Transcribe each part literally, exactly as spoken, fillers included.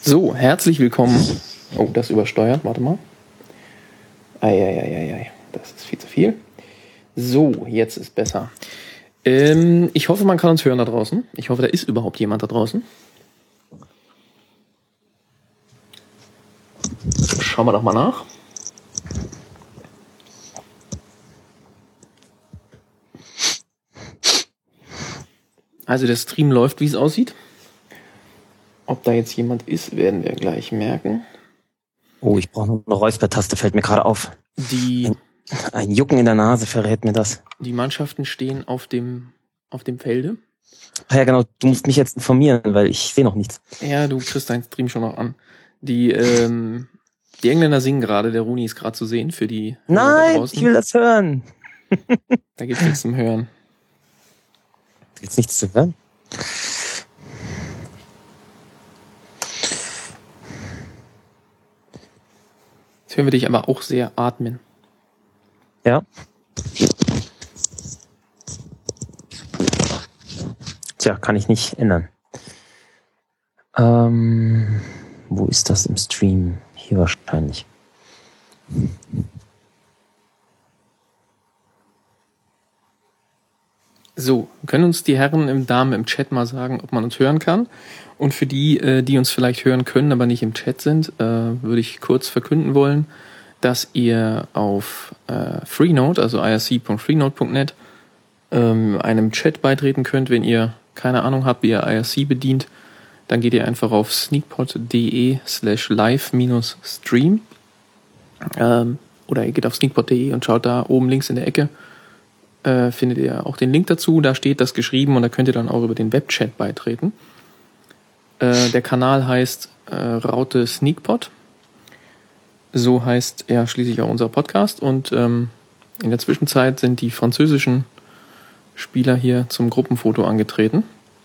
So, herzlich willkommen. Oh, das übersteuert, warte mal. Eieieiei, das ist viel zu viel. So, jetzt ist besser. Ähm, ich hoffe, man kann uns hören da draußen. Ich hoffe, da ist überhaupt jemand da draußen. Schauen wir doch mal nach. Also der Stream läuft, wie es aussieht. Ob da jetzt jemand ist, werden wir gleich merken. Oh, ich brauche noch eine Räuspertaste, fällt mir gerade auf. Die, ein, ein Jucken in der Nase verrät mir das. Die Mannschaften stehen auf dem, auf dem Felde. Ach ja, genau, du musst mich jetzt informieren, weil ich sehe noch nichts. Ja, du kriegst deinen Stream schon noch an. Die, ähm, die Engländer singen gerade, der Rooney ist gerade zu sehen für die... Nein, ich will das hören. Da gibt's nichts zum Hören. Da gibt's nichts zu hören? Jetzt hören wir dich aber auch sehr atmen. Ja. Tja, kann ich nicht ändern. Ähm, wo ist das im Stream? Hier wahrscheinlich. So, können uns die Herren im Damen im Chat mal sagen, ob man uns hören kann? Und für die, die uns vielleicht hören können, aber nicht im Chat sind, würde ich kurz verkünden wollen, dass ihr auf Freenode, also i r c punkt freenode punkt net, einem Chat beitreten könnt. Wenn ihr keine Ahnung habt, wie ihr I R C bedient, dann geht ihr einfach auf sneakpot.de slash live minus stream oder ihr geht auf sneakpot.de und schaut da oben links in der Ecke, äh, findet ihr auch den Link dazu. Da steht das geschrieben und da könnt ihr dann auch über den Webchat beitreten. Äh, der Kanal heißt äh, Raute Sneakpot. So heißt ja schließlich auch unser Podcast. Und ähm, in der Zwischenzeit sind die französischen Spieler hier zum Gruppenfoto angetreten.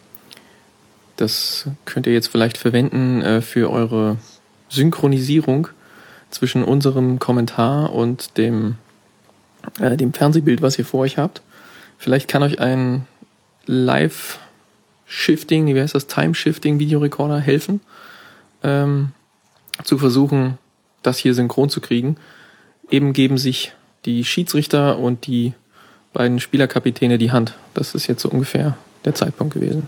Das könnt ihr jetzt vielleicht verwenden äh, für eure Synchronisierung zwischen unserem Kommentar und dem, äh, dem Fernsehbild, was ihr vor euch habt. Vielleicht kann euch ein Live-Shifting, wie heißt das, Time-Shifting-Videorekorder helfen, ähm, zu versuchen, das hier synchron zu kriegen. Eben geben sich die Schiedsrichter und die beiden Spielerkapitäne die Hand. Das ist jetzt so ungefähr der Zeitpunkt gewesen.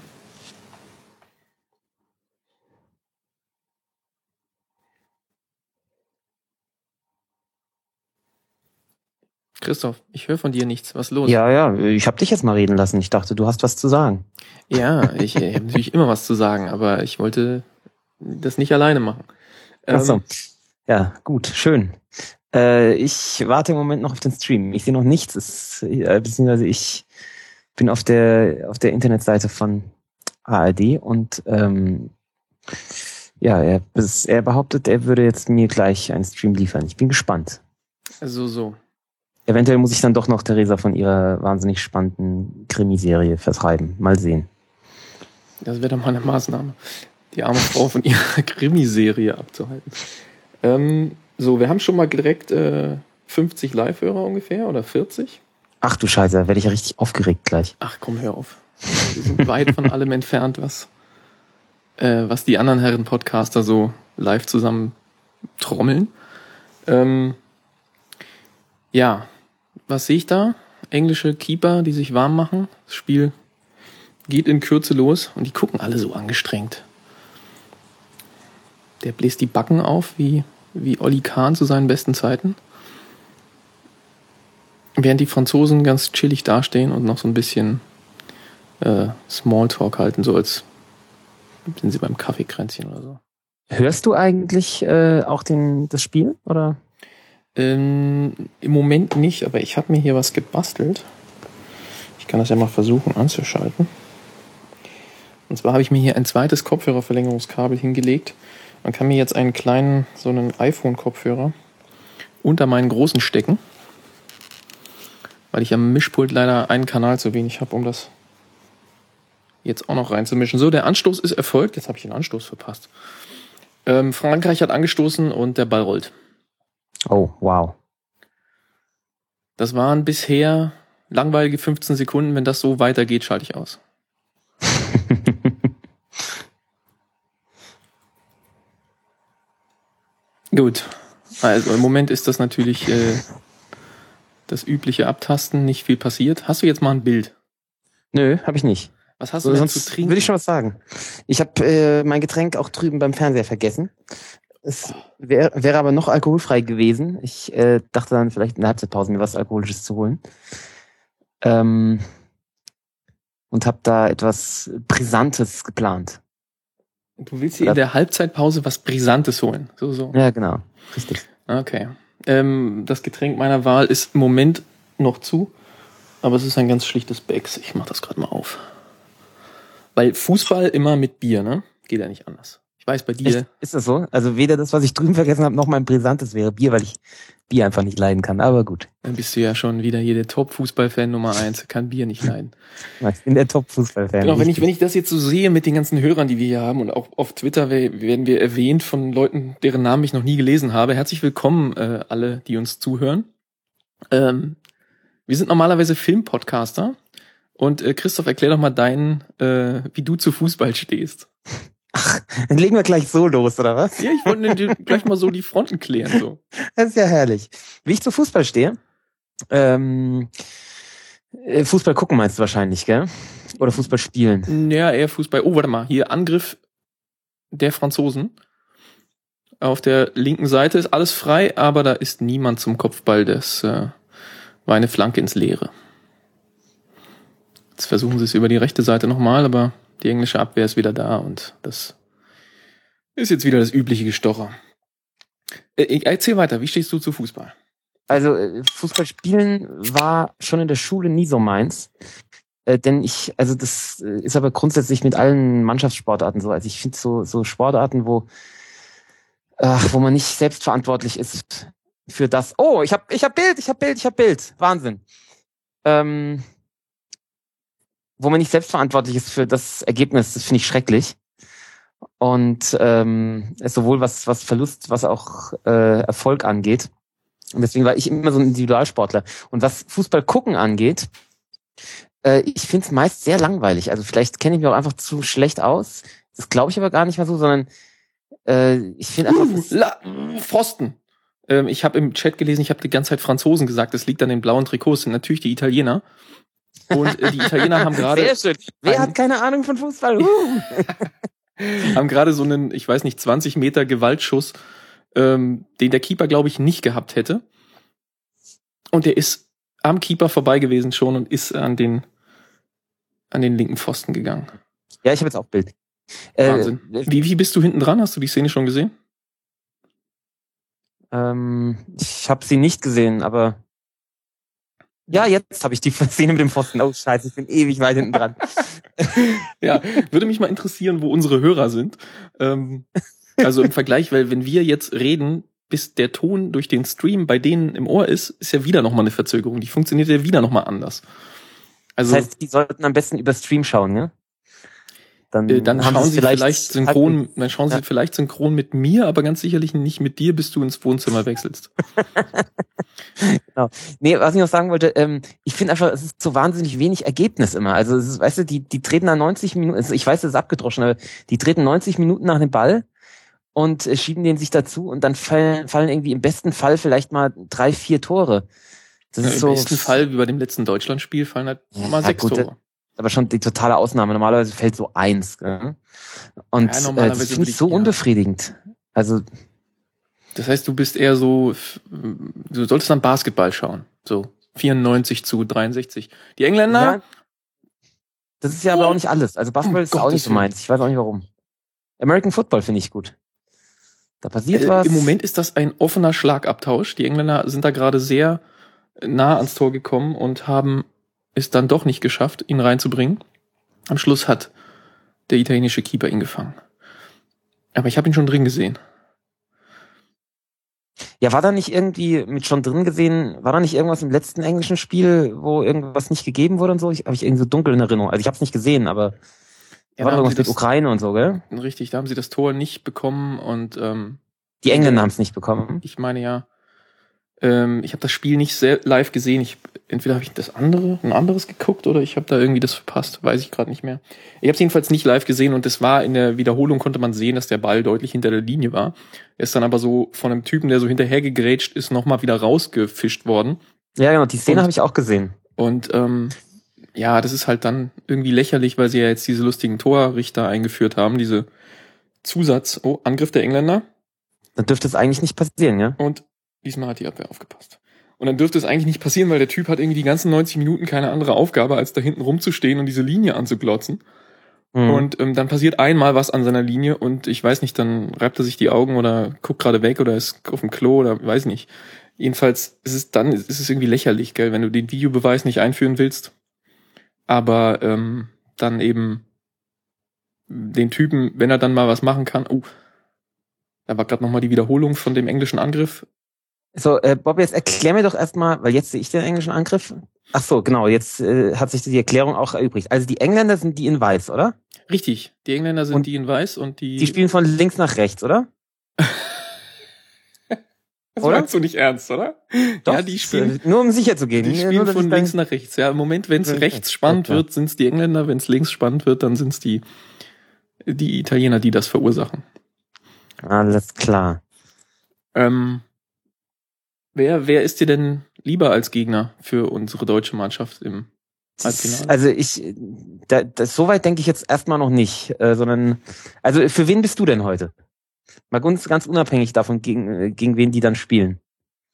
Christoph, ich höre von dir nichts. Was ist los? Ja, ja, ich habe dich jetzt mal reden lassen. Ich dachte, du hast was zu sagen. Ja, ich, ich habe natürlich immer was zu sagen, aber ich wollte das nicht alleine machen. Ähm, Ach so. Ja, gut, schön. Äh, ich warte im Moment noch auf den Stream. Ich sehe noch nichts. Es, äh, beziehungsweise ich bin auf der auf der Internetseite von A R D und ähm, ja, er, er behauptet, er würde jetzt mir gleich einen Stream liefern. Ich bin gespannt. So, so. Eventuell muss ich dann doch noch Theresa von ihrer wahnsinnig spannenden Krimiserie vertreiben. Mal sehen. Das wäre doch mal eine Maßnahme, die arme Frau von ihrer Krimiserie abzuhalten. Ähm, so, wir haben schon mal direkt äh, fünfzig Live-Hörer ungefähr oder vierzig. Ach du Scheiße, da werde ich ja richtig aufgeregt gleich. Ach komm, hör auf. Wir sind weit von allem entfernt, was, äh, was die anderen Herren Podcaster so live zusammen trommeln. Ähm, ja, was sehe ich da? Englische Keeper, die sich warm machen. Das Spiel geht in Kürze los und die gucken alle so angestrengt. Der bläst die Backen auf, wie, wie Olli Kahn zu seinen besten Zeiten. Während die Franzosen ganz chillig dastehen und noch so ein bisschen äh, Smalltalk halten, so als sind sie beim Kaffeekränzchen oder so. Hörst du eigentlich äh, auch den, das Spiel, oder? Ähm, im Moment nicht, aber ich habe mir hier was gebastelt. Ich kann das ja mal versuchen anzuschalten. Und zwar habe ich mir hier ein zweites Kopfhörerverlängerungskabel hingelegt. Man kann mir jetzt einen kleinen, so einen iPhone-Kopfhörer unter meinen großen stecken, weil ich am Mischpult leider einen Kanal zu wenig habe, um das jetzt auch noch reinzumischen. So, der Anstoß ist erfolgt. Jetzt habe ich den Anstoß verpasst. Ähm, Frankreich hat angestoßen und der Ball rollt. Oh, wow. Das waren bisher langweilige fünfzehn Sekunden. Wenn das so weitergeht, schalte ich aus. Gut. Also im Moment ist das natürlich äh, das übliche Abtasten, nicht viel passiert. Hast du jetzt mal ein Bild? Nö, habe ich nicht. Was hast So, du denn sonst zu trinken? würde ich schon was sagen. Ich habe äh, mein Getränk auch drüben beim Fernseher vergessen. Es wäre wär aber noch alkoholfrei gewesen. Ich äh, dachte dann vielleicht in der Halbzeitpause mir was Alkoholisches zu holen. Ähm, und habe da etwas Brisantes geplant. Du willst dir in der Halbzeitpause was Brisantes holen. So, so. Ja, genau. Richtig. Okay. Ähm, das Getränk meiner Wahl ist im Moment noch zu, aber es ist ein ganz schlichtes Becks. Ich mach das gerade mal auf. Weil Fußball immer mit Bier, ne? Geht ja nicht anders. Ich weiß, bei dir... Echt? Ist das so? Also weder das, was ich drüben vergessen habe, noch mein Brisantes wäre Bier, weil ich Bier einfach nicht leiden kann. Aber gut. Dann bist du ja schon wieder hier der Top-Fußball-Fan Nummer eins. Kann Bier nicht leiden. Ich bin der Top-Fußball-Fan. Genau, wenn ich, wenn ich das jetzt so sehe mit den ganzen Hörern, die wir hier haben, und auch auf Twitter werden wir erwähnt von Leuten, deren Namen ich noch nie gelesen habe. Herzlich willkommen, äh, alle, die uns zuhören. Ähm, wir sind normalerweise Filmpodcaster. Und äh, Christoph, erklär doch mal deinen, äh, wie du zu Fußball stehst. Ach, dann legen wir gleich so los, oder was? Ja, ich wollte dir gleich mal so die Fronten klären. So. Das ist ja herrlich. Wie ich zu Fußball stehe? Ähm, äh, Fußball gucken meinst du wahrscheinlich, gell? Oder Fußball spielen? Ja, eher Fußball. Oh, warte mal. Hier Angriff der Franzosen. Auf der linken Seite ist alles frei, aber da ist niemand zum Kopfball. Das äh, war eine Flanke ins Leere. Jetzt versuchen sie es über die rechte Seite nochmal, aber die englische Abwehr ist wieder da und das ist jetzt wieder das übliche Gestocher. Äh, erzähl weiter, wie stehst du zu Fußball? Also Fußball spielen war schon in der Schule nie so meins. Äh, denn ich, also das ist aber grundsätzlich mit allen Mannschaftssportarten so. Also ich finde so, so Sportarten, wo, äh, wo man nicht selbstverantwortlich ist für das. Oh, ich hab, ich hab Bild, ich hab Bild, ich hab Bild. Wahnsinn. Ähm, wo man nicht selbstverantwortlich ist für das Ergebnis, das finde ich schrecklich. Und ähm, sowohl was was Verlust, was auch äh, Erfolg angeht. Und deswegen war ich immer so ein Individualsportler. Und was Fußball gucken angeht, äh, ich finde es meist sehr langweilig. Also vielleicht kenne ich mich auch einfach zu schlecht aus. Das glaube ich aber gar nicht mal so, sondern äh, ich finde einfach... Uh, La- Pfosten. Ähm, ich habe im Chat gelesen, ich habe die ganze Zeit Franzosen gesagt. Das liegt an den blauen Trikots, sind natürlich die Italiener. Und äh, die Italiener haben gerade... Sehr schön. Wer hat keine Ahnung von Fußball? haben gerade so einen, ich weiß nicht, zwanzig Meter Gewaltschuss, ähm, den der Keeper, glaube ich, nicht gehabt hätte. Und der ist am Keeper vorbei gewesen schon und ist an den an den linken Pfosten gegangen. Ja, ich habe jetzt auch Bild. Wahnsinn. Äh, wie, wie bist du hinten dran? Hast du die Szene schon gesehen? Ähm, ich habe sie nicht gesehen, aber ja, jetzt habe ich die Szene mit dem Pfosten. Oh, scheiße, ich bin ewig weit hinten dran. Ja, würde mich mal interessieren, wo unsere Hörer sind. Ähm, also im Vergleich, weil wenn wir jetzt reden, bis der Ton durch den Stream bei denen im Ohr ist, ist ja wieder nochmal eine Verzögerung. Die funktioniert ja wieder nochmal anders. Also, das heißt, die sollten am besten über Stream schauen, ne? Dann, äh, dann haben schauen sie vielleicht, vielleicht synchron, dann schauen sie ja. vielleicht synchron mit mir, aber ganz sicherlich nicht mit dir, bis du ins Wohnzimmer wechselst. Genau. Nee, was ich noch sagen wollte, ähm, ich finde einfach, es ist so wahnsinnig wenig Ergebnis immer. Also, es ist, weißt du, die, die treten nach neunzig Minuten, also ich weiß, das ist abgedroschen, aber die treten neunzig Minuten nach dem Ball und äh, schieben den sich dazu und dann fallen, fallen irgendwie im besten Fall vielleicht mal drei, vier Tore. Das Ja, ist im so, besten Fall, wie bei dem letzten Deutschlandspiel, fallen halt ja, mal sechs gut, Tore. aber schon die totale Ausnahme. Normalerweise fällt so eins. Gell? Und Ja, äh, normalerweise das finde würde ich so ich- ja. unbefriedigend. Also, Das heißt, du bist eher so, du solltest dann Basketball schauen. So vierundneunzig zu dreiundsechzig. Die Engländer, ja, das ist ja aber auch nicht alles. Also Basketball Um ist auch Gottes nicht so Willen. meins. Ich weiß auch nicht warum. American Football finde ich gut. Da passiert äh, was. im Moment ist das ein offener Schlagabtausch. Die Engländer sind da gerade sehr nah ans Tor gekommen und haben es dann doch nicht geschafft, ihn reinzubringen. Am Schluss hat der italienische Keeper ihn gefangen. Aber ich habe ihn schon drin gesehen. Ja, war da nicht irgendwie mit schon drin gesehen, war da nicht irgendwas im letzten englischen Spiel, wo irgendwas nicht gegeben wurde und so? Ich habe ich irgendwie so dunkel in Erinnerung. Also ich habe es nicht gesehen, aber Ja, war da doch haben irgendwas sie mit das- Ukraine und so, gell? Richtig, da haben sie das Tor nicht bekommen und ähm, Die Engländer haben es nicht bekommen. ich meine ja, Ähm, ich habe das Spiel nicht sehr live gesehen. Ich, entweder habe ich das andere, ein anderes geguckt oder ich habe da irgendwie das verpasst. Weiß ich gerade nicht mehr. Ich habe es jedenfalls nicht live gesehen und es war in der Wiederholung, konnte man sehen, dass der Ball deutlich hinter der Linie war. Er ist dann aber so von einem Typen, der so hinterhergegrätscht ist, nochmal wieder rausgefischt worden. Ja, genau, die Szene habe ich auch gesehen. Und ähm, ja, das ist halt dann irgendwie lächerlich, weil sie ja jetzt diese lustigen Torrichter eingeführt haben, diese Zusatz, oh, Angriff der Engländer. Dann dürfte es eigentlich nicht passieren, ja? Und diesmal hat die Abwehr aufgepasst. Und dann dürfte es eigentlich nicht passieren, weil der Typ hat irgendwie die ganzen neunzig Minuten keine andere Aufgabe, als da hinten rumzustehen und diese Linie anzuglotzen. Mhm. Und ähm, dann passiert einmal was an seiner Linie und ich weiß nicht, dann reibt er sich die Augen oder guckt gerade weg oder ist auf dem Klo oder weiß nicht. Jedenfalls ist es dann ist es irgendwie lächerlich, gell, wenn du den Videobeweis nicht einführen willst, aber ähm, dann eben den Typen, wenn er dann mal was machen kann. Oh, da war gerade nochmal die Wiederholung von dem englischen Angriff. So, äh, Bob, jetzt erklär mir doch erstmal, weil jetzt sehe ich den englischen Angriff. Ach so, genau, jetzt äh, hat sich die Erklärung auch erübrigt. Also die Engländer sind die in weiß, oder? Richtig, die Engländer sind und die in weiß und die... Die spielen von links nach rechts, oder? Das oder? Meinst du nicht ernst, oder? Doch, ja, die spielen... Nur um sicher zu gehen. Die spielen nur, von links nach rechts. Ja, im Moment, wenn es rechts spannend ja, wird, sind es die Engländer. Wenn es links spannend wird, dann sind es die, die Italiener, die das verursachen. Alles klar. Ähm... Wer, wer ist dir denn lieber als Gegner für unsere deutsche Mannschaft im Halbfinale? Also ich, da, das, so weit denke ich jetzt erstmal noch nicht, äh, sondern, also für wen bist du denn heute? Mal ganz, ganz unabhängig davon, gegen, gegen wen die dann spielen.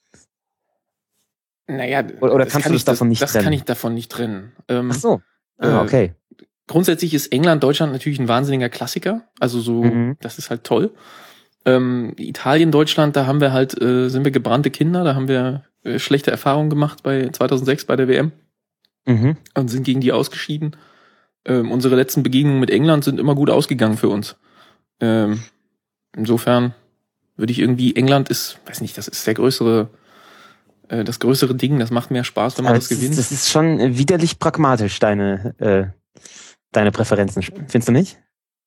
Naja, oder, oder kannst du das davon nicht das trennen? Das kann ich davon nicht trennen. Ähm, Ach so, ah, okay. Äh, grundsätzlich ist England, Deutschland natürlich ein wahnsinniger Klassiker, also so, mhm. das ist halt toll. Ähm, Italien, Deutschland, da haben wir halt, äh, sind wir gebrannte Kinder, da haben wir äh, schlechte Erfahrungen gemacht bei zweitausendsechs bei der W M mhm. und sind gegen die ausgeschieden. Ähm, unsere letzten Begegnungen mit England sind immer gut ausgegangen für uns. Ähm, insofern würde ich irgendwie, England ist, weiß nicht, das ist der größere, äh, das größere Ding, das macht mehr Spaß, wenn man das, das gewinnt. Das ist schon widerlich pragmatisch, deine, äh, deine Präferenzen, findest du nicht?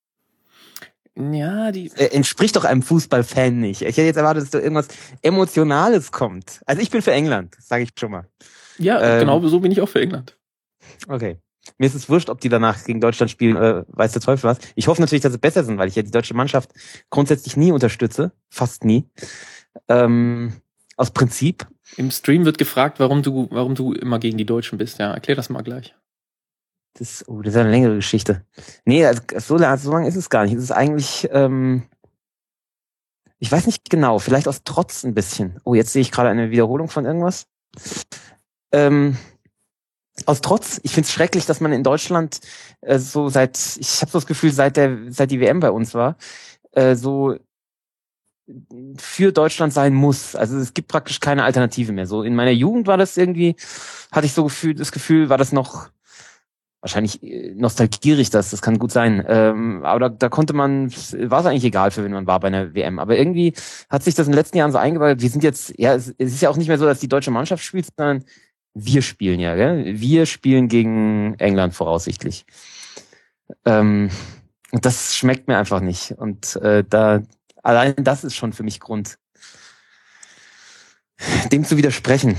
Ja, die... Äh, entspricht doch einem Fußballfan nicht. Ich hätte jetzt erwartet, dass da irgendwas Emotionales kommt. Also ich bin für England, sage ich schon mal. Ja, ähm, genau so bin ich auch für England. Okay. Mir ist es wurscht, ob die danach gegen Deutschland spielen, äh, weiß der Teufel was. Ich hoffe natürlich, dass sie besser sind, weil ich ja die deutsche Mannschaft grundsätzlich nie unterstütze. Fast nie. Ähm, aus Prinzip. Im Stream wird gefragt, warum du, warum du immer gegen die Deutschen bist. Ja, erklär das mal gleich. Das, oh, das ist eine längere Geschichte. Nee, also, so, so lang ist es gar nicht. Es ist eigentlich, ähm, ich weiß nicht genau, vielleicht aus Trotz ein bisschen. Oh, jetzt sehe ich gerade eine Wiederholung von irgendwas. Ähm, aus Trotz. Ich finde es schrecklich, dass man in Deutschland äh, so seit, ich habe so das Gefühl, seit der, seit die W M bei uns war, äh, so für Deutschland sein muss. Also es gibt praktisch keine Alternative mehr. So in meiner Jugend war das irgendwie, hatte ich so Gefühl, das Gefühl, war das noch wahrscheinlich nostalgierig, das, das kann gut sein. Ähm, aber da, da konnte man, war es eigentlich egal, für wen man war bei einer W M. Aber irgendwie hat sich das in den letzten Jahren so eingebaut. Wir sind jetzt, ja, es, es ist ja auch nicht mehr so, dass die deutsche Mannschaft spielt, sondern wir spielen ja, gell? Wir spielen gegen England voraussichtlich. Ähm, und das schmeckt mir einfach nicht. Und äh, da allein das ist schon für mich Grund, dem zu widersprechen.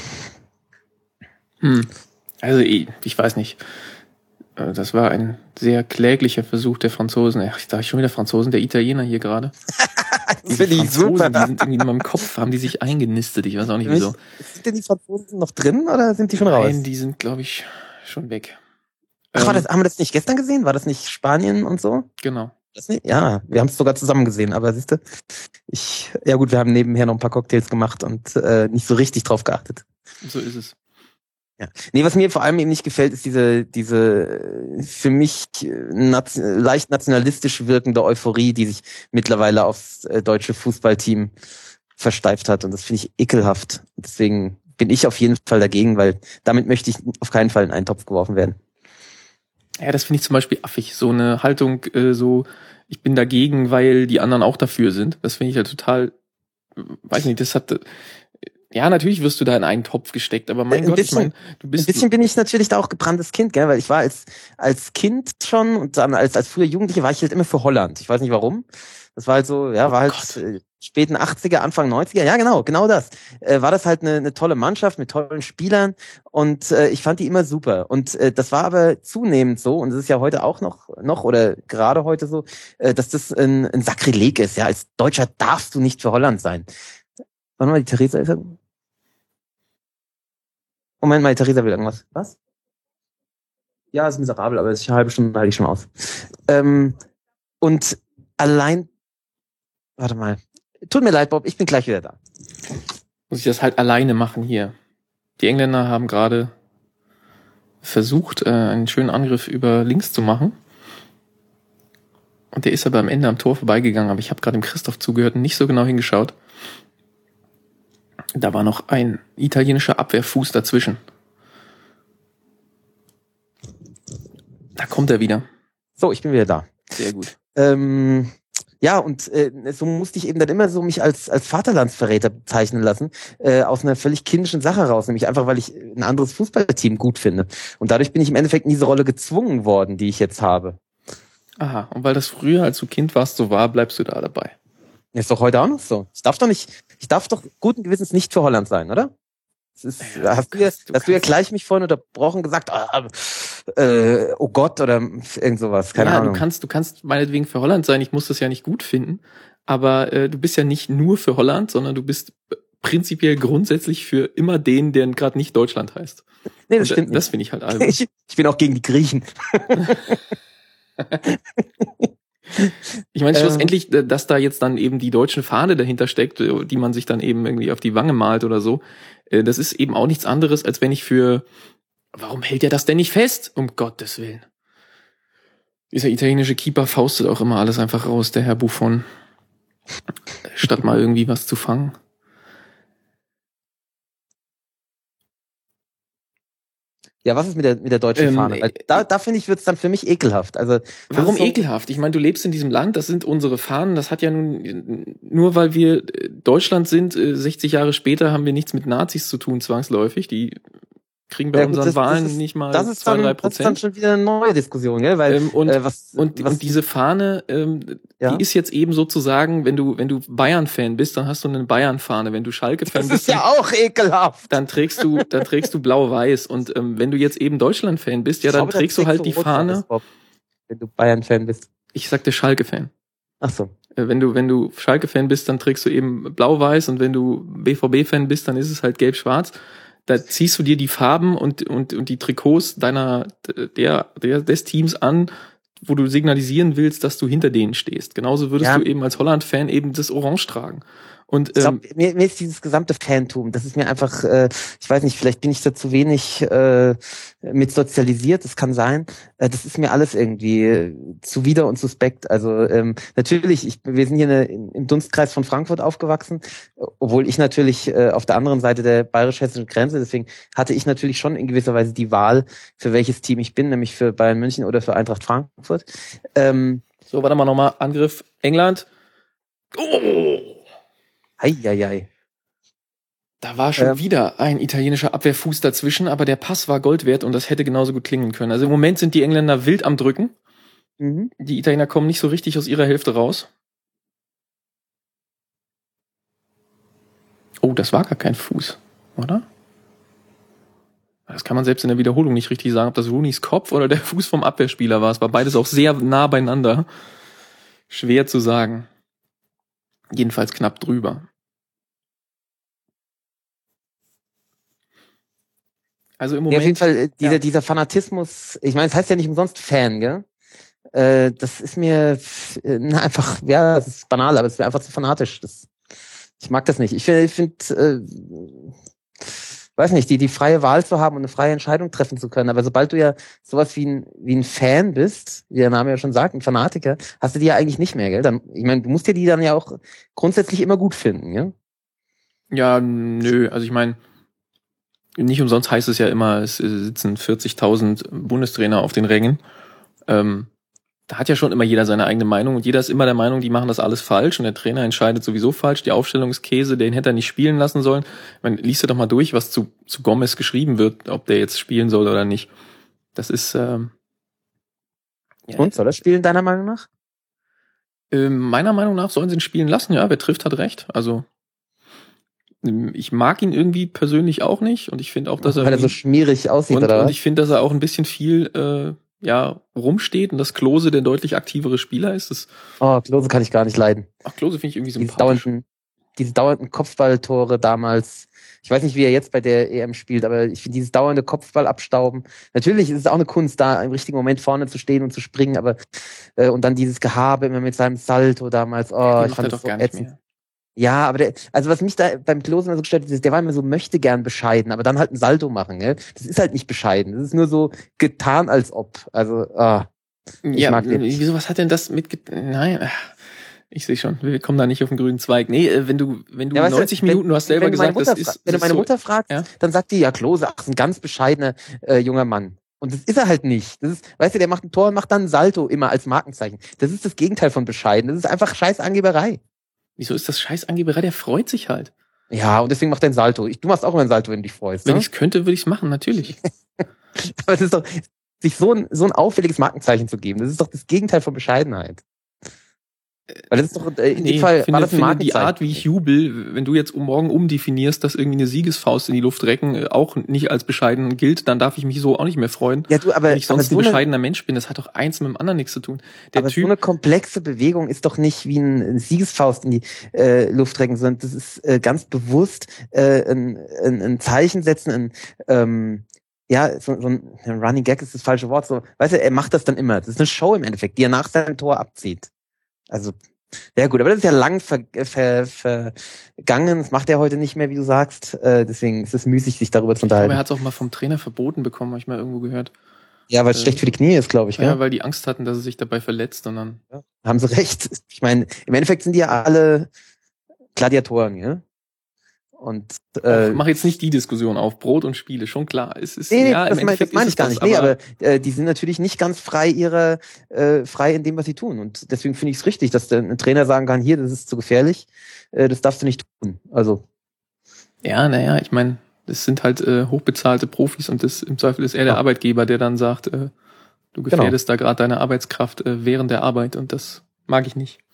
Hm. Also ich, ich weiß nicht. Das war ein sehr kläglicher Versuch der Franzosen. Ach, da ich schon wieder Franzosen, der Italiener hier gerade. Das finde ich super. Die sind irgendwie in meinem Kopf, haben die sich eingenistet. Ich weiß auch nicht wieso. Sind denn die Franzosen noch drin oder sind die schon raus? Nein, die sind, glaube ich, schon weg. Ach, war das, haben wir das nicht gestern gesehen? War das nicht Spanien und so? Genau. Das nicht? Ja, wir haben es sogar zusammen gesehen, aber siehst du, ich, ja gut, wir haben nebenher noch ein paar Cocktails gemacht und äh, nicht so richtig drauf geachtet. So ist es. Ja. Nee, was mir vor allem eben nicht gefällt, ist diese, diese für mich nation, leicht nationalistisch wirkende Euphorie, die sich mittlerweile aufs äh, deutsche Fußballteam versteift hat. Und das finde ich ekelhaft. Deswegen bin ich auf jeden Fall dagegen, weil damit möchte ich auf keinen Fall in einen Topf geworfen werden. Ja, das finde ich zum Beispiel affig. So eine Haltung, äh, so, ich bin dagegen, weil die anderen auch dafür sind. Das finde ich ja total, weiß nicht, das hat... Ja, natürlich wirst du da in einen Topf gesteckt, aber mein Ein Gott, bisschen, ich meine, du bist... Ein bisschen bin ich natürlich da auch gebranntes Kind, gell? Weil ich war als, als Kind schon und dann als, als früher Jugendlicher war ich halt immer für Holland. Ich weiß nicht warum. Das war halt so, ja, Oh war halt Gott. äh, späten achtziger, Anfang neunziger. Ja, genau, genau das. Äh, war das halt eine, eine tolle Mannschaft mit tollen Spielern und äh, ich fand die immer super. Und äh, das war aber zunehmend so, und es ist ja heute auch noch, noch oder gerade heute so, äh, dass das ein, ein Sakrileg ist. Ja, als Deutscher darfst du nicht für Holland sein. Warte mal, die Theresa ist ja... Moment mal, Theresa will irgendwas. Was? Ja, ist miserabel, aber es ist eine halbe Stunde halte ich schon aus. Ähm, und allein, warte mal. Tut mir leid, Bob, ich bin gleich wieder da. Muss ich das halt alleine machen hier. Die Engländer haben gerade versucht, äh, einen schönen Angriff über links zu machen. Und der ist aber am Ende am Tor vorbeigegangen, aber ich habe gerade dem Christoph zugehört und nicht so genau hingeschaut. Da war noch ein italienischer Abwehrfuß dazwischen. Da kommt er wieder. So, ich bin wieder da. Sehr gut. Ähm, ja, und äh, so musste ich eben dann immer so mich als als Vaterlandsverräter bezeichnen lassen, äh, aus einer völlig kindischen Sache raus, nämlich einfach, weil ich ein anderes Fußballteam gut finde. Und dadurch bin ich im Endeffekt in diese Rolle gezwungen worden, die ich jetzt habe. Aha, und weil das früher, als du Kind warst, so war, bleibst du da dabei. Ist doch heute auch noch so. Ich darf doch nicht, ich darf doch guten Gewissens nicht für Holland sein, oder? Das ist, Ja, hast du du ja, kannst, du hast du ja kannst- gleich mich vorhin unterbrochen gesagt, ah, äh, oh Gott oder irgend sowas, keine ja, Ahnung. du kannst, du kannst meinetwegen für Holland sein. Ich muss das ja nicht gut finden, aber äh, du bist ja nicht nur für Holland, sondern du bist prinzipiell grundsätzlich für immer den, der gerade nicht Deutschland heißt. Nee, das Und stimmt das nicht. finde ich halt albern. Ich, ich bin auch gegen die Griechen. Ich meine, Ähm. schlussendlich, äh, dass da jetzt dann eben die deutsche Fahne dahinter steckt, äh, die man sich dann eben irgendwie auf die Wange malt oder so, äh, das ist eben auch nichts anderes, als wenn ich für, warum hält er das denn nicht fest? Um Gottes Willen. Dieser italienische Keeper faustet auch immer alles einfach raus, der Herr Buffon. Statt mal irgendwie was zu fangen. Ja, was ist mit der, mit der deutschen Ähm, Fahne? Weil da, da finde ich, wird's dann für mich ekelhaft. Also, das Warum ist so, ekelhaft? Ich meine, du lebst in diesem Land, das sind unsere Fahnen, das hat ja nun, nur weil wir äh, Deutschland sind, äh, sechzig Jahre später haben wir nichts mit Nazis zu tun, zwangsläufig. Die kriegen bei ja, gut, unseren das, das Wahlen ist, nicht mal das ist zwei, dann, drei das ist dann Prozent. schon wieder eine neue Diskussion, gell? Weil, Ähm, und, äh, was, und, was, und diese Fahne, ähm, ja? die ist jetzt eben sozusagen, wenn du, wenn du Bayern-Fan bist, dann hast du eine Bayern-Fahne. Wenn du Schalke-Fan Das bist, ist ja auch ekelhaft. dann trägst du, dann trägst du blau-weiß. Und ähm, wenn du jetzt eben Deutschland-Fan bist, ja, Ich dann glaube, trägst du halt die Fahne. Ist, Bob, wenn du Bayern-Fan bist. Ich sagte Schalke-Fan. Ach so. Äh, Wenn du, wenn du Schalke-Fan bist, dann trägst du eben blau-weiß, und wenn du B V B-Fan bist, dann ist es halt gelb-schwarz. Da ziehst du dir die Farben und, und, und die Trikots deiner, der, der, des Teams an, wo du signalisieren willst, dass du hinter denen stehst. Genauso würdest Ja. du eben als Holland-Fan eben das Orange tragen. Und, Ich glaube, ähm, mir, mir ist dieses gesamte Fantum, das ist mir einfach, äh, ich weiß nicht, vielleicht bin ich da zu wenig äh, mit sozialisiert, das kann sein. Äh, das ist mir alles irgendwie äh, zuwider und suspekt. Also ähm, natürlich, ich, wir sind hier eine, im Dunstkreis von Frankfurt aufgewachsen, obwohl ich natürlich äh, auf der anderen Seite der bayerisch-hessischen Grenze, deswegen hatte ich natürlich schon in gewisser Weise die Wahl, für welches Team ich bin, nämlich für Bayern München oder für Eintracht Frankfurt. Ähm, so, warte mal nochmal, Angriff England. Oh! Hei, hei, hei. Da war schon Ähm. wieder ein italienischer Abwehrfuß dazwischen, aber der Pass war Gold wert und das hätte genauso gut klingen können. Also im Moment sind die Engländer wild am Drücken. Mhm. Die Italiener kommen nicht so richtig aus ihrer Hälfte raus. Oh, das war gar kein Fuß, oder? Das kann man selbst in der Wiederholung nicht richtig sagen, ob das Rooneys Kopf oder der Fuß vom Abwehrspieler war. Es war beides auch sehr nah beieinander. Schwer zu sagen. Jedenfalls knapp drüber. Also im Ja, Moment. auf jeden Fall, äh, dieser, ja. dieser Fanatismus, ich meine, es heißt ja nicht umsonst Fan, gell? Äh, das ist mir äh, na, einfach, ja, das ist banal, aber es wäre einfach zu fanatisch. Das, ich mag das nicht. Ich finde, ich find, äh, weiß nicht, die, die freie Wahl zu haben und eine freie Entscheidung treffen zu können. Aber sobald du ja sowas wie ein, wie ein Fan bist, wie der Name ja schon sagt, ein Fanatiker, hast du die ja eigentlich nicht mehr, gell? Dann, ich meine, du musst dir die dann ja auch grundsätzlich immer gut finden, gell? Ja, nö, also ich meine, nicht umsonst heißt es ja immer, es sitzen vierzigtausend Bundestrainer auf den Rängen. Ähm, da hat ja schon immer jeder seine eigene Meinung und jeder ist immer der Meinung, die machen das alles falsch und der Trainer entscheidet sowieso falsch, die Aufstellung ist Käse, den hätte er nicht spielen lassen sollen. Man liest ja doch mal durch, was zu, zu Gomez geschrieben wird, ob der jetzt spielen soll oder nicht. Das ist, ähm, ja. Und, soll er spielen, deiner Meinung nach? Äh, meiner Meinung nach sollen sie ihn spielen lassen, ja, wer trifft, hat recht. Also, ich mag ihn irgendwie persönlich auch nicht und ich finde auch, dass er... Weil er so schmierig aussieht, und, oder was? Und ich finde, dass er auch ein bisschen viel... Äh, ja, rumsteht und dass Klose der deutlich aktivere Spieler ist. Das oh, Klose kann ich gar nicht leiden. Ach, Klose finde ich irgendwie diese sympathisch. Dauernden, diese dauernden Kopfballtore damals. Ich weiß nicht, wie er jetzt bei der E M spielt, aber ich finde dieses dauernde Kopfballabstauben. Natürlich ist es auch eine Kunst, da im richtigen Moment vorne zu stehen und zu springen, aber äh, und dann dieses Gehabe immer mit seinem Salto damals. Oh, ich fand das so ätzend. Ja, aber der, also was mich da beim Klose immer so gestört hat, ist, der war immer so möchte gern bescheiden, aber dann halt ein Salto machen, gell? Das ist halt nicht bescheiden. Das ist nur so getan, als ob. Also, ah, ich ja, mag den. Wieso, was hat denn das mit, nein, ich sehe schon, wir kommen da nicht auf den grünen Zweig. Nee, wenn du, wenn du ja, neunzig du, Minuten, wenn, du hast selber gesagt, das ist, wenn du meine so, Mutter fragst, ja? Dann sagt die, ja, Klose, ach, ist ein ganz bescheidener äh, junger Mann. Und das ist er halt nicht. Das ist, weißt du, der macht ein Tor und macht dann ein Salto immer als Markenzeichen. Das ist das Gegenteil von bescheiden. Das ist einfach scheiß Angeberei. Wieso ist das scheiß Angeberei? Der freut sich halt. Ja, und deswegen macht er ein Salto. Ich, du machst auch immer ein Salto, wenn du dich freust. Wenn ne? ich es könnte, würde ich es machen, natürlich. Aber es ist doch, sich so ein, so ein auffälliges Markenzeichen zu geben, das ist doch das Gegenteil von Bescheidenheit. Weil das ist doch, äh, in nee, dem Fall finde, war das ein finde die Art, wie ich jubel, wenn du jetzt morgen umdefinierst, dass irgendwie eine Siegesfaust in die Luft recken auch nicht als bescheiden gilt, dann darf ich mich so auch nicht mehr freuen. Ja, du, aber, wenn ich sonst aber so ein bescheidener eine, Mensch bin, das hat doch eins mit dem anderen nichts zu tun. Der aber Typ, so eine komplexe Bewegung ist doch nicht wie ein Siegesfaust in die äh, Luft recken, sondern das ist äh, ganz bewusst äh, ein, ein, ein Zeichen setzen, ein ähm, ja, so, so ein, ein Running Gag ist das falsche Wort, so, weißt du, er macht das dann immer. Das ist eine Show im Endeffekt, die er nach seinem Tor abzieht. Also, ja gut, aber das ist ja lang vergangen, ver, ver, das macht er heute nicht mehr, wie du sagst, äh, deswegen ist es müßig, sich darüber zu unterhalten. Aber er hat es auch mal vom Trainer verboten bekommen, habe ich mal irgendwo gehört. Ja, weil es äh, schlecht für die Knie ist, glaube ich. Ja, ja, weil die Angst hatten, dass er sich dabei verletzt und dann... Ja, haben sie recht. Ich meine, im Endeffekt sind die ja alle Gladiatoren, ja? Und äh, Ach, mach jetzt nicht die Diskussion auf Brot und Spiele, schon klar. Es ist, nee, nee, ja, das meine mein ich gar nicht. Das, nee, aber äh, die sind natürlich nicht ganz frei ihrer äh, frei in dem, was sie tun. Und deswegen finde ich es richtig, dass der ein Trainer sagen kann, hier, das ist zu gefährlich, äh, das darfst du nicht tun. Also ja, naja, ich meine, das sind halt äh, hochbezahlte Profis und das im Zweifel ist er der ja. Arbeitgeber, der dann sagt, äh, du gefährdest genau. da gerade deine Arbeitskraft äh, während der Arbeit und das mag ich nicht.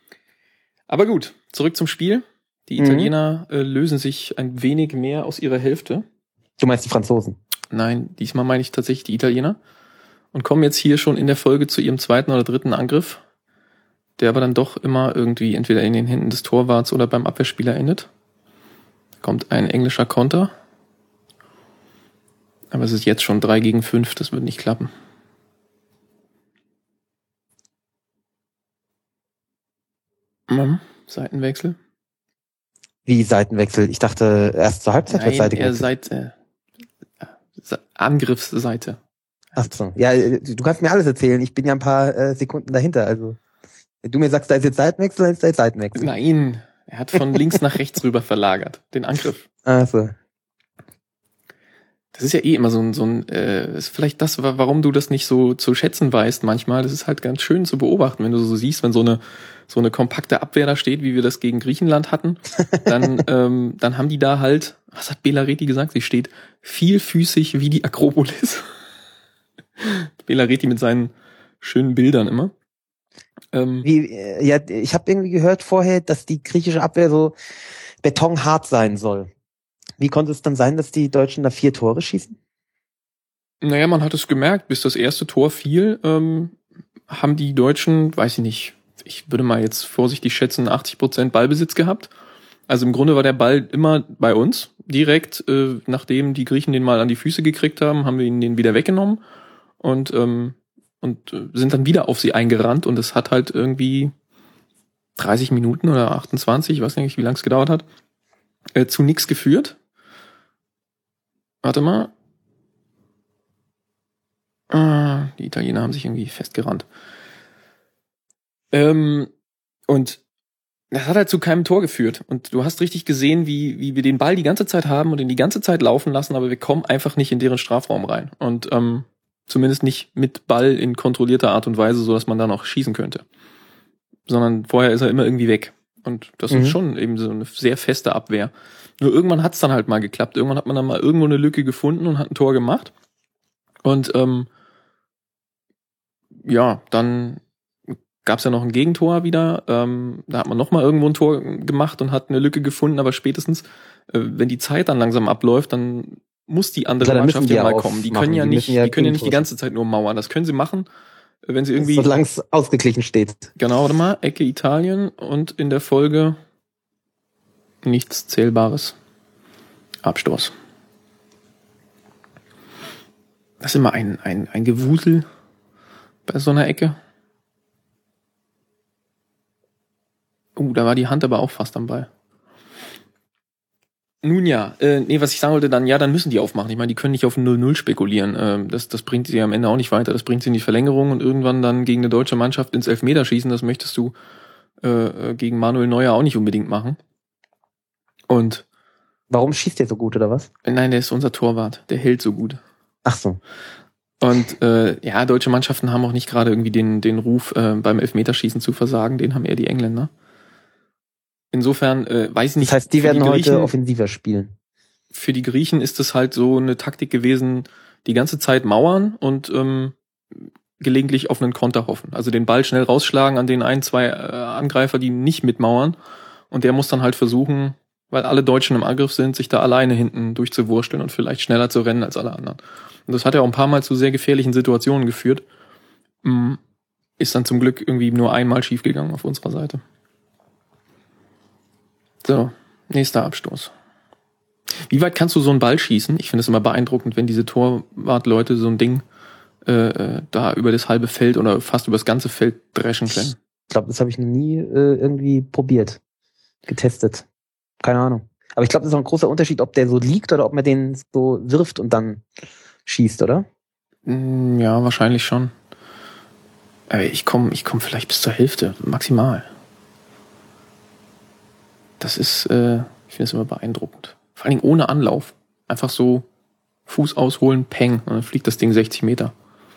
Aber gut, zurück zum Spiel. Die Italiener mhm. äh, lösen sich ein wenig mehr aus ihrer Hälfte. Du meinst die Franzosen? Nein, diesmal meine ich tatsächlich die Italiener. Und kommen jetzt hier schon in der Folge zu ihrem zweiten oder dritten Angriff, der aber dann doch immer irgendwie entweder in den Händen des Torwarts oder beim Abwehrspieler endet. Da kommt ein englischer Konter. Aber es ist jetzt schon drei gegen fünf, das wird nicht klappen. Mhm. Seitenwechsel. Wie Seitenwechsel? Ich dachte erst zur Halbzeit Nein, Seite eher Seite, äh, Angriffsseite. Ach so. Ja, du kannst mir alles erzählen. Ich bin ja ein paar äh, Sekunden dahinter. Also, wenn du mir sagst, da ist jetzt Seitenwechsel, dann ist da jetzt Seitenwechsel. Nein, er hat von links nach rechts rüber verlagert, den Angriff. Ach so. Das ist ja eh immer so ein, so ein äh, ist vielleicht das, warum du das nicht so zu schätzen weißt manchmal. Das ist halt ganz schön zu beobachten, wenn du so siehst, wenn so eine so eine kompakte Abwehr da steht, wie wir das gegen Griechenland hatten, dann ähm, dann haben die da halt, was hat Belareti gesagt? Sie steht vielfüßig wie die Akropolis. Belareti mit seinen schönen Bildern immer. Ähm, wie, ja, ich habe irgendwie gehört vorher, dass die griechische Abwehr so betonhart sein soll. Wie konnte es dann sein, dass die Deutschen da vier Tore schießen? Naja, man hat es gemerkt, bis das erste Tor fiel, ähm, haben die Deutschen, weiß ich nicht, ich würde mal jetzt vorsichtig schätzen, achtzig Prozent Ballbesitz gehabt. Also im Grunde war der Ball immer bei uns. Direkt, äh, nachdem die Griechen den mal an die Füße gekriegt haben, haben wir ihn den wieder weggenommen und, ähm, und sind dann wieder auf sie eingerannt. Und es hat halt irgendwie dreißig Minuten oder achtundzwanzig, ich weiß nicht, wie lange es gedauert hat, äh, zu nichts geführt. Warte mal. Ah, die Italiener haben sich irgendwie festgerannt. Ähm, und das hat halt zu keinem Tor geführt. Und du hast richtig gesehen, wie, wie wir den Ball die ganze Zeit haben und ihn die ganze Zeit laufen lassen, aber wir kommen einfach nicht in deren Strafraum rein. Und ähm, Zumindest nicht mit Ball in kontrollierter Art und Weise, so dass man dann auch schießen könnte. Sondern vorher ist er immer irgendwie weg. Und das mhm. ist schon eben so eine sehr feste Abwehr. Nur irgendwann hat's dann halt mal geklappt. Irgendwann hat man dann mal irgendwo eine Lücke gefunden und hat ein Tor gemacht. Und ähm, ja, dann gab's ja noch ein Gegentor wieder. Ähm, da hat man noch mal irgendwo ein Tor gemacht und hat eine Lücke gefunden. Aber spätestens, äh, wenn die Zeit dann langsam abläuft, dann muss die andere Klar, Mannschaft ja mal aufmachen. kommen. Die können ja die nicht, ja die können ja nicht die ganze Zeit nur mauern. Das können sie machen, wenn sie irgendwie... Solange es ausgeglichen steht. Genau, warte mal, Ecke Italien und in der Folge nichts Zählbares. Abstoß. Das ist immer ein, ein, ein Gewusel bei so einer Ecke. Uh, da war die Hand aber auch fast am Ball. Nun ja, äh, nee, was ich sagen wollte, dann, ja, dann müssen die aufmachen. Ich meine, die können nicht auf null null spekulieren. Ähm, das, das bringt sie am Ende auch nicht weiter. Das bringt sie in die Verlängerung und irgendwann dann gegen eine deutsche Mannschaft ins Elfmeterschießen. Das möchtest du äh, gegen Manuel Neuer auch nicht unbedingt machen. Und warum schießt der so gut, oder was? Nein, der ist unser Torwart. Der hält so gut. Ach so. Und äh, ja, deutsche Mannschaften haben auch nicht gerade irgendwie den, den Ruf, äh, beim Elfmeterschießen zu versagen. Den haben eher die Engländer. Insofern äh, weiß ich nicht. Das heißt, die werden die Griechen, heute offensiver spielen. Für die Griechen ist es halt so eine Taktik gewesen, die ganze Zeit mauern und ähm, gelegentlich auf einen Konter hoffen. Also den Ball schnell rausschlagen an den ein, zwei äh, Angreifer, die nicht mitmauern. Und der muss dann halt versuchen, weil alle Deutschen im Angriff sind, sich da alleine hinten durchzuwursteln und vielleicht schneller zu rennen als alle anderen. Und das hat ja auch ein paar Mal zu sehr gefährlichen Situationen geführt. Ist dann zum Glück irgendwie nur einmal schiefgegangen auf unserer Seite. So, nächster Abstoß. Wie weit kannst du so einen Ball schießen? Ich finde es immer beeindruckend, wenn diese Torwartleute so ein Ding äh, da über das halbe Feld oder fast über das ganze Feld dreschen können. Ich glaube, das habe ich noch nie äh, irgendwie probiert, getestet. Keine Ahnung. Aber ich glaube, das ist auch ein großer Unterschied, ob der so liegt oder ob man den so wirft und dann schießt, oder? Ja, wahrscheinlich schon. Aber ich komme ich komm vielleicht bis zur Hälfte, maximal. Das ist, äh, ich finde es immer beeindruckend. Vor allen Dingen ohne Anlauf. Einfach so Fuß ausholen, peng, und dann fliegt das Ding sechzig Meter.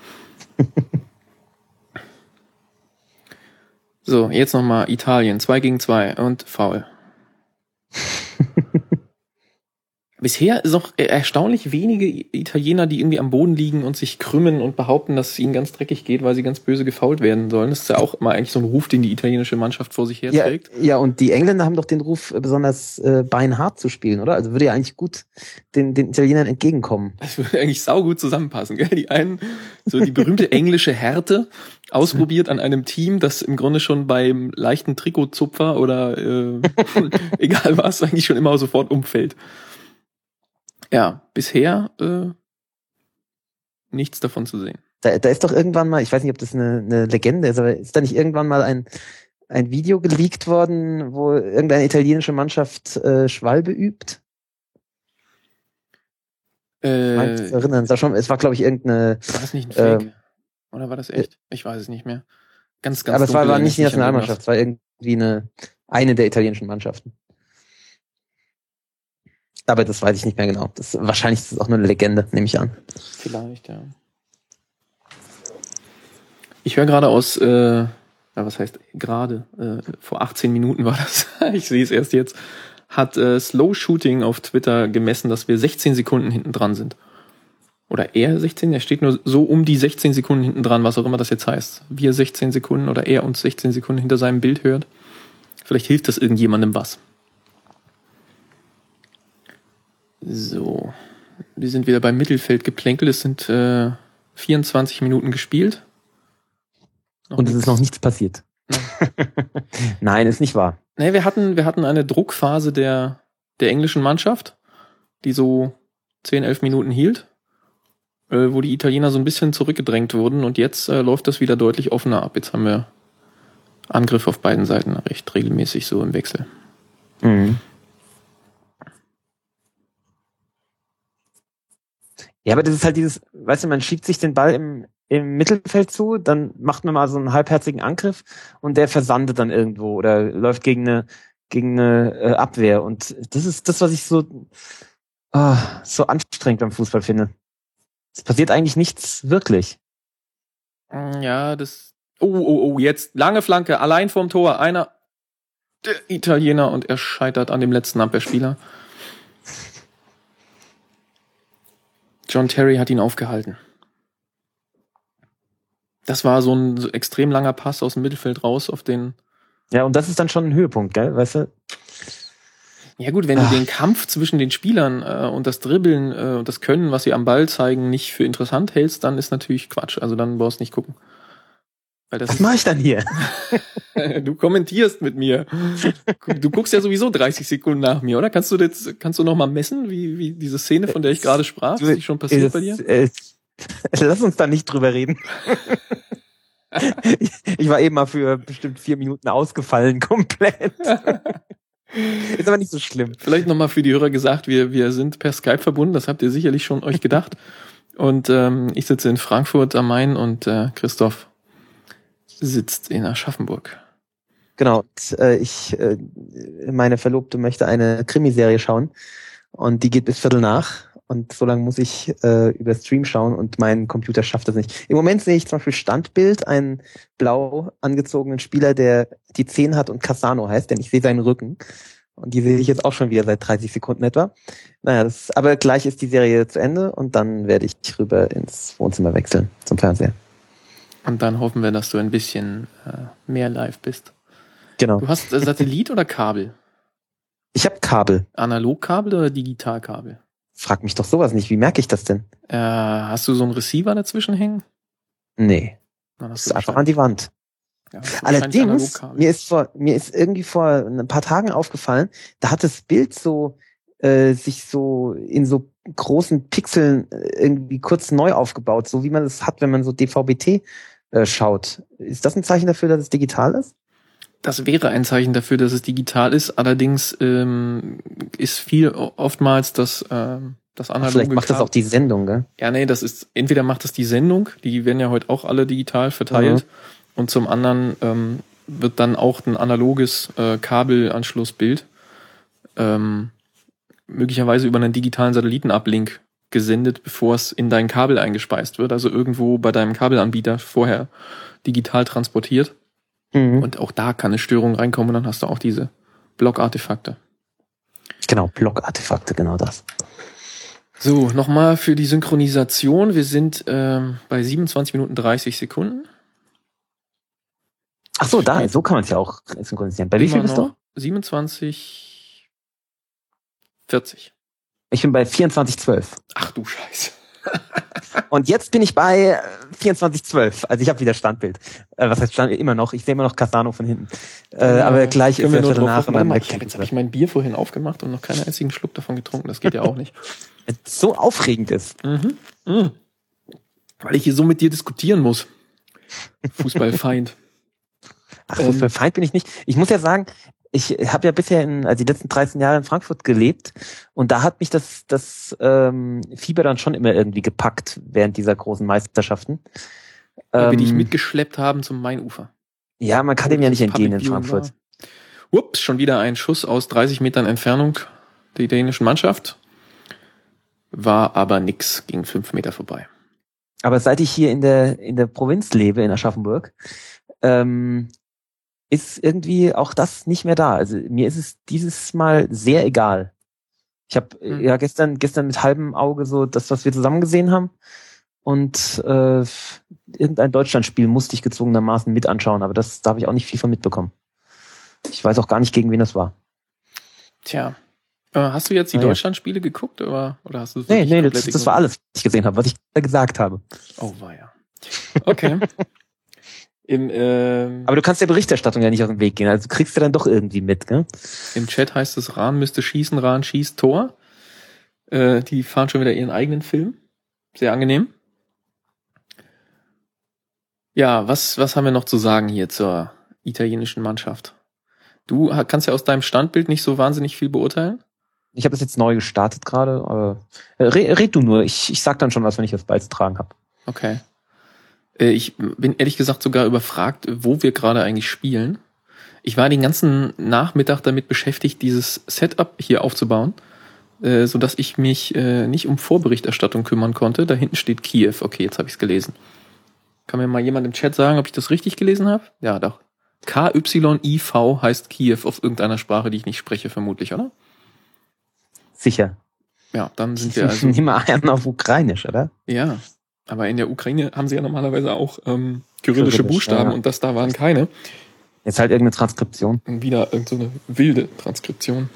So, jetzt nochmal Italien. zwei gegen zwei und Foul. Bisher ist auch erstaunlich wenige Italiener, die irgendwie am Boden liegen und sich krümmen und behaupten, dass es ihnen ganz dreckig geht, weil sie ganz böse gefoult werden sollen. Das ist ja auch immer eigentlich so ein Ruf, den die italienische Mannschaft vor sich herträgt. Ja, ja, und die Engländer haben doch den Ruf, besonders äh, beinhart zu spielen, oder? Also würde ja eigentlich gut den, den Italienern entgegenkommen. Das würde eigentlich saugut zusammenpassen, gell? Die einen, so die berühmte englische Härte, ausprobiert an einem Team, das im Grunde schon beim leichten Trikotzupfer oder äh, egal was, eigentlich schon immer sofort umfällt. Ja, bisher äh, nichts davon zu sehen. Da, da ist doch irgendwann mal, ich weiß nicht, ob das eine, eine Legende ist, aber ist da nicht irgendwann mal ein, ein Video geleakt worden, wo irgendeine italienische Mannschaft äh, Schwalbe übt? Äh, ich meine, zu erinnern. Es war, schon, es war glaube ich, irgendeine... War das nicht ein Fake? Ähm, Oder war das echt? Ich weiß es nicht mehr. Ganz, ganz aber es war, dunkel, war nicht die nicht Nationalmannschaft, es war irgendwie eine, eine der italienischen Mannschaften. Aber das weiß ich nicht mehr genau. Das, wahrscheinlich ist es auch nur eine Legende, nehme ich an. Vielleicht, ja. Ich höre gerade aus, äh, ja, was heißt gerade, äh, vor achtzehn Minuten war das, ich sehe es erst jetzt, hat äh, Slow Shooting auf Twitter gemessen, dass wir sechzehn Sekunden hinten dran sind. Oder er sechzehn, er steht nur so um die sechzehn Sekunden hinten dran, was auch immer das jetzt heißt. Wir sechzehn Sekunden oder er uns sechzehn Sekunden hinter seinem Bild hört. Vielleicht hilft das irgendjemandem was. So, wir sind wieder beim Mittelfeldgeplänkel. Es sind äh, vierundzwanzig Minuten gespielt. Noch Und es ist noch nichts passiert. Nein, ist nicht wahr. Nee, wir hatten, wir hatten eine Druckphase der, der englischen Mannschaft, die so zehn, elf Minuten hielt, äh, wo die Italiener so ein bisschen zurückgedrängt wurden und jetzt äh, läuft das wieder deutlich offener ab. Jetzt haben wir Angriff auf beiden Seiten recht regelmäßig so im Wechsel. Mhm. Ja, aber das ist halt dieses, weißt du, man schiebt sich den Ball im, im Mittelfeld zu, dann macht man mal so einen halbherzigen Angriff und der versandet dann irgendwo oder läuft gegen eine, gegen eine äh, Abwehr. Und das ist das, was ich so, oh, so anstrengend am Fußball finde. Es passiert eigentlich nichts wirklich. Ja, das... Oh, oh, oh, jetzt lange Flanke, allein vorm Tor. Einer, der Italiener, und er scheitert an dem letzten Abwehrspieler. John Terry hat ihn aufgehalten. Das war so ein so extrem langer Pass aus dem Mittelfeld raus auf den... Ja, und das ist dann schon ein Höhepunkt, gell? Weißt du? Ja gut, wenn Ach. du den Kampf zwischen den Spielern äh, und das Dribbeln äh, und das Können, was sie am Ball zeigen, nicht für interessant hältst, dann ist natürlich Quatsch. Also dann brauchst du nicht gucken. Weil das was mache ich dann hier? Du kommentierst mit mir. Du guckst ja sowieso dreißig Sekunden nach mir, oder? Kannst du jetzt, kannst du noch mal messen, wie, wie diese Szene, von der ich gerade sprach, du, die schon passiert es, bei dir? Es, lass uns da nicht drüber reden. ich, ich war eben mal für bestimmt vier Minuten ausgefallen, komplett. Ist aber nicht so schlimm. Vielleicht noch mal für die Hörer gesagt, wir, wir sind per Skype verbunden, das habt ihr sicherlich schon euch gedacht. Und ähm, ich sitze in Frankfurt am Main und äh, Christoph sitzt in Aschaffenburg. Genau. Und, äh, ich, äh, meine Verlobte möchte eine Krimiserie schauen und die geht bis Viertel nach und so lange muss ich äh, über Stream schauen und mein Computer schafft das nicht. Im Moment sehe ich zum Beispiel Standbild, einen blau angezogenen Spieler, der die zehn hat und Cassano heißt, denn ich sehe seinen Rücken und die sehe ich jetzt auch schon wieder seit dreißig Sekunden etwa. Naja, das, aber gleich ist die Serie zu Ende und dann werde ich rüber ins Wohnzimmer wechseln zum Fernseher. Und dann hoffen wir, dass du ein bisschen äh, mehr live bist. Genau. Du hast äh, Satellit oder Kabel? Ich habe Kabel. Analogkabel oder Digitalkabel? Frag mich doch sowas nicht. Wie merke ich das denn? Äh, hast du so einen Receiver dazwischen hängen? Nee. Das ist einfach an die Wand. Ja, allerdings, mir ist vor, mir ist irgendwie vor ein paar Tagen aufgefallen, da hat das Bild so äh, sich so in so großen Pixeln irgendwie kurz neu aufgebaut, so wie man es hat, wenn man so D V B T äh, schaut. Ist das ein Zeichen dafür, dass es digital ist? Das wäre ein Zeichen dafür, dass es digital ist. Allerdings ähm, ist viel oftmals das ähm, das analoge. Vielleicht macht das auch die Sendung, gell? Ja, nee, das ist entweder macht das die Sendung, die werden ja heute auch alle digital verteilt, mhm. und zum anderen ähm, wird dann auch ein analoges äh, Kabelanschlussbild ähm, möglicherweise über einen digitalen Satellitenablink gesendet, bevor es in dein Kabel eingespeist wird, also irgendwo bei deinem Kabelanbieter vorher digital transportiert. Mhm. Und auch da kann eine Störung reinkommen und dann hast du auch diese Block-Artefakte. Genau, Block-Artefakte, genau das. So, nochmal für die Synchronisation. Wir sind ähm, bei siebenundzwanzig Minuten dreißig Sekunden. Ach so, da, so kann man es ja auch synchronisieren. Bei wie viel bist du? siebenundzwanzig vierzig. Ich bin bei vierundzwanzig zwölf. Ach du Scheiße. Und jetzt bin ich bei vierundzwanzig zwölf. Also ich habe wieder Standbild. Äh, was heißt Standbild? Immer noch. Ich sehe immer noch Cassano von hinten. Äh, ja, aber gleich ist er für danach. Ich habe jetzt hab ich mein Bier vorhin aufgemacht und noch keinen einzigen Schluck davon getrunken. Das geht ja auch nicht. So aufregend ist. Mhm. Mhm. Weil ich hier so mit dir diskutieren muss. Fußballfeind. Ach, Fußballfeind bin ich nicht. Ich muss ja sagen, ich habe ja bisher in, also die letzten dreizehn Jahre in Frankfurt gelebt und da hat mich das, das ähm, Fieber dann schon immer irgendwie gepackt während dieser großen Meisterschaften. Weil ähm, wir dich mitgeschleppt haben zum Mainufer. Ja, man kann dem ja nicht entgehen in Frankfurt. War. Ups, schon wieder ein Schuss aus dreißig Metern Entfernung der italienischen Mannschaft. War aber nix, ging fünf Meter vorbei. Aber seit ich hier in der in der Provinz lebe, in Aschaffenburg, ähm, ist irgendwie auch das nicht mehr da. Also mir ist es dieses Mal sehr egal. Ich habe mhm. ja gestern gestern mit halbem Auge so das, was wir zusammen gesehen haben, und äh, irgendein Deutschlandspiel musste ich gezwungenermaßen mit anschauen, aber das da habe ich auch nicht viel von mitbekommen. Ich weiß auch gar nicht, gegen wen das war. Tja. Hast du jetzt die ah, Deutschlandspiele ja. geguckt oder, oder hast du Nee, nee, das, das war alles, was ich gesehen habe, was ich da gesagt habe. Oh, war ja. Okay. Im, ähm, Aber du kannst der Berichterstattung ja nicht aus dem Weg gehen, also du kriegst du dann doch irgendwie mit, gell? Im Chat heißt es, Rahn müsste schießen, Rahn schießt Tor. Äh, die fahren schon wieder ihren eigenen Film. Sehr angenehm. Ja, was, was haben wir noch zu sagen hier zur italienischen Mannschaft? Du kannst ja aus deinem Standbild nicht so wahnsinnig viel beurteilen. Ich habe das jetzt neu gestartet gerade, aber red, red du nur. Ich, ich sag dann schon was, wenn ich das beizutragen habe. Okay. Ich bin ehrlich gesagt sogar überfragt, wo wir gerade eigentlich spielen. Ich war den ganzen Nachmittag damit beschäftigt, dieses Setup hier aufzubauen. äh, sodass ich mich äh, nicht um Vorberichterstattung kümmern konnte. Da hinten steht Kiew. Okay, jetzt habe ich es gelesen. Kann mir mal jemand im Chat sagen, ob ich das richtig gelesen habe? Ja, doch. K Y I V heißt Kiew auf irgendeiner Sprache, die ich nicht spreche, vermutlich, oder? Sicher. Ja, dann sind wir also... Ich nehme an auf Ukrainisch, oder? Ja, aber in der Ukraine haben sie ja normalerweise auch ähm, kyrillische Kyrillisch, Buchstaben ja. und das da waren keine. Jetzt halt irgendeine Transkription. Und wieder irgendeine so wilde Transkription.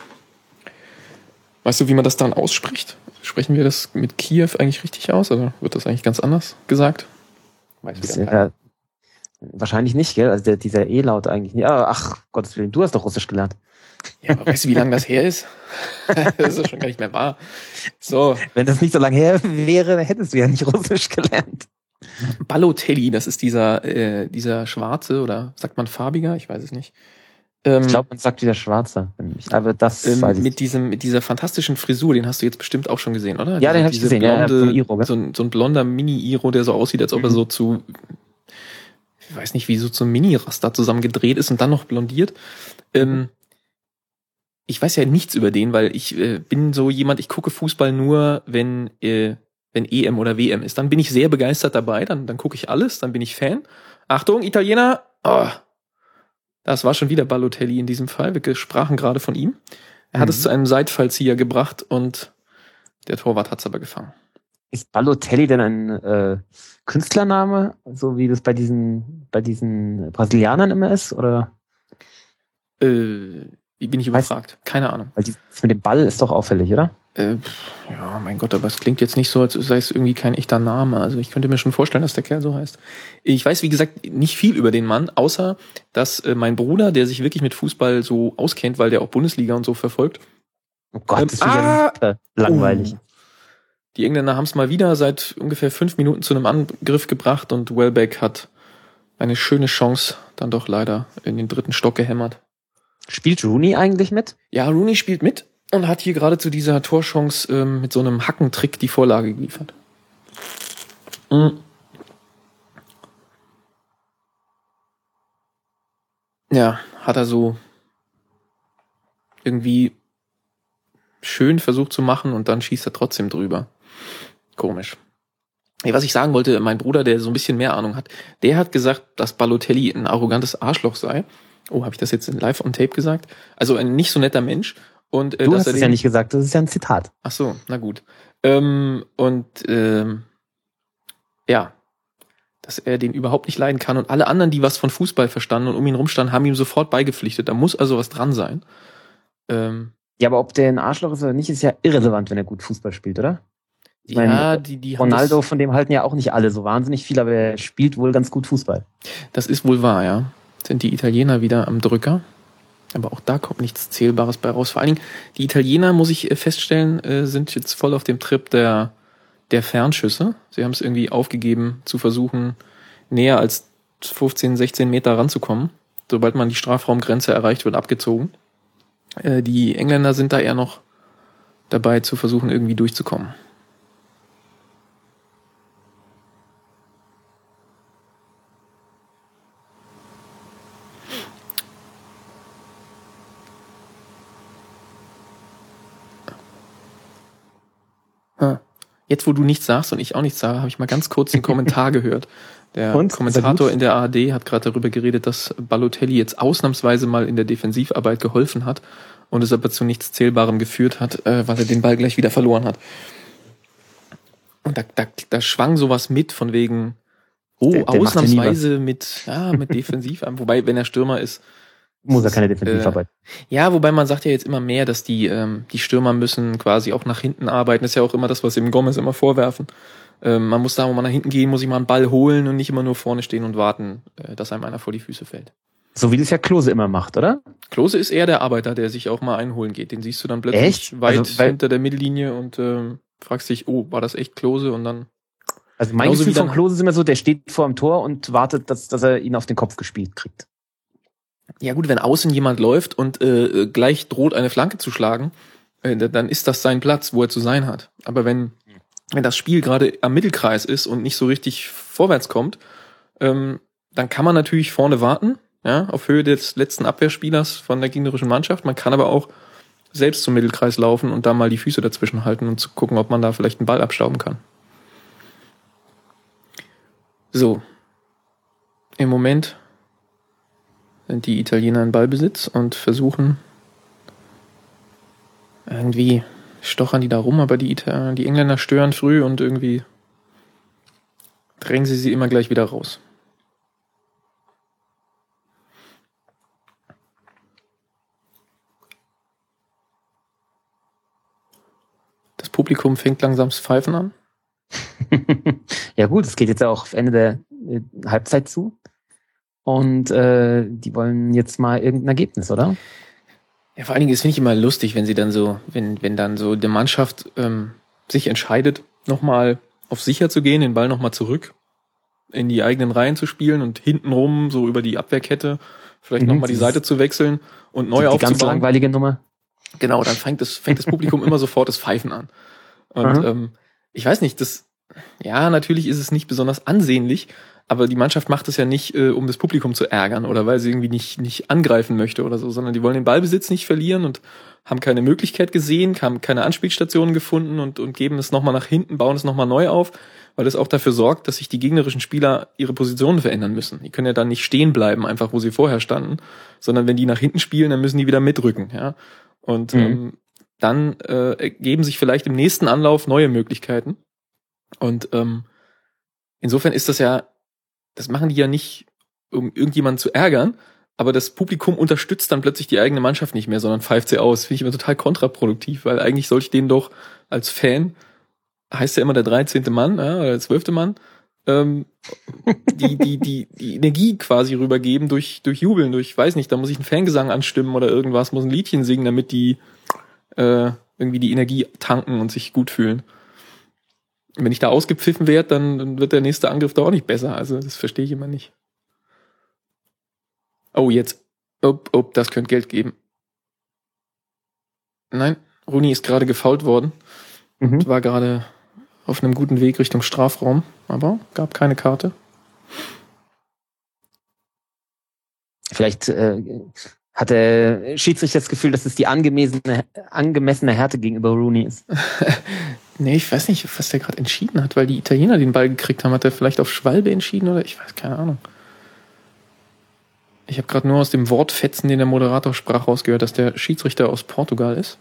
Weißt du, wie man das dann ausspricht? Sprechen wir das mit Kiew eigentlich richtig aus oder wird das eigentlich ganz anders gesagt? Weiß Das, wieder äh, wahrscheinlich nicht, gell? Also der, dieser E-Laut eigentlich nicht. Ah, ach, Gottes Willen, du hast doch Russisch gelernt. Ja, aber weißt du, wie lange das her ist? Das ist ja schon gar nicht mehr wahr. So. Wenn das nicht so lange her wäre, dann hättest du ja nicht Russisch gelernt. Balotelli, das ist dieser, äh, dieser schwarze oder sagt man farbiger? Ich weiß es nicht. Ähm, Ich glaube, man sagt wieder Schwarzer. Aber das ähm, weiß ich mit diesem, mit dieser fantastischen Frisur, den hast du jetzt bestimmt auch schon gesehen, oder? Ja, Diese, den hab ich diese gesehen, ja, blonde, so ein Iro, gell? so ein, so ein blonder Mini-Iro, der so aussieht, als ob er Mhm. so zu, ich weiß nicht, wie so zum Mini-Raster zusammengedreht ist und dann noch blondiert. Ähm, ich weiß ja nichts über den, weil ich äh, bin so jemand, ich gucke Fußball nur, wenn, äh, wenn E M oder W M ist. Dann bin ich sehr begeistert dabei, dann, dann gucke ich alles, dann bin ich Fan. Achtung, Italiener! Oh, das war schon wieder Balotelli in diesem Fall. Wir sprachen gerade von ihm. Er hat Mhm. es zu einem Seitfallzieher gebracht und der Torwart hat es aber gefangen. Ist Balotelli denn ein äh, Künstlername, so wie das bei diesen, bei diesen Brasilianern immer ist? Oder? Äh, wie bin ich überfragt? Keine Ahnung. Weil das mit dem Ball ist doch auffällig, oder? Äh, ja, mein Gott, aber es klingt jetzt nicht so, als sei es irgendwie kein echter Name. Also ich könnte mir schon vorstellen, dass der Kerl so heißt. Ich weiß, wie gesagt, nicht viel über den Mann, außer, dass äh, mein Bruder, der sich wirklich mit Fußball so auskennt, weil der auch Bundesliga und so verfolgt. Oh Gott, Ähm, das ist ja ah! super langweilig. Oh. Die Engländer haben es mal wieder seit ungefähr fünf Minuten zu einem Angriff gebracht und Welbeck hat eine schöne Chance dann doch leider in den dritten Stock gehämmert. Spielt Rooney eigentlich mit? Ja, Rooney spielt mit und hat hier gerade zu dieser Torchance ähm, mit so einem Hackentrick die Vorlage geliefert. Mhm. Ja, hat er so irgendwie schön versucht zu machen und dann schießt er trotzdem drüber. Komisch. Hey, was ich sagen wollte, mein Bruder, der so ein bisschen mehr Ahnung hat, der hat gesagt, dass Balotelli ein arrogantes Arschloch sei. Oh, habe ich das jetzt in live on tape gesagt? Also ein nicht so netter Mensch. Und, äh, Du dass hast er es den, ja nicht gesagt, das ist ja ein Zitat. Ach so, na gut. Ähm, und ähm, ja, dass er den überhaupt nicht leiden kann. Und alle anderen, die was von Fußball verstanden und um ihn rumstanden, haben ihm sofort beigepflichtet. Da muss also was dran sein. Ähm, Ja, aber ob der ein Arschloch ist oder nicht, ist ja irrelevant, wenn er gut Fußball spielt, oder? Ich ja, meine, die, die haben Ronaldo, das, von dem halten ja auch nicht alle so wahnsinnig viel, aber er spielt wohl ganz gut Fußball. das ist wohl wahr, ja. Sind die Italiener wieder am Drücker. Aber auch da kommt nichts Zählbares bei raus. Vor allen Dingen, die Italiener, muss ich feststellen, sind jetzt voll auf dem Trip der, der Fernschüsse. Sie haben es irgendwie aufgegeben, zu versuchen, näher als fünfzehn, sechzehn Meter ranzukommen. Sobald man die Strafraumgrenze erreicht, wird abgezogen. Die Engländer sind da eher noch dabei, zu versuchen, irgendwie durchzukommen. Jetzt, wo du nichts sagst und ich auch nichts sage, habe ich mal ganz kurz den Kommentar gehört. Der Und? Kommentator in der A R D hat gerade darüber geredet, dass Balotelli jetzt ausnahmsweise mal in der Defensivarbeit geholfen hat und es aber zu nichts Zählbarem geführt hat, äh, weil er den Ball gleich wieder verloren hat. Und da, da, da schwang sowas mit von wegen, oh, Der- der macht ja nie ausnahmsweise mit, ja, mit Defensivarbeit. Wobei, wenn er Stürmer ist, Muss er keine Defensivarbeit. Äh, ja, wobei man sagt ja jetzt immer mehr, dass die ähm, die Stürmer müssen quasi auch nach hinten arbeiten. Das ist ja auch immer das, was eben Gomez immer vorwerfen. Ähm, man muss da, wo man nach hinten gehen, muss ich mal einen Ball holen und nicht immer nur vorne stehen und warten, äh, dass einem einer vor die Füße fällt. So wie das ja Klose immer macht, oder? Klose ist eher der Arbeiter, der sich auch mal einholen geht. Den siehst du dann plötzlich Echt? weit Also, weil- hinter der Mittellinie und ähm, fragst dich, oh, war das echt Klose? Und dann Also mein Genauso Gefühl wie von dann- Klose ist immer so, der steht vor dem Tor und wartet, dass, dass er ihn auf den Kopf gespielt kriegt. ja gut, wenn außen jemand läuft und äh, gleich droht, eine Flanke zu schlagen, äh, dann ist das sein Platz, wo er zu sein hat. Aber wenn, wenn das Spiel gerade am Mittelkreis ist und nicht so richtig vorwärts kommt, ähm, dann kann man natürlich vorne warten, ja, auf Höhe des letzten Abwehrspielers von der gegnerischen Mannschaft. Man kann aber auch selbst zum Mittelkreis laufen und da mal die Füße dazwischen halten und zu gucken, ob man da vielleicht einen Ball abstauben kann. So. Im Moment sind die Italiener in Ballbesitz und versuchen irgendwie stochern die da rum, aber die, Ita- die Engländer stören früh und irgendwie drängen sie sie immer gleich wieder raus. Das Publikum fängt langsam das Pfeifen an. Ja gut, es geht jetzt auch auf Ende der äh, Halbzeit zu. Und äh, die wollen jetzt mal irgendein Ergebnis, oder? Ja, vor allen Dingen, das finde ich immer lustig, wenn sie dann so, wenn, wenn dann so die Mannschaft ähm, sich entscheidet, nochmal auf sicher zu gehen, den Ball nochmal zurück in die eigenen Reihen zu spielen und hintenrum so über die Abwehrkette vielleicht mhm, nochmal die Seite zu wechseln und neu die, aufzubauen. Die ganz langweilige Nummer. Genau, dann fängt das, fängt das Publikum immer sofort das Pfeifen an. Und mhm. ähm, ich weiß nicht, das, ja, natürlich ist es nicht besonders ansehnlich, aber die Mannschaft macht es ja nicht, äh, um das Publikum zu ärgern oder weil sie irgendwie nicht, nicht angreifen möchte oder so, sondern die wollen den Ballbesitz nicht verlieren und haben keine Möglichkeit gesehen, haben keine Anspielstationen gefunden und, und geben es nochmal nach hinten, bauen es nochmal neu auf, weil das auch dafür sorgt, dass sich die gegnerischen Spieler ihre Positionen verändern müssen. Die können ja dann nicht stehen bleiben, einfach wo sie vorher standen, sondern wenn die nach hinten spielen, dann müssen die wieder mitrücken, ja. Und mhm. ähm, dann äh, ergeben sich vielleicht im nächsten Anlauf neue Möglichkeiten. Und ähm, insofern ist das ja, das machen die ja nicht, um irgendjemanden zu ärgern, aber das Publikum unterstützt dann plötzlich die eigene Mannschaft nicht mehr, sondern pfeift sie aus. Finde ich immer total kontraproduktiv, weil eigentlich sollte ich denen doch als Fan, heißt ja immer der dreizehnte Mann, ja, oder der zwölfte Mann, ähm, die, die, die, die Energie quasi rübergeben durch, durch Jubeln, durch, weiß nicht, da muss ich einen Fangesang anstimmen oder irgendwas, muss ein Liedchen singen, damit die äh, irgendwie die Energie tanken und sich gut fühlen. Und wenn ich da ausgepfiffen werde, dann, dann wird der nächste Angriff da auch nicht besser. Also das verstehe ich immer nicht. Oh, jetzt. Ob, ob, das könnte Geld geben. Nein, Rooney ist gerade gefoult worden mhm. und war gerade auf einem guten Weg Richtung Strafraum, aber gab keine Karte. Vielleicht äh, hat der Schiedsrichter das Gefühl, dass es die angemessene, angemessene Härte gegenüber Rooney ist. Nee, ich weiß nicht, was der gerade entschieden hat, weil die Italiener den Ball gekriegt haben. Hat er vielleicht auf Schwalbe entschieden oder ich weiß, keine Ahnung. Ich habe gerade nur aus dem Wortfetzen, den der Moderator sprach, rausgehört, dass der Schiedsrichter aus Portugal ist.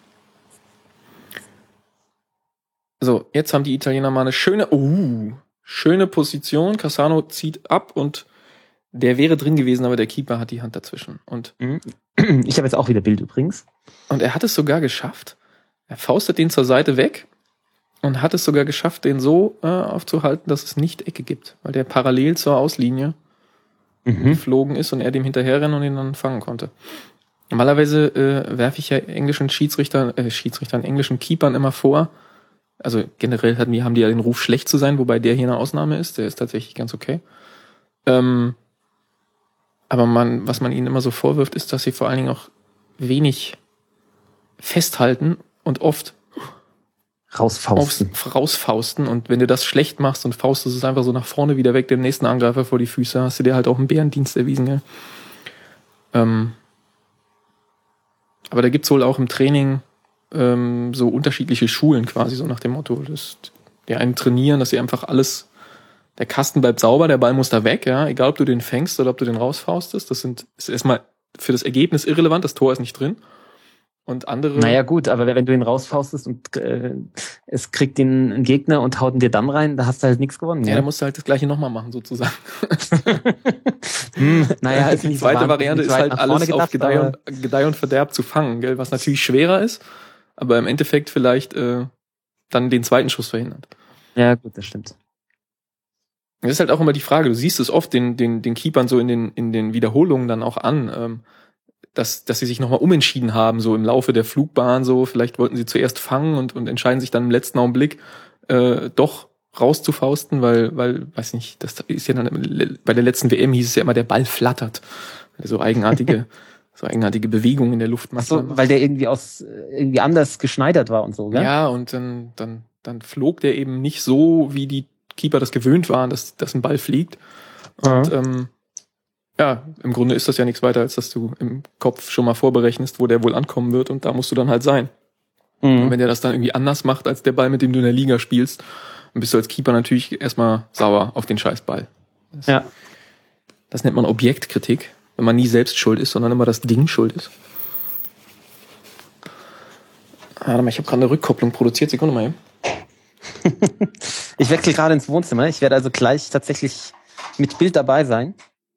So, jetzt haben die Italiener mal eine schöne, uh, schöne Position. Cassano zieht ab und der wäre drin gewesen, aber der Keeper hat die Hand dazwischen. Und ich habe jetzt auch wieder Bild übrigens. Und er hat es sogar geschafft. Er faustet den zur Seite weg und hat es sogar geschafft, den so äh, aufzuhalten, dass es nicht Ecke gibt, weil der parallel zur Auslinie mhm. geflogen ist und er dem hinterherrennen und ihn dann fangen konnte. Normalerweise äh, werfe ich ja englischen Schiedsrichtern, äh, Schiedsrichtern, englischen Keepern immer vor, also generell hatten die, haben die ja den Ruf, schlecht zu sein, wobei der hier eine Ausnahme ist, der ist tatsächlich ganz okay. Ähm, aber man, was man ihnen immer so vorwirft, ist, dass sie vor allen Dingen auch wenig festhalten und oft rausfausten. Aufs, rausfausten. Und wenn du das schlecht machst und faustest es einfach so nach vorne wieder weg, dem nächsten Angreifer vor die Füße, hast du dir halt auch einen Bärendienst erwiesen, gell? Ähm, aber da gibt's wohl auch im Training ähm, so unterschiedliche Schulen quasi, so nach dem Motto, dass die einen trainieren, dass sie einfach alles, der Kasten bleibt sauber, der Ball muss da weg, ja, egal ob du den fängst oder ob du den rausfaustest, das sind, ist erstmal für das Ergebnis irrelevant, das Tor ist nicht drin. Und andere. Naja, gut, aber wenn du ihn rausfaustest und äh, es kriegt den ein Gegner und haut ihn dir dann rein, da hast du halt nichts gewonnen. Ja, ja? Da musst du halt das Gleiche nochmal machen, sozusagen. hm, naja, ist die nicht zweite so Variante ist halt alles gedacht, auf Gedeih und, Gedeih und Verderb zu fangen, gell? Was natürlich schwerer ist, aber im Endeffekt vielleicht äh, dann den zweiten Schuss verhindert. Ja, gut, das stimmt. Das ist halt auch immer die Frage, du siehst es oft den, den, den Keepern so in den, in den Wiederholungen dann auch an, ähm, dass, dass sie sich nochmal umentschieden haben, so im Laufe der Flugbahn, so, vielleicht wollten sie zuerst fangen und, und entscheiden sich dann im letzten Augenblick, äh, doch rauszufausten, weil, weil, weiß nicht, das ist ja dann, bei der letzten W M hieß es ja immer, der Ball flattert. So eigenartige, so eigenartige Bewegungen in der Luft macht. Ach so, weil der irgendwie aus, irgendwie anders geschneidert war und so, gell? Ja, und dann, dann, dann flog der eben nicht so, wie die Keeper das gewöhnt waren, dass, dass ein Ball fliegt. Und, mhm. ähm, Ja, im Grunde ist das ja nichts weiter, als dass du im Kopf schon mal vorberechnest, wo der wohl ankommen wird und da musst du dann halt sein. Mhm. Und wenn der das dann irgendwie anders macht als der Ball, mit dem du in der Liga spielst, dann bist du als Keeper natürlich erstmal sauer auf den Scheißball. Das, ja. Das nennt man Objektkritik, wenn man nie selbst schuld ist, sondern immer das Ding schuld ist. Warte mal, ich habe gerade eine Rückkopplung produziert. Sekunde mal eben. Ich wechsle gerade ins Wohnzimmer. Ich werde also gleich tatsächlich mit Bild dabei sein.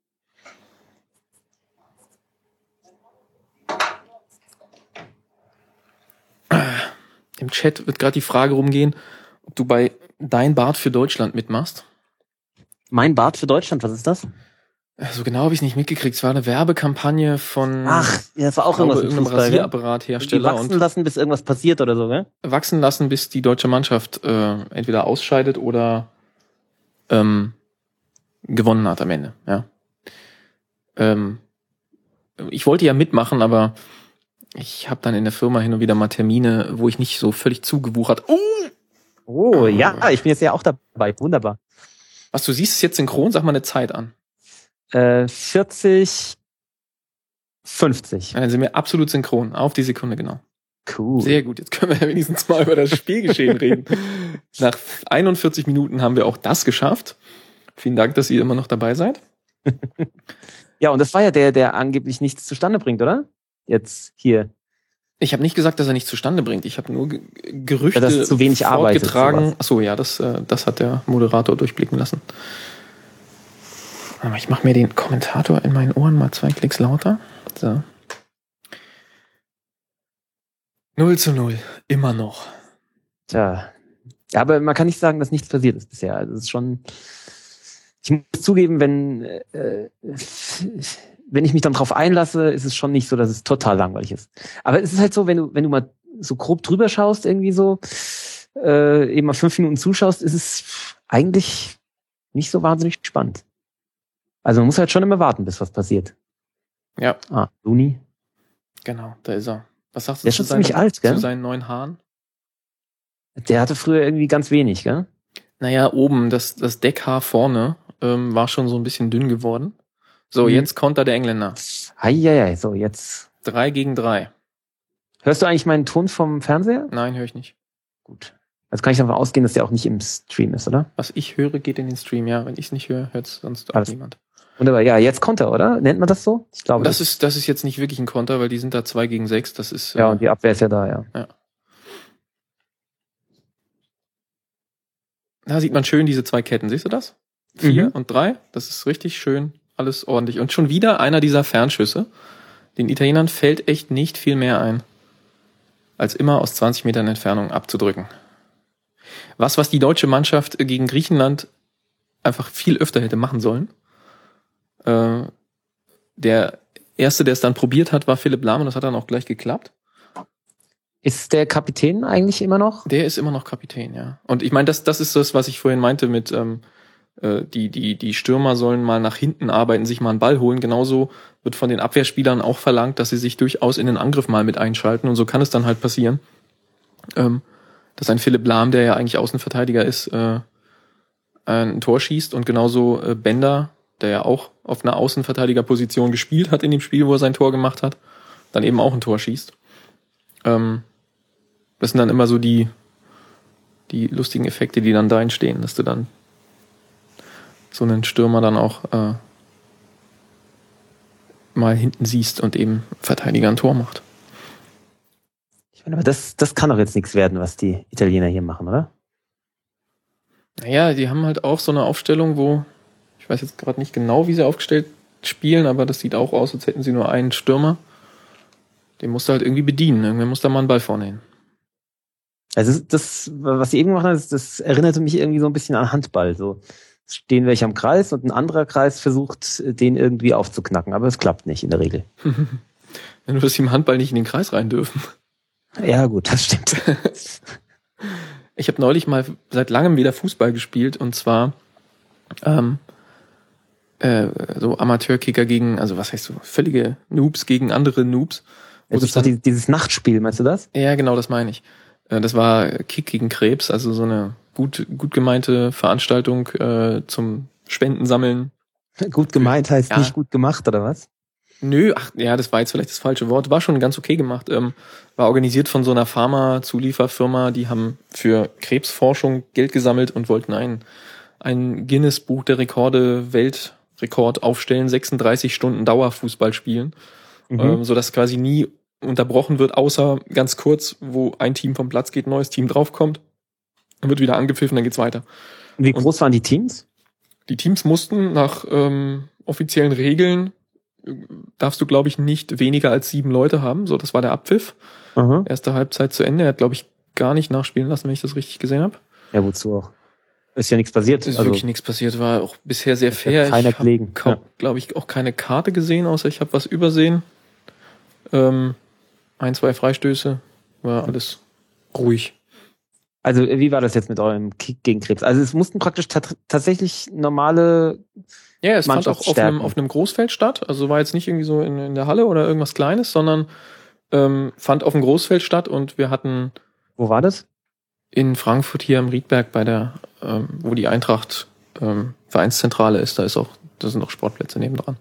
Im Chat wird gerade die Frage rumgehen, ob du bei Dein Bart für Deutschland mitmachst. Mein Bart für Deutschland, was ist das? So also genau habe ich es nicht mitgekriegt. Es war eine Werbekampagne von Ach, ja, das war auch glaube, irgendwas mit irgendeinem Rasierapparathersteller. Die wachsen lassen, bis irgendwas passiert oder so, gell? Wachsen lassen, bis die deutsche Mannschaft äh, entweder ausscheidet oder ähm, gewonnen hat am Ende. Ja. Ähm, ich wollte ja mitmachen, aber ich habe dann in der Firma hin und wieder mal Termine, wo ich nicht so völlig zugewuchert. Oh, oh ja, ich bin jetzt ja auch dabei. Wunderbar. Was, du siehst es jetzt synchron? Sag mal eine Zeit an. Äh, vierzig, fünfzig. Ja, dann sind wir absolut synchron. Auf die Sekunde, genau. Cool. Sehr gut. Jetzt können wir ja wenigstens mal über das Spielgeschehen reden. Nach einundvierzig Minuten haben wir auch das geschafft. Vielen Dank, dass ihr immer noch dabei seid. Ja, und das war ja der, der angeblich nichts zustande bringt, oder? Jetzt hier. Ich habe nicht gesagt, dass er nichts zustande bringt. Ich habe nur G- Gerüchte ja, dass zu wenig fortgetragen. Achso, ja, das, das hat der Moderator durchblicken lassen. Aber ich mache mir den Kommentator in meinen Ohren mal zwei Klicks lauter. So. null zu null. Immer noch. Tja. Ja, aber man kann nicht sagen, dass nichts passiert ist bisher. Also es ist schon. Ich muss zugeben, wenn, äh, wenn ich mich dann drauf einlasse, ist es schon nicht so, dass es total langweilig ist. Aber es ist halt so, wenn du, wenn du mal so grob drüber schaust, irgendwie so, äh, eben mal fünf Minuten zuschaust, ist es eigentlich nicht so wahnsinnig spannend. Also man muss halt schon immer warten, bis was passiert. Ja. Ah, Looney. Genau, da ist er. Was sagst du Der ist zu, schon ziemlich seinen, alt, gell? zu seinen neuen Haaren? Der hatte früher irgendwie ganz wenig, gell? Naja, oben, das, das Deckhaar vorne ähm, war schon so ein bisschen dünn geworden. So, Mhm. jetzt kontert der Engländer. Heieiei, so jetzt. Drei gegen drei. Hörst du eigentlich meinen Ton vom Fernseher? Nein, höre ich nicht. Gut. Also kann ich davon ausgehen, dass der auch nicht im Stream ist, oder? Was ich höre, geht in den Stream, ja. Wenn ich es nicht höre, hört es sonst auch Alles. niemand. Wunderbar, ja, jetzt Konter, oder? Nennt man das so? Ich glaube. Das ist, das ist jetzt nicht wirklich ein Konter, weil die sind da zwei gegen sechs. Das ist. Ja, äh, und die Abwehr ist ja da, ja. Ja. Da sieht man schön diese zwei Ketten. Siehst du das? Vier Mhm. und drei. Das ist richtig schön. Alles ordentlich. Und schon wieder einer dieser Fernschüsse. Den Italienern fällt echt nicht viel mehr ein, als immer aus zwanzig Metern Entfernung abzudrücken. Was, was die deutsche Mannschaft gegen Griechenland einfach viel öfter hätte machen sollen. Äh, der Erste, der es dann probiert hat, war Philipp Lahm und das hat dann auch gleich geklappt. Ist der Kapitän eigentlich immer noch? Der ist immer noch Kapitän, ja. Und ich meine, das, das ist das, was ich vorhin meinte mit ähm, äh, die, die, die Stürmer sollen mal nach hinten arbeiten, sich mal einen Ball holen. Genauso wird von den Abwehrspielern auch verlangt, dass sie sich durchaus in den Angriff mal mit einschalten. Und so kann es dann halt passieren, ähm, dass ein Philipp Lahm, der ja eigentlich Außenverteidiger ist, äh, ein Tor schießt und genauso äh, Bender, der ja auch auf einer Außenverteidigerposition gespielt hat in dem Spiel, wo er sein Tor gemacht hat, dann eben auch ein Tor schießt. Ähm, das sind dann immer so die die lustigen Effekte, die dann da entstehen, dass du dann so einen Stürmer dann auch äh, mal hinten siehst und eben Verteidiger ein Tor macht. Ich meine, aber das, das kann doch jetzt nichts werden, was die Italiener hier machen, oder? Naja, die haben halt auch so eine Aufstellung, wo, ich weiß jetzt gerade nicht genau, wie sie aufgestellt spielen, aber das sieht auch aus, als hätten sie nur einen Stürmer. Den musst du halt irgendwie bedienen. Irgendwer muss da mal einen Ball vorne hin. Also das, was sie eben gemacht haben, das, das erinnerte mich irgendwie so ein bisschen an Handball. So stehen welche am Kreis und ein anderer Kreis versucht, den irgendwie aufzuknacken, aber es klappt nicht in der Regel. Nur, dass sie im Handball nicht in den Kreis rein dürfen. Ja gut, das stimmt. Ich habe neulich mal seit langem wieder Fußball gespielt und zwar ähm, äh, so Amateurkicker gegen, also was heißt so, völlige Noobs gegen andere Noobs. Das ist doch die, dieses Nachtspiel, meinst du das? Ja, genau, das meine ich. Äh, das war Kick gegen Krebs, also so eine gut gut gemeinte Veranstaltung äh, zum Spendensammeln Gut gemeint heißt ja. nicht gut gemacht, oder was? Nö, ach ja, das war jetzt vielleicht das falsche Wort. War schon ganz okay gemacht. Ähm, war organisiert von so einer Pharma-Zulieferfirma. Die haben für Krebsforschung Geld gesammelt und wollten ein, ein Guinness-Buch der Rekorde, Weltrekord aufstellen, sechsunddreißig Stunden Dauerfußball spielen. Mhm. Ähm, sodass quasi nie unterbrochen wird, außer ganz kurz, wo ein Team vom Platz geht, ein neues Team draufkommt. Dann wird wieder angepfiffen, dann geht's weiter. Wie groß und waren die Teams? Die Teams mussten nach ähm, offiziellen Regeln darfst du, glaube ich, nicht weniger als sieben Leute haben. So, das war der Abpfiff. Aha. Erste Halbzeit zu Ende. Er hat, glaube ich, gar nicht nachspielen lassen, wenn ich das richtig gesehen habe. Ja, wozu auch? Ist ja nichts passiert. Ist also, wirklich nichts passiert. War auch bisher sehr fair. Keiner ich habe, ja. glaube ich, auch keine Karte gesehen, außer ich habe was übersehen. Ähm, ein, zwei Freistöße. War alles ruhig. Also, wie war das jetzt mit eurem Kick gegen Krebs? Also, es mussten praktisch t- tatsächlich normale Ja, es fand auch auf einem, auf einem Großfeld statt. Also war jetzt nicht irgendwie so in, in der Halle oder irgendwas Kleines, sondern ähm, fand auf dem Großfeld statt und wir hatten... Wo war das? In Frankfurt hier am Riedberg bei der, ähm, wo die Eintracht ähm, Vereinszentrale ist. Da ist auch, da sind auch Sportplätze nebendran.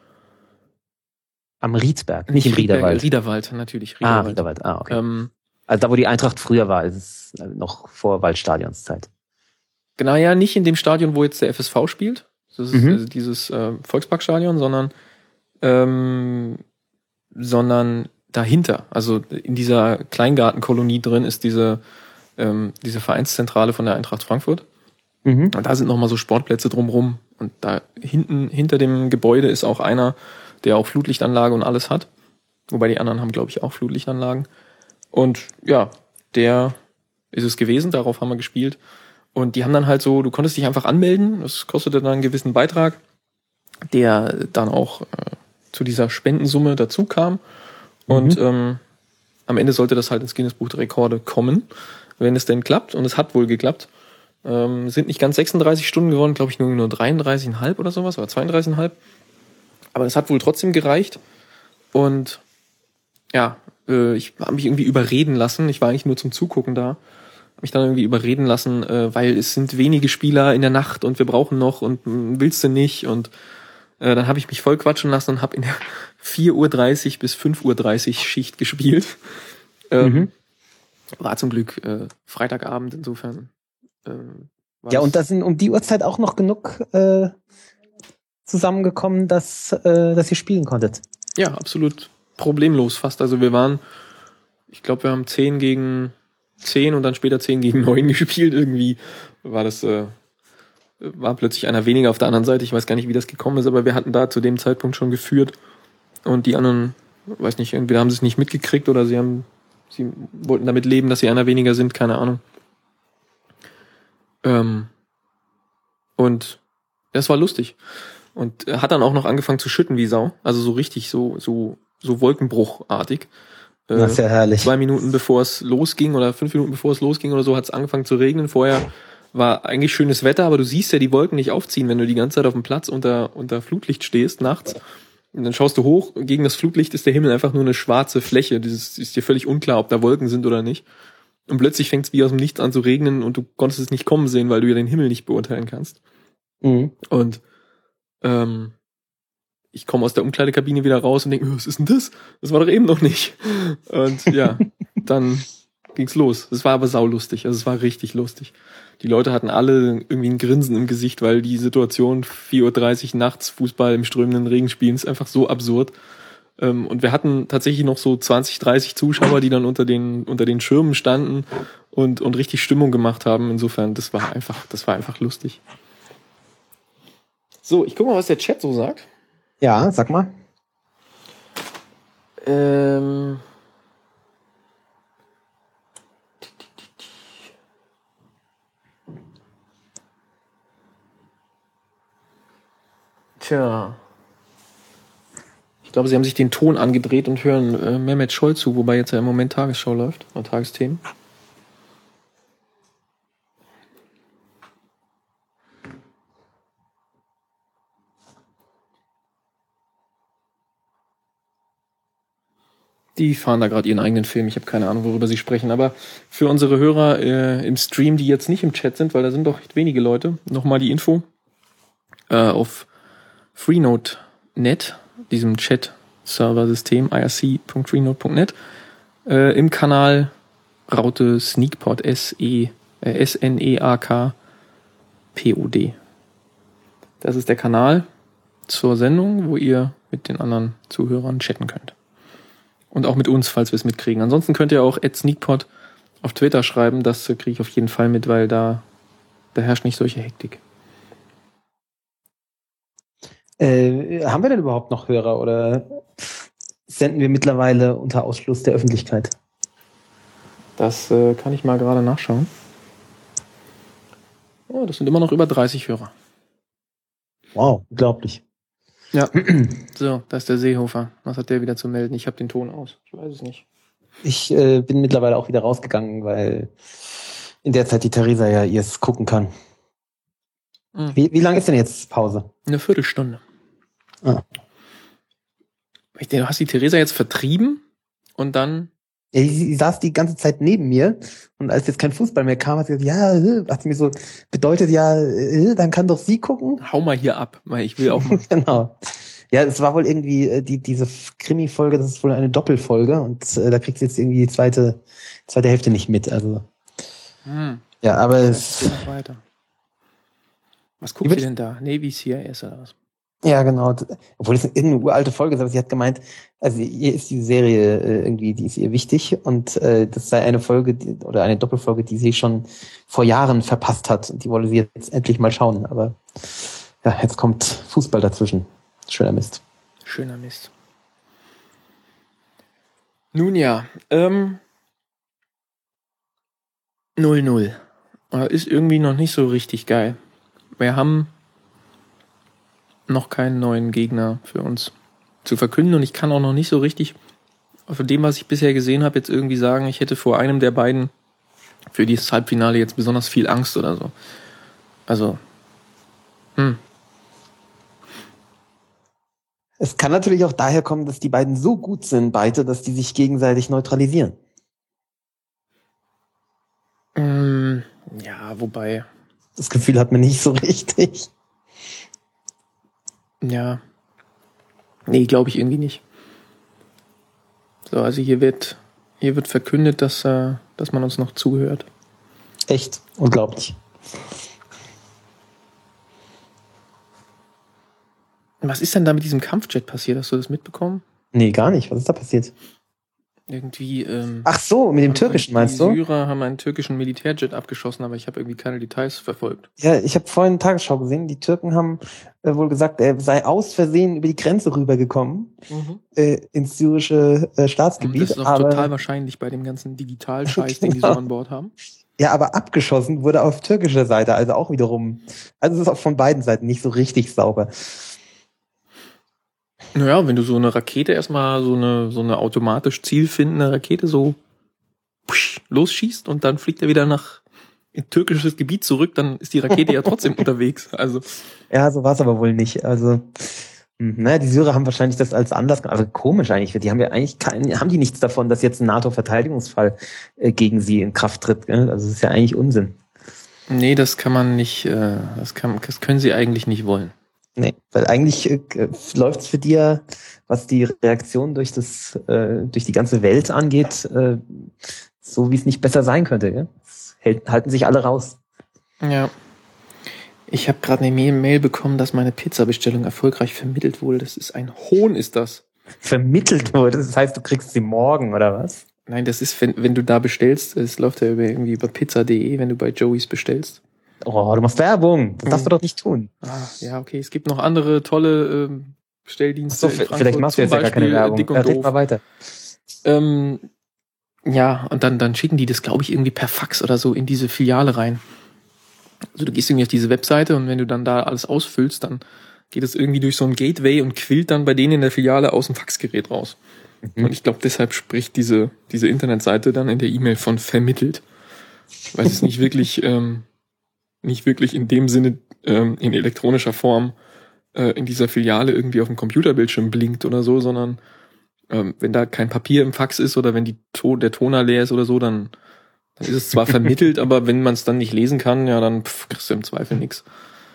Am Riedberg, nicht im Riederwald? Riederwald, natürlich. Riederwald. Ah, Riederwald, ah, okay. Ähm, also da, wo die Eintracht früher war, ist es noch vor Waldstadionszeit. Genau, ja, nicht in dem Stadion, wo jetzt der F S V spielt. Das ist mhm. also dieses äh, Volksparkstadion, sondern ähm, sondern dahinter, also in dieser Kleingartenkolonie drin ist diese ähm, diese Vereinszentrale von der Eintracht Frankfurt. Mhm. Und da sind nochmal so Sportplätze drumrum. Und da hinten, hinter dem Gebäude ist auch einer, der auch Flutlichtanlage und alles hat. Wobei die anderen haben, glaube ich, auch Flutlichtanlagen. Und ja, der ist es gewesen, darauf haben wir gespielt. Und die haben dann halt so, du konntest dich einfach anmelden, das kostete dann einen gewissen Beitrag, der dann auch äh, zu dieser Spendensumme dazu kam. Und mhm. ähm, am Ende sollte das halt ins Guinness-Buch der Rekorde kommen, wenn es denn klappt. Und es hat wohl geklappt. Ähm, sind nicht ganz sechsunddreißig Stunden geworden, glaube ich nur, nur dreiunddreißig Komma fünf oder sowas, oder zweiunddreißig Komma fünf. Aber es hat wohl trotzdem gereicht. Und ja, äh, ich habe mich irgendwie überreden lassen. Ich war eigentlich nur zum Zugucken da. Mich dann irgendwie überreden lassen, äh, weil es sind wenige Spieler in der Nacht und wir brauchen noch und mh, willst du nicht und äh, dann habe ich mich voll quatschen lassen und habe in der vier Uhr dreißig bis fünf Uhr dreißig Schicht gespielt. Ähm, mhm. War zum Glück äh, Freitagabend, insofern. Äh, ja, und da sind um die Uhrzeit auch noch genug äh, zusammengekommen, dass, äh, dass ihr spielen konntet. Ja, absolut problemlos fast. Also wir waren, ich glaube, wir haben zehn gegen zehn und dann später zehn gegen neun gespielt. Irgendwie war das, äh, war plötzlich einer weniger auf der anderen Seite. Ich weiß gar nicht, wie das gekommen ist, aber wir hatten da zu dem Zeitpunkt schon geführt. Und die anderen, weiß nicht, entweder haben sie es nicht mitgekriegt oder sie haben, sie wollten damit leben, dass sie einer weniger sind, keine Ahnung. Ähm, und das war lustig. Und hat dann auch noch angefangen zu schütten wie Sau. Also so richtig, so, so, so Wolkenbruchartig. Das ist ja herrlich. Zwei Minuten bevor es losging oder fünf Minuten bevor es losging oder so, hat es angefangen zu regnen. Vorher war eigentlich schönes Wetter, aber du siehst ja die Wolken nicht aufziehen, wenn du die ganze Zeit auf dem Platz unter, unter Flutlicht stehst nachts. Und dann schaust du hoch, gegen das Flutlicht ist der Himmel einfach nur eine schwarze Fläche. Das ist dir völlig unklar, ob da Wolken sind oder nicht. Und plötzlich fängt es wie aus dem Nichts an zu regnen und du konntest es nicht kommen sehen, weil du ja den Himmel nicht beurteilen kannst. Mhm. Und ähm, ich komme aus der Umkleidekabine wieder raus und denke, was ist denn das? Das war doch eben noch nicht. Und ja, dann ging's los. Es war aber saulustig. Also es war richtig lustig. Die Leute hatten alle irgendwie ein Grinsen im Gesicht, weil die Situation vier Uhr dreißig nachts Fußball im strömenden Regen spielen ist einfach so absurd. Und wir hatten tatsächlich noch so zwanzig, dreißig Zuschauer, die dann unter den unter den Schirmen standen und und richtig Stimmung gemacht haben. Insofern, das war einfach, das war einfach lustig. So, ich guck mal, was der Chat so sagt. Ja, sag mal. Ähm. Tja. Ich glaube, sie haben sich den Ton angedreht und hören äh, Mehmet Scholl zu, wobei jetzt ja im Moment Tagesschau läuft, oder Tagesthemen. Die fahren da gerade ihren eigenen Film. Ich habe keine Ahnung, worüber sie sprechen. Aber für unsere Hörer äh, im Stream, die jetzt nicht im Chat sind, weil da sind doch recht wenige Leute, nochmal die Info. Äh, auf Freenode Punkt net, diesem Chat-Server-System, I R C Punkt freenode Punkt net, äh, im Kanal Raute Sneakpod, S-E, äh, S N E A K P O D. Das ist der Kanal zur Sendung, wo ihr mit den anderen Zuhörern chatten könnt. Und auch mit uns, falls wir es mitkriegen. Ansonsten könnt ihr auch at sneakpod auf Twitter schreiben, das kriege ich auf jeden Fall mit, weil da, da herrscht nicht solche Hektik. Äh, haben wir denn überhaupt noch Hörer oder senden wir mittlerweile unter Ausschluss der Öffentlichkeit? Das äh, kann ich mal gerade nachschauen. Oh, das sind immer noch über dreißig Hörer. Wow, unglaublich. Ja, so, da ist der Seehofer. Was hat der wieder zu melden? Ich habe den Ton aus. Ich weiß es nicht. Ich äh, bin mittlerweile auch wieder rausgegangen, weil in der Zeit die Theresa ja ihrs gucken kann. Mhm. Wie, wie lange ist denn jetzt Pause? Eine Viertelstunde. Ah. Ich denke, du hast die Theresa jetzt vertrieben und dann... Ja, sie, sie saß die ganze Zeit neben mir und als jetzt kein Fußball mehr kam, hat sie gesagt, ja, hat sie mir so, bedeutet ja, dann kann doch sie gucken. Hau mal hier ab, weil ich will auch mal. Genau. Ja, es war wohl irgendwie, die, diese Krimi-Folge, das ist wohl eine Doppelfolge und äh, da kriegt sie jetzt irgendwie die zweite, zweite Hälfte nicht mit, also. Hm. Ja, aber es. Noch weiter. Was guckt sie denn da? Navy C I S oder was? Ja, genau. Obwohl es irgendeine uralte Folge ist, aber sie hat gemeint, also ihr ist die Serie äh, irgendwie, die ist ihr wichtig und äh, das sei eine Folge die, oder eine Doppelfolge, die sie schon vor Jahren verpasst hat und die wolle sie jetzt endlich mal schauen. Aber ja, jetzt kommt Fußball dazwischen. Schöner Mist. Schöner Mist. Nun ja, ähm, null null. Ist irgendwie noch nicht so richtig geil. Wir haben noch keinen neuen Gegner für uns zu verkünden und ich kann auch noch nicht so richtig von dem, was ich bisher gesehen habe, jetzt irgendwie sagen, ich hätte vor einem der beiden für dieses Halbfinale jetzt besonders viel Angst oder so. Also, hm. Es kann natürlich auch daher kommen, dass die beiden so gut sind, beide, dass die sich gegenseitig neutralisieren. Mm, ja, wobei. Das Gefühl hat man nicht so richtig. Ja. Nee, glaube ich irgendwie nicht. So, also hier wird, hier wird verkündet, dass, äh, dass man uns noch zuhört. Echt? Unglaublich. Was ist denn da mit diesem Kampfjet passiert? Hast du das mitbekommen? Nee, gar nicht. Was ist da passiert? Irgendwie, ähm... Ach so, mit dem türkischen meinst du? Die Syrer haben einen türkischen Militärjet abgeschossen, aber ich habe irgendwie keine Details verfolgt. Ja, ich habe vorhin Tagesschau gesehen, die Türken haben äh, wohl gesagt, er sei aus Versehen über die Grenze rübergekommen, mhm. äh, ins syrische äh, Staatsgebiet. Das ist doch aber total wahrscheinlich bei dem ganzen Digitalscheiß, genau. Den die so an Bord haben. Ja, aber abgeschossen wurde auf türkischer Seite, also auch wiederum, also es ist auch von beiden Seiten nicht so richtig sauber. Naja, wenn du so eine Rakete erstmal, so eine so eine automatisch zielfindende Rakete so psch, losschießt und dann fliegt er wieder nach in türkisches Gebiet zurück, dann ist die Rakete ja trotzdem unterwegs. Also ja, so war es aber wohl nicht. Also naja, die Syrer haben wahrscheinlich das als Anlass, also komisch eigentlich, die haben ja eigentlich kein, haben die nichts davon, dass jetzt ein NATO-Verteidigungsfall äh, gegen sie in Kraft tritt. Gell? Also das ist ja eigentlich Unsinn. Nee, das kann man nicht, äh, das kann, das können sie eigentlich nicht wollen. Nee, weil eigentlich äh, läuft es für die ja, was die Reaktion durch das, äh, durch die ganze Welt angeht, äh, so wie es nicht besser sein könnte. Gell? Es hält, halten sich alle raus. Ja. Ich habe gerade eine Mail bekommen, dass meine Pizzabestellung erfolgreich vermittelt wurde. Das ist ein Hohn, ist das. Vermittelt wurde? Das heißt, du kriegst sie morgen, oder was? Nein, das ist, wenn, wenn du da bestellst, es läuft ja über, irgendwie über pizza punkt de, wenn du bei Joey's bestellst. Oh, du machst Werbung. Das darfst du doch nicht tun. Ah, ja, okay. Es gibt noch andere tolle ähm, Bestelldienste. Ach so, in Frankfurt, vielleicht machst du jetzt ja gar keine Werbung. Dick und ja, doof. Red mal weiter. Ähm, ja, und dann, dann schicken die das, glaube ich, irgendwie per Fax oder so in diese Filiale rein. Also du gehst irgendwie auf diese Webseite und wenn du dann da alles ausfüllst, dann geht es irgendwie durch so ein Gateway und quillt dann bei denen in der Filiale aus dem Faxgerät raus. Mhm. Und ich glaube, deshalb spricht diese, diese Internetseite dann in der E-Mail von vermittelt. Weil es nicht wirklich... Ähm, nicht wirklich in dem Sinne ähm, in elektronischer Form äh, in dieser Filiale irgendwie auf dem Computerbildschirm blinkt oder so, sondern ähm, wenn da kein Papier im Fax ist oder wenn die to- der Toner leer ist oder so, dann, dann ist es zwar vermittelt, aber wenn man es dann nicht lesen kann, ja, dann pff, kriegst du im Zweifel nichts.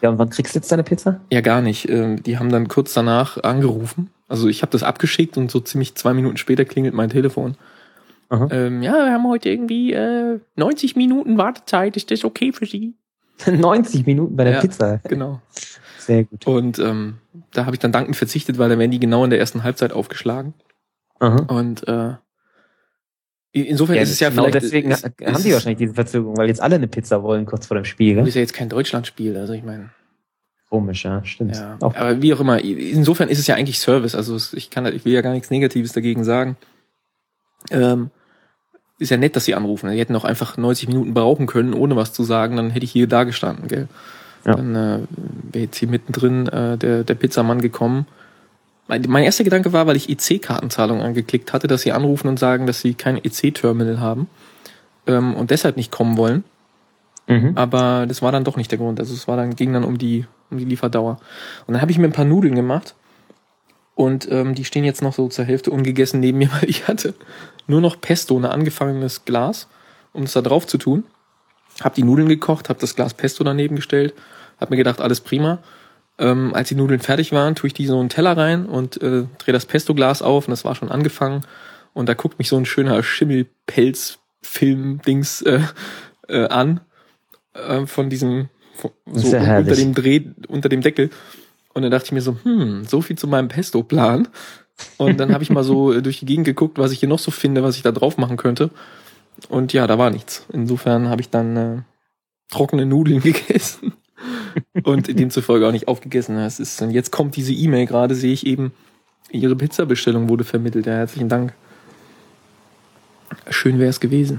Ja, und wann kriegst du jetzt deine Pizza? Ja, gar nicht. Ähm, Die haben dann kurz danach angerufen. Also ich habe das abgeschickt und so ziemlich zwei Minuten später klingelt mein Telefon. Aha. Ähm, ja, wir haben heute irgendwie äh, neunzig Minuten Wartezeit. Ist das okay für Sie? neunzig Minuten bei der Ja, Pizza. Genau. Sehr gut. Und ähm, da habe ich dann dankend verzichtet, weil dann werden die genau in der ersten Halbzeit aufgeschlagen. Aha. Und äh, insofern Ja, ist es ja genau vielleicht... deswegen ist, haben ist die es, wahrscheinlich diese Verzögerung, weil jetzt alle eine Pizza wollen kurz vor dem Spiel, ist gell? ja jetzt kein Deutschlandspiel, also ich meine... Komisch, ja, stimmt. Ja, Auch. aber wie auch immer, insofern ist es ja eigentlich Service. Also es- ich kann, ich will ja gar nichts Negatives dagegen sagen. Ähm, ist ja nett, dass sie anrufen. Die hätten auch einfach neunzig Minuten brauchen können, ohne was zu sagen. Dann hätte ich hier da gestanden, gell? Ja. Dann äh, wäre jetzt hier mittendrin äh, der, der Pizzamann gekommen. Mein, mein erster Gedanke war, weil ich E C-Kartenzahlung angeklickt hatte, dass sie anrufen und sagen, dass sie kein E C-Terminal haben ähm, und deshalb nicht kommen wollen. Mhm. Aber das war dann doch nicht der Grund. Also es war dann, ging dann um die, um die Lieferdauer. Und dann habe ich mir ein paar Nudeln gemacht. Und ähm, die stehen jetzt noch so zur Hälfte ungegessen neben mir, weil ich hatte nur noch Pesto, ein angefangenes Glas, um es da drauf zu tun. Hab die Nudeln gekocht, hab das Glas Pesto daneben gestellt, hab mir gedacht, alles prima. Ähm, als die Nudeln fertig waren, tue ich die so in einen Teller rein und äh, drehe das Pesto-Glas auf und das war schon angefangen. Und da guckt mich so ein schöner Schimmelpelz-Film-Dings äh, äh, an. Von diesem, von, so ja unter dem Dreh, unter dem Deckel. Und dann dachte ich mir so, hm, so viel zu meinem Pesto-Plan. Und dann habe ich mal so durch die Gegend geguckt, was ich hier noch so finde, was ich da drauf machen könnte. Und ja, da war nichts. Insofern habe ich dann äh, trockene Nudeln gegessen. Und demzufolge auch nicht aufgegessen. Es ist, und jetzt kommt diese E-Mail gerade, sehe ich eben, Ihre Pizzabestellung wurde vermittelt. Ja, herzlichen Dank. Schön wäre es gewesen.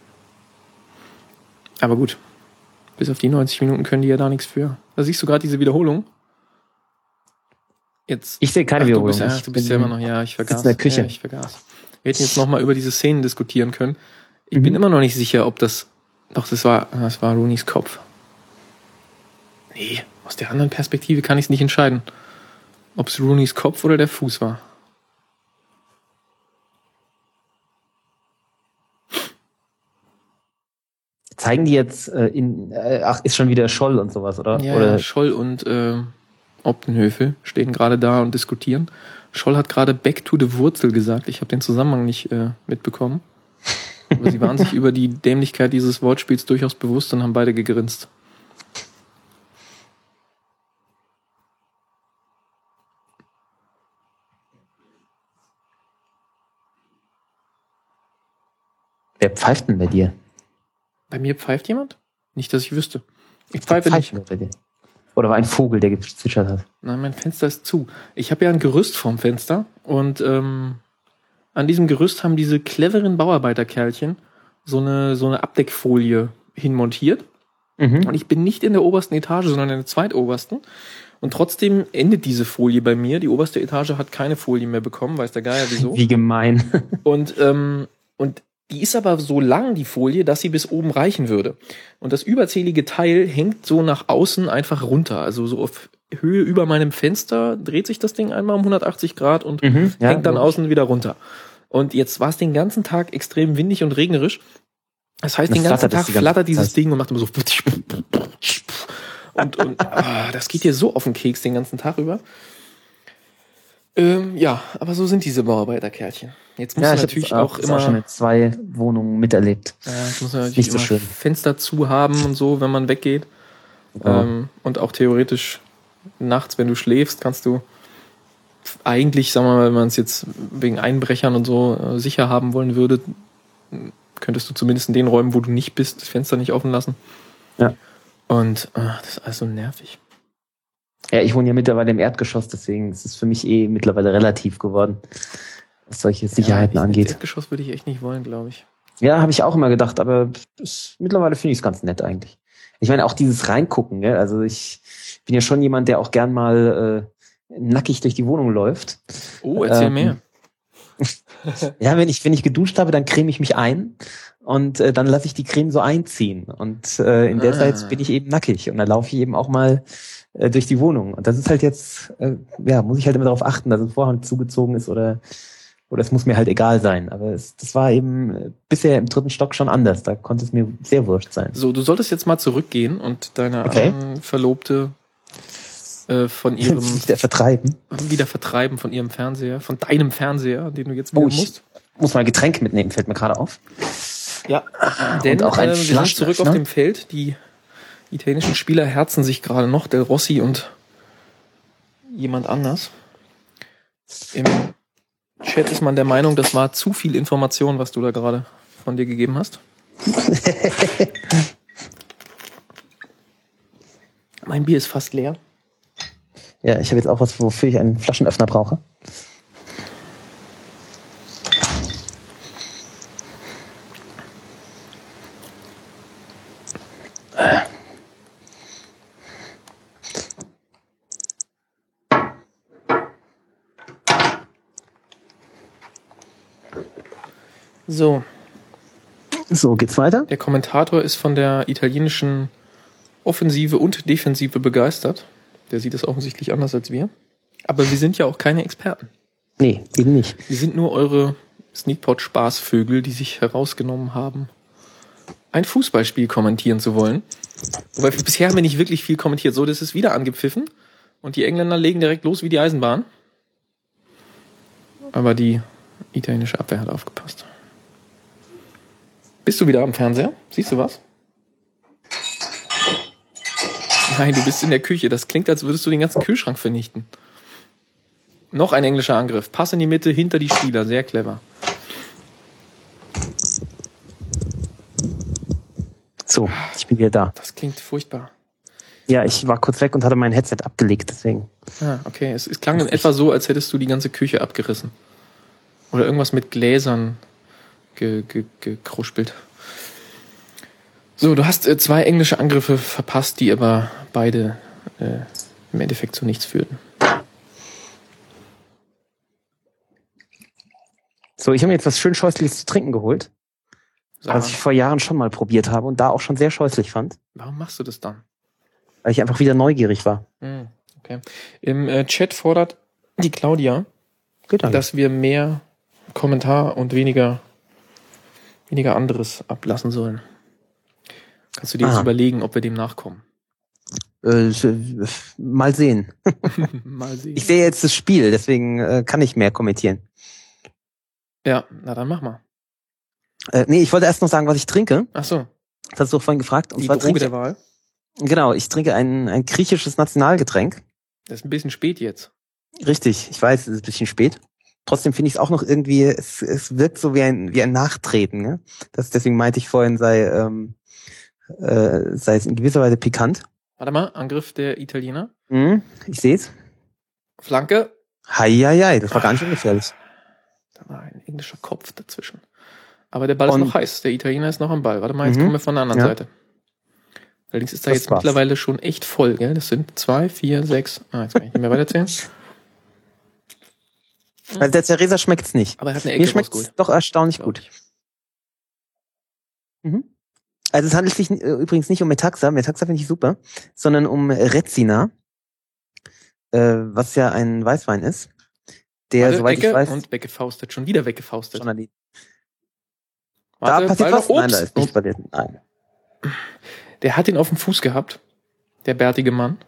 Aber gut. Bis auf die neunzig Minuten können die ja da nichts für. Da siehst du gerade diese Wiederholung. Jetzt. Ich sehe keine ach, Wiederholung. Du bist, ach, du bist ja immer noch, ja, ich vergaß. In der Küche. Ja, ich vergaß. Wir hätten jetzt nochmal über diese Szenen diskutieren können. Ich Mhm. bin immer noch nicht sicher, ob das, doch, das war, das war Rooneys Kopf. Nee, aus der anderen Perspektive kann ich es nicht entscheiden. Ob es Rooneys Kopf oder der Fuß war. Zeigen die jetzt äh, in, äh, ach, ist schon wieder Scholl und sowas, oder? Ja, oder? Scholl und äh, Optenhöfel stehen gerade da und diskutieren. Scholl hat gerade Back to the Wurzel gesagt. Ich habe den Zusammenhang nicht äh, mitbekommen. Aber sie waren sich über die Dämlichkeit dieses Wortspiels durchaus bewusst und haben beide gegrinst. Wer pfeift denn bei dir? Bei mir pfeift jemand? Nicht, dass ich wüsste. Ich pfeife nicht. Bei dir? Oder war ein Vogel, der gezwitschert hat? Nein, mein Fenster ist zu. Ich habe ja ein Gerüst vorm Fenster und ähm, an diesem Gerüst haben diese cleveren Bauarbeiterkerlchen so eine, so eine Abdeckfolie hinmontiert. Mhm. Und ich bin nicht in der obersten Etage, sondern in der zweitobersten. Und trotzdem endet diese Folie bei mir. Die oberste Etage hat keine Folie mehr bekommen, weiß der Geier wieso. Wie gemein. Und, ähm, und die ist aber so lang, die Folie, dass sie bis oben reichen würde. Und das überzählige Teil hängt so nach außen einfach runter. Also so auf Höhe über meinem Fenster dreht sich das Ding einmal um hundertachtzig Grad und Mhm, ja, hängt dann logisch. außen wieder runter. Und jetzt war es den ganzen Tag extrem windig und regnerisch. Das heißt, Das den ganzen flattert das Tag die ganze flattert dieses Zeit. Ding und macht immer so. Und, und ah, das geht dir so auf den Keks den ganzen Tag über. Ähm, ja, aber so sind diese Bauarbeiterkerlchen. Jetzt muss Ja, man ich natürlich habe auch auch, immer. auch schon in zwei Wohnungen miterlebt. Ja, jetzt muss man natürlich Nicht so immer schön. Fenster zu haben und so, wenn man weggeht. Ja. Ähm, und auch theoretisch nachts, wenn du schläfst, kannst du eigentlich, sagen wir mal, wenn man es jetzt wegen Einbrechern und so äh, sicher haben wollen würde, könntest du zumindest in den Räumen, wo du nicht bist, das Fenster nicht offen lassen. Ja. Und äh, das ist alles so nervig. Ja, ich wohne ja mittlerweile im Erdgeschoss, deswegen ist es für mich eh mittlerweile relativ geworden, was solche Sicherheiten ja, ich, angeht. Das Erdgeschoss würde ich echt nicht wollen, glaube ich. Ja, habe ich auch immer gedacht, aber es, mittlerweile finde ich es ganz nett eigentlich. Ich meine, auch dieses Reingucken, gell? Also ich bin ja schon jemand, der auch gern mal äh, nackig durch die Wohnung läuft. Oh, erzähl Ähm, mehr. Ja, wenn ich wenn ich geduscht habe, dann creme ich mich ein und äh, dann lasse ich die Creme so einziehen. Und äh, in der Ah. Zeit bin ich eben nackig und dann laufe ich eben auch mal äh, durch die Wohnung. Und das ist halt jetzt, äh, ja, muss ich halt immer darauf achten, dass ein Vorhang zugezogen ist oder oder es muss mir halt egal sein. Aber es, das war eben äh, bisher im dritten Stock schon anders. Da konnte es mir sehr wurscht sein. So, du solltest jetzt mal zurückgehen und deine Okay. ähm, Verlobte äh, von ihrem... wieder vertreiben. Wieder vertreiben von ihrem Fernseher, von deinem Fernseher, den du jetzt wieder oh, ich musst. muss mal Getränk mitnehmen, fällt mir gerade auf. Ja, denn und auch ein äh, wir sind zurück auf dem Feld. Die italienischen Spieler herzen sich gerade noch, Del Rossi und jemand anders. Im Chat ist man der Meinung, das war zu viel Information, was du da gerade von dir gegeben hast. Mein Bier ist fast leer. Ja, ich habe jetzt auch was, wofür ich einen Flaschenöffner brauche. So. So, geht's weiter? Der Kommentator ist von der italienischen Offensive und Defensive begeistert. Der sieht es offensichtlich anders als wir. Aber wir sind ja auch keine Experten. Nee, eben nicht. Wir sind nur eure Sneakpot-Spaßvögel, die sich herausgenommen haben, ein Fußballspiel kommentieren zu wollen. Wobei bisher haben wir nicht wirklich viel kommentiert. So, das ist wieder angepfiffen. Und die Engländer legen direkt los wie die Eisenbahn. Aber die italienische Abwehr hat aufgepasst. Bist du wieder am Fernseher? Siehst du was? Nein, du bist in der Küche. Das klingt, als würdest du den ganzen Kühlschrank vernichten. Noch ein englischer Angriff. Pass in die Mitte, hinter die Spieler. Sehr clever. So, ich bin wieder da. Das klingt furchtbar. Ja, ich war kurz weg und hatte mein Headset abgelegt, deswegen. Ah, okay. Es, es klang in etwa so, als hättest du die ganze Küche abgerissen. Oder irgendwas mit Gläsern ge, ge, gekruspelt. So, du hast äh, zwei englische Angriffe verpasst, die aber beide äh, im Endeffekt zu nichts führten. So, ich habe mir jetzt was schön Scheußliches zu trinken geholt. Sag Was mal, ich vor Jahren schon mal probiert habe und da auch schon sehr scheußlich fand. warum machst du das dann? Weil ich einfach wieder neugierig war. Hm, okay. Im äh, Chat fordert die Claudia, Geht dann. dass wir mehr Kommentar und weniger, weniger anderes ablassen sollen. Kannst du dir jetzt Aha. überlegen, ob wir dem nachkommen? Äh, mal sehen. Mal sehen. Ich sehe jetzt das Spiel, deswegen äh, kann ich mehr kommentieren. Ja, na dann mach mal. Äh, nee, ich wollte erst noch sagen, was ich trinke. Ach so, Das hast du auch vorhin gefragt. Und die zwar Droge trinke der ich, Wahl. genau, ich trinke ein, ein griechisches Nationalgetränk. Das ist ein bisschen spät jetzt. Richtig, ich weiß, es ist ein bisschen spät. Trotzdem finde ich es auch noch irgendwie, es, es wirkt so wie ein, wie ein Nachtreten. Ne? Das, deswegen meinte ich vorhin, sei, ähm, äh, sei es in gewisser Weise pikant. Warte mal, Angriff der Italiener. Mhm, ich sehe es. Flanke. Heieiei, das war gar nicht ungefährlich. Da war ein englischer Kopf dazwischen. Aber der Ball Und- ist noch heiß. Der Italiener ist noch am Ball. Warte mal, jetzt Mhm. kommen wir von der anderen Ja. Seite. Allerdings ist da Das jetzt war's. mittlerweile schon echt voll, gell? Das sind zwei, vier, sechs. Ah, jetzt kann ich nicht mehr weiterzählen. Also der Theresa schmeckt's nicht. Aber er hat eine Mir Ecke schmeckt's rausgeholt. doch erstaunlich glaub gut. ich. Mhm. Also es handelt sich äh, übrigens nicht um Metaxa, Metaxa finde ich super, sondern um Rezina, äh, was ja ein Weißwein ist, der, Warte, soweit Ecke ich weiß, und weggefaustet. Schon wieder weggefaustet. schon an die, Warte, da passiert Ball was? noch- Nein, da Ups. ist nicht passiert. Nein. Der hat ihn auf dem Fuß gehabt. Der bärtige Mann.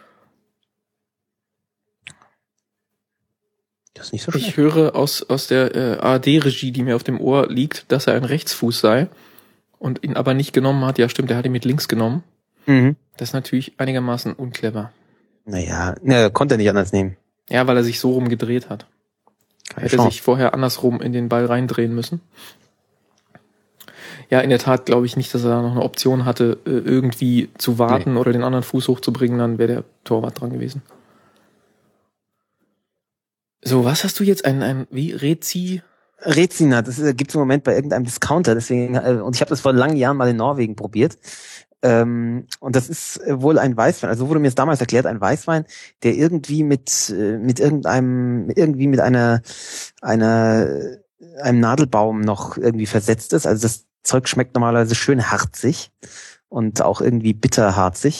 Das ist nicht so Ich schlecht. höre aus, aus der äh, A R D-Regie, die mir auf dem Ohr liegt, dass er ein Rechtsfuß sei und ihn aber nicht genommen hat. Ja, stimmt, er hat ihn mit links genommen. Mhm. Das ist natürlich einigermaßen unclever. Naja, ne, konnte er nicht anders nehmen. Ja, weil er sich so rum gedreht hat. Keine Hätte Chance. sich vorher andersrum in den Ball reindrehen müssen. Ja, in der Tat glaube ich nicht, dass er da noch eine Option hatte, äh, irgendwie zu warten oder den anderen Fuß hochzubringen, dann wäre der Torwart dran gewesen. So, was hast du jetzt? Ein, ein wie Rezi? Rezina, das äh, gibt's im Moment bei irgendeinem Discounter, deswegen, äh, und ich habe das vor langen Jahren mal in Norwegen probiert. Ähm, und das ist äh, wohl ein Weißwein, also wurde mir es damals erklärt, ein Weißwein, der irgendwie mit äh, mit irgendeinem, irgendwie mit einer einer einem Nadelbaum noch irgendwie versetzt ist. Also das Zeug schmeckt normalerweise schön harzig und auch irgendwie bitterharzig.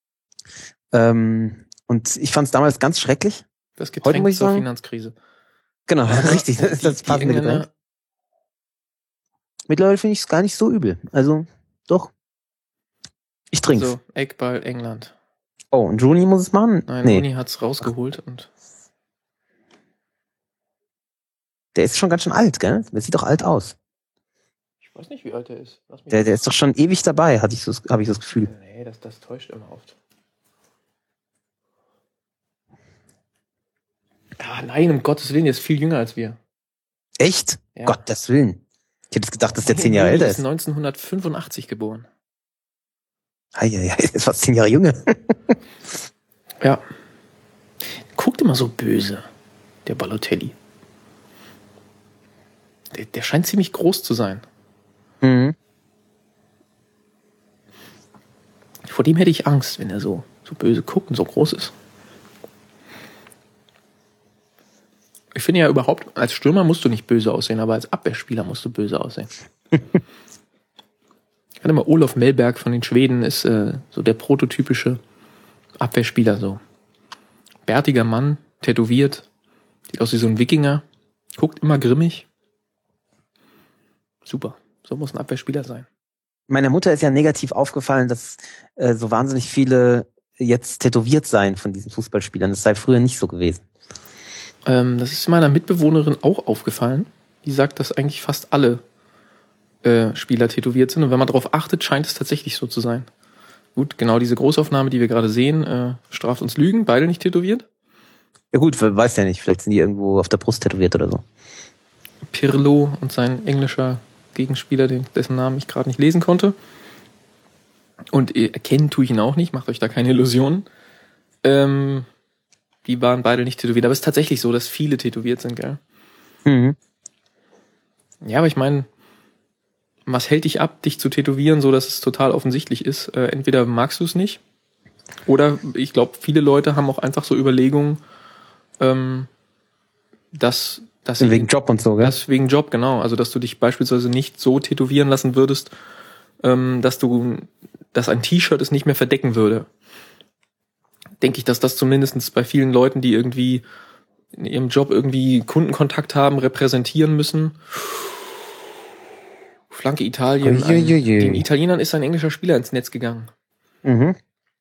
Ähm, und ich fand es damals ganz schrecklich. Das Heute Getränk muss ich zur sagen- Finanzkrise. Genau, Aber richtig, das die- ist das die passende Engländer- Getränk. Mittlerweile finde ich es gar nicht so übel. Also, doch. Ich trink's. So, Eckball England. Oh, und Rooney muss es machen? Nein, nee. Rooney hat's rausgeholt und der ist schon ganz schön alt, gell? Der sieht doch alt aus. Ich weiß nicht, wie alt er ist. Der, der ist doch schon ewig dabei, hatte ich so, habe ich so das Gefühl. Nee, das, das täuscht immer oft. Ah, nein, um Gottes Willen, der ist viel jünger als wir. Echt? Ja. Gottes Willen. Ich hätte gedacht, dass der zehn Jahre älter ist. Er ist neunzehnhundertfünfundachtzig geboren. Eieiei, der ist fast zehn Jahre jünger. Ja. Guckt immer so böse, der Balotelli. Der, der scheint ziemlich groß zu sein. Mhm. Vor dem hätte ich Angst, wenn er so, so böse guckt und so groß ist. Ich finde ja überhaupt, als Stürmer musst du nicht böse aussehen, aber als Abwehrspieler musst du böse aussehen. Ich hatte mal Olof Mellberg von den Schweden, ist äh, so der prototypische Abwehrspieler. So bärtiger Mann, tätowiert, sieht aus wie so ein Wikinger, guckt immer grimmig. Super, so muss ein Abwehrspieler sein. Meiner Mutter ist ja negativ aufgefallen, dass äh, so wahnsinnig viele jetzt tätowiert seien von diesen Fußballspielern. Das sei früher nicht so gewesen. Ähm, das ist meiner Mitbewohnerin auch aufgefallen. Die sagt, dass eigentlich fast alle äh, Spieler tätowiert sind. Und wenn man darauf achtet, scheint es tatsächlich so zu sein. Gut, genau diese Großaufnahme, die wir gerade sehen, äh, straft uns Lügen. Beide nicht tätowiert. Ja gut, weiß ja nicht. Vielleicht sind die irgendwo auf der Brust tätowiert oder so. Pirlo und sein englischer Gegenspieler, den, dessen Namen ich gerade nicht lesen konnte. Und äh, erkennen tue ich ihn auch nicht. Macht euch da keine Illusionen. Ähm... Die waren beide nicht tätowiert. Aber es ist tatsächlich so, dass viele tätowiert sind, gell? Mhm. Ja, aber ich meine, was hält dich ab, dich zu tätowieren, so dass es total offensichtlich ist? Äh, entweder magst du es nicht, oder ich glaube, viele Leute haben auch einfach so Überlegungen, ähm, dass, dass sie, wegen Job und so, gell? Das wegen Job, genau. Also, dass du dich beispielsweise nicht so tätowieren lassen würdest, ähm, dass du, dass ein T-Shirt es nicht mehr verdecken würde. Denke ich, dass das zumindest bei vielen Leuten, die irgendwie in ihrem Job irgendwie Kundenkontakt haben, repräsentieren müssen. Flanke Italien. Ein, den Italienern ist ein englischer Spieler ins Netz gegangen. Mhm.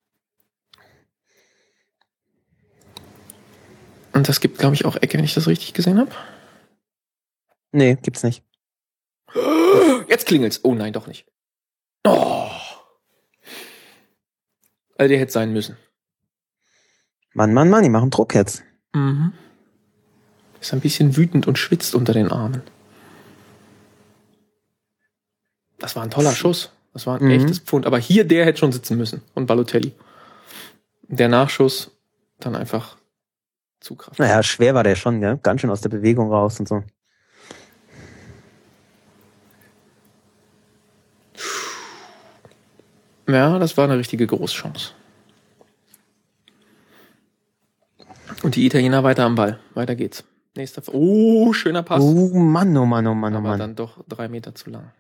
Und das gibt, glaube ich, auch Ecke, wenn ich das richtig gesehen habe. Nee, gibt's nicht. Jetzt klingelt's. Oh nein, doch nicht. Oh. Also der hätte sein müssen. Mann, Mann, Mann, die machen Druck jetzt. Mhm. Ist ein bisschen wütend und schwitzt unter den Armen. Das war ein toller Schuss. Das war ein mhm. echtes Pfund. Aber hier, der hätte schon sitzen müssen. Und Balotelli. Der Nachschuss dann einfach zu kraftvoll. Naja, schwer war der schon, ja. Ganz schön aus der Bewegung raus und so. Ja, das war eine richtige Großchance. Und die Italiener weiter am Ball. Weiter geht's. Nächster. Oh, schöner Pass. Oh Mann, oh Mann, oh Mann, oh Aber Mann. dann doch drei Meter zu lang.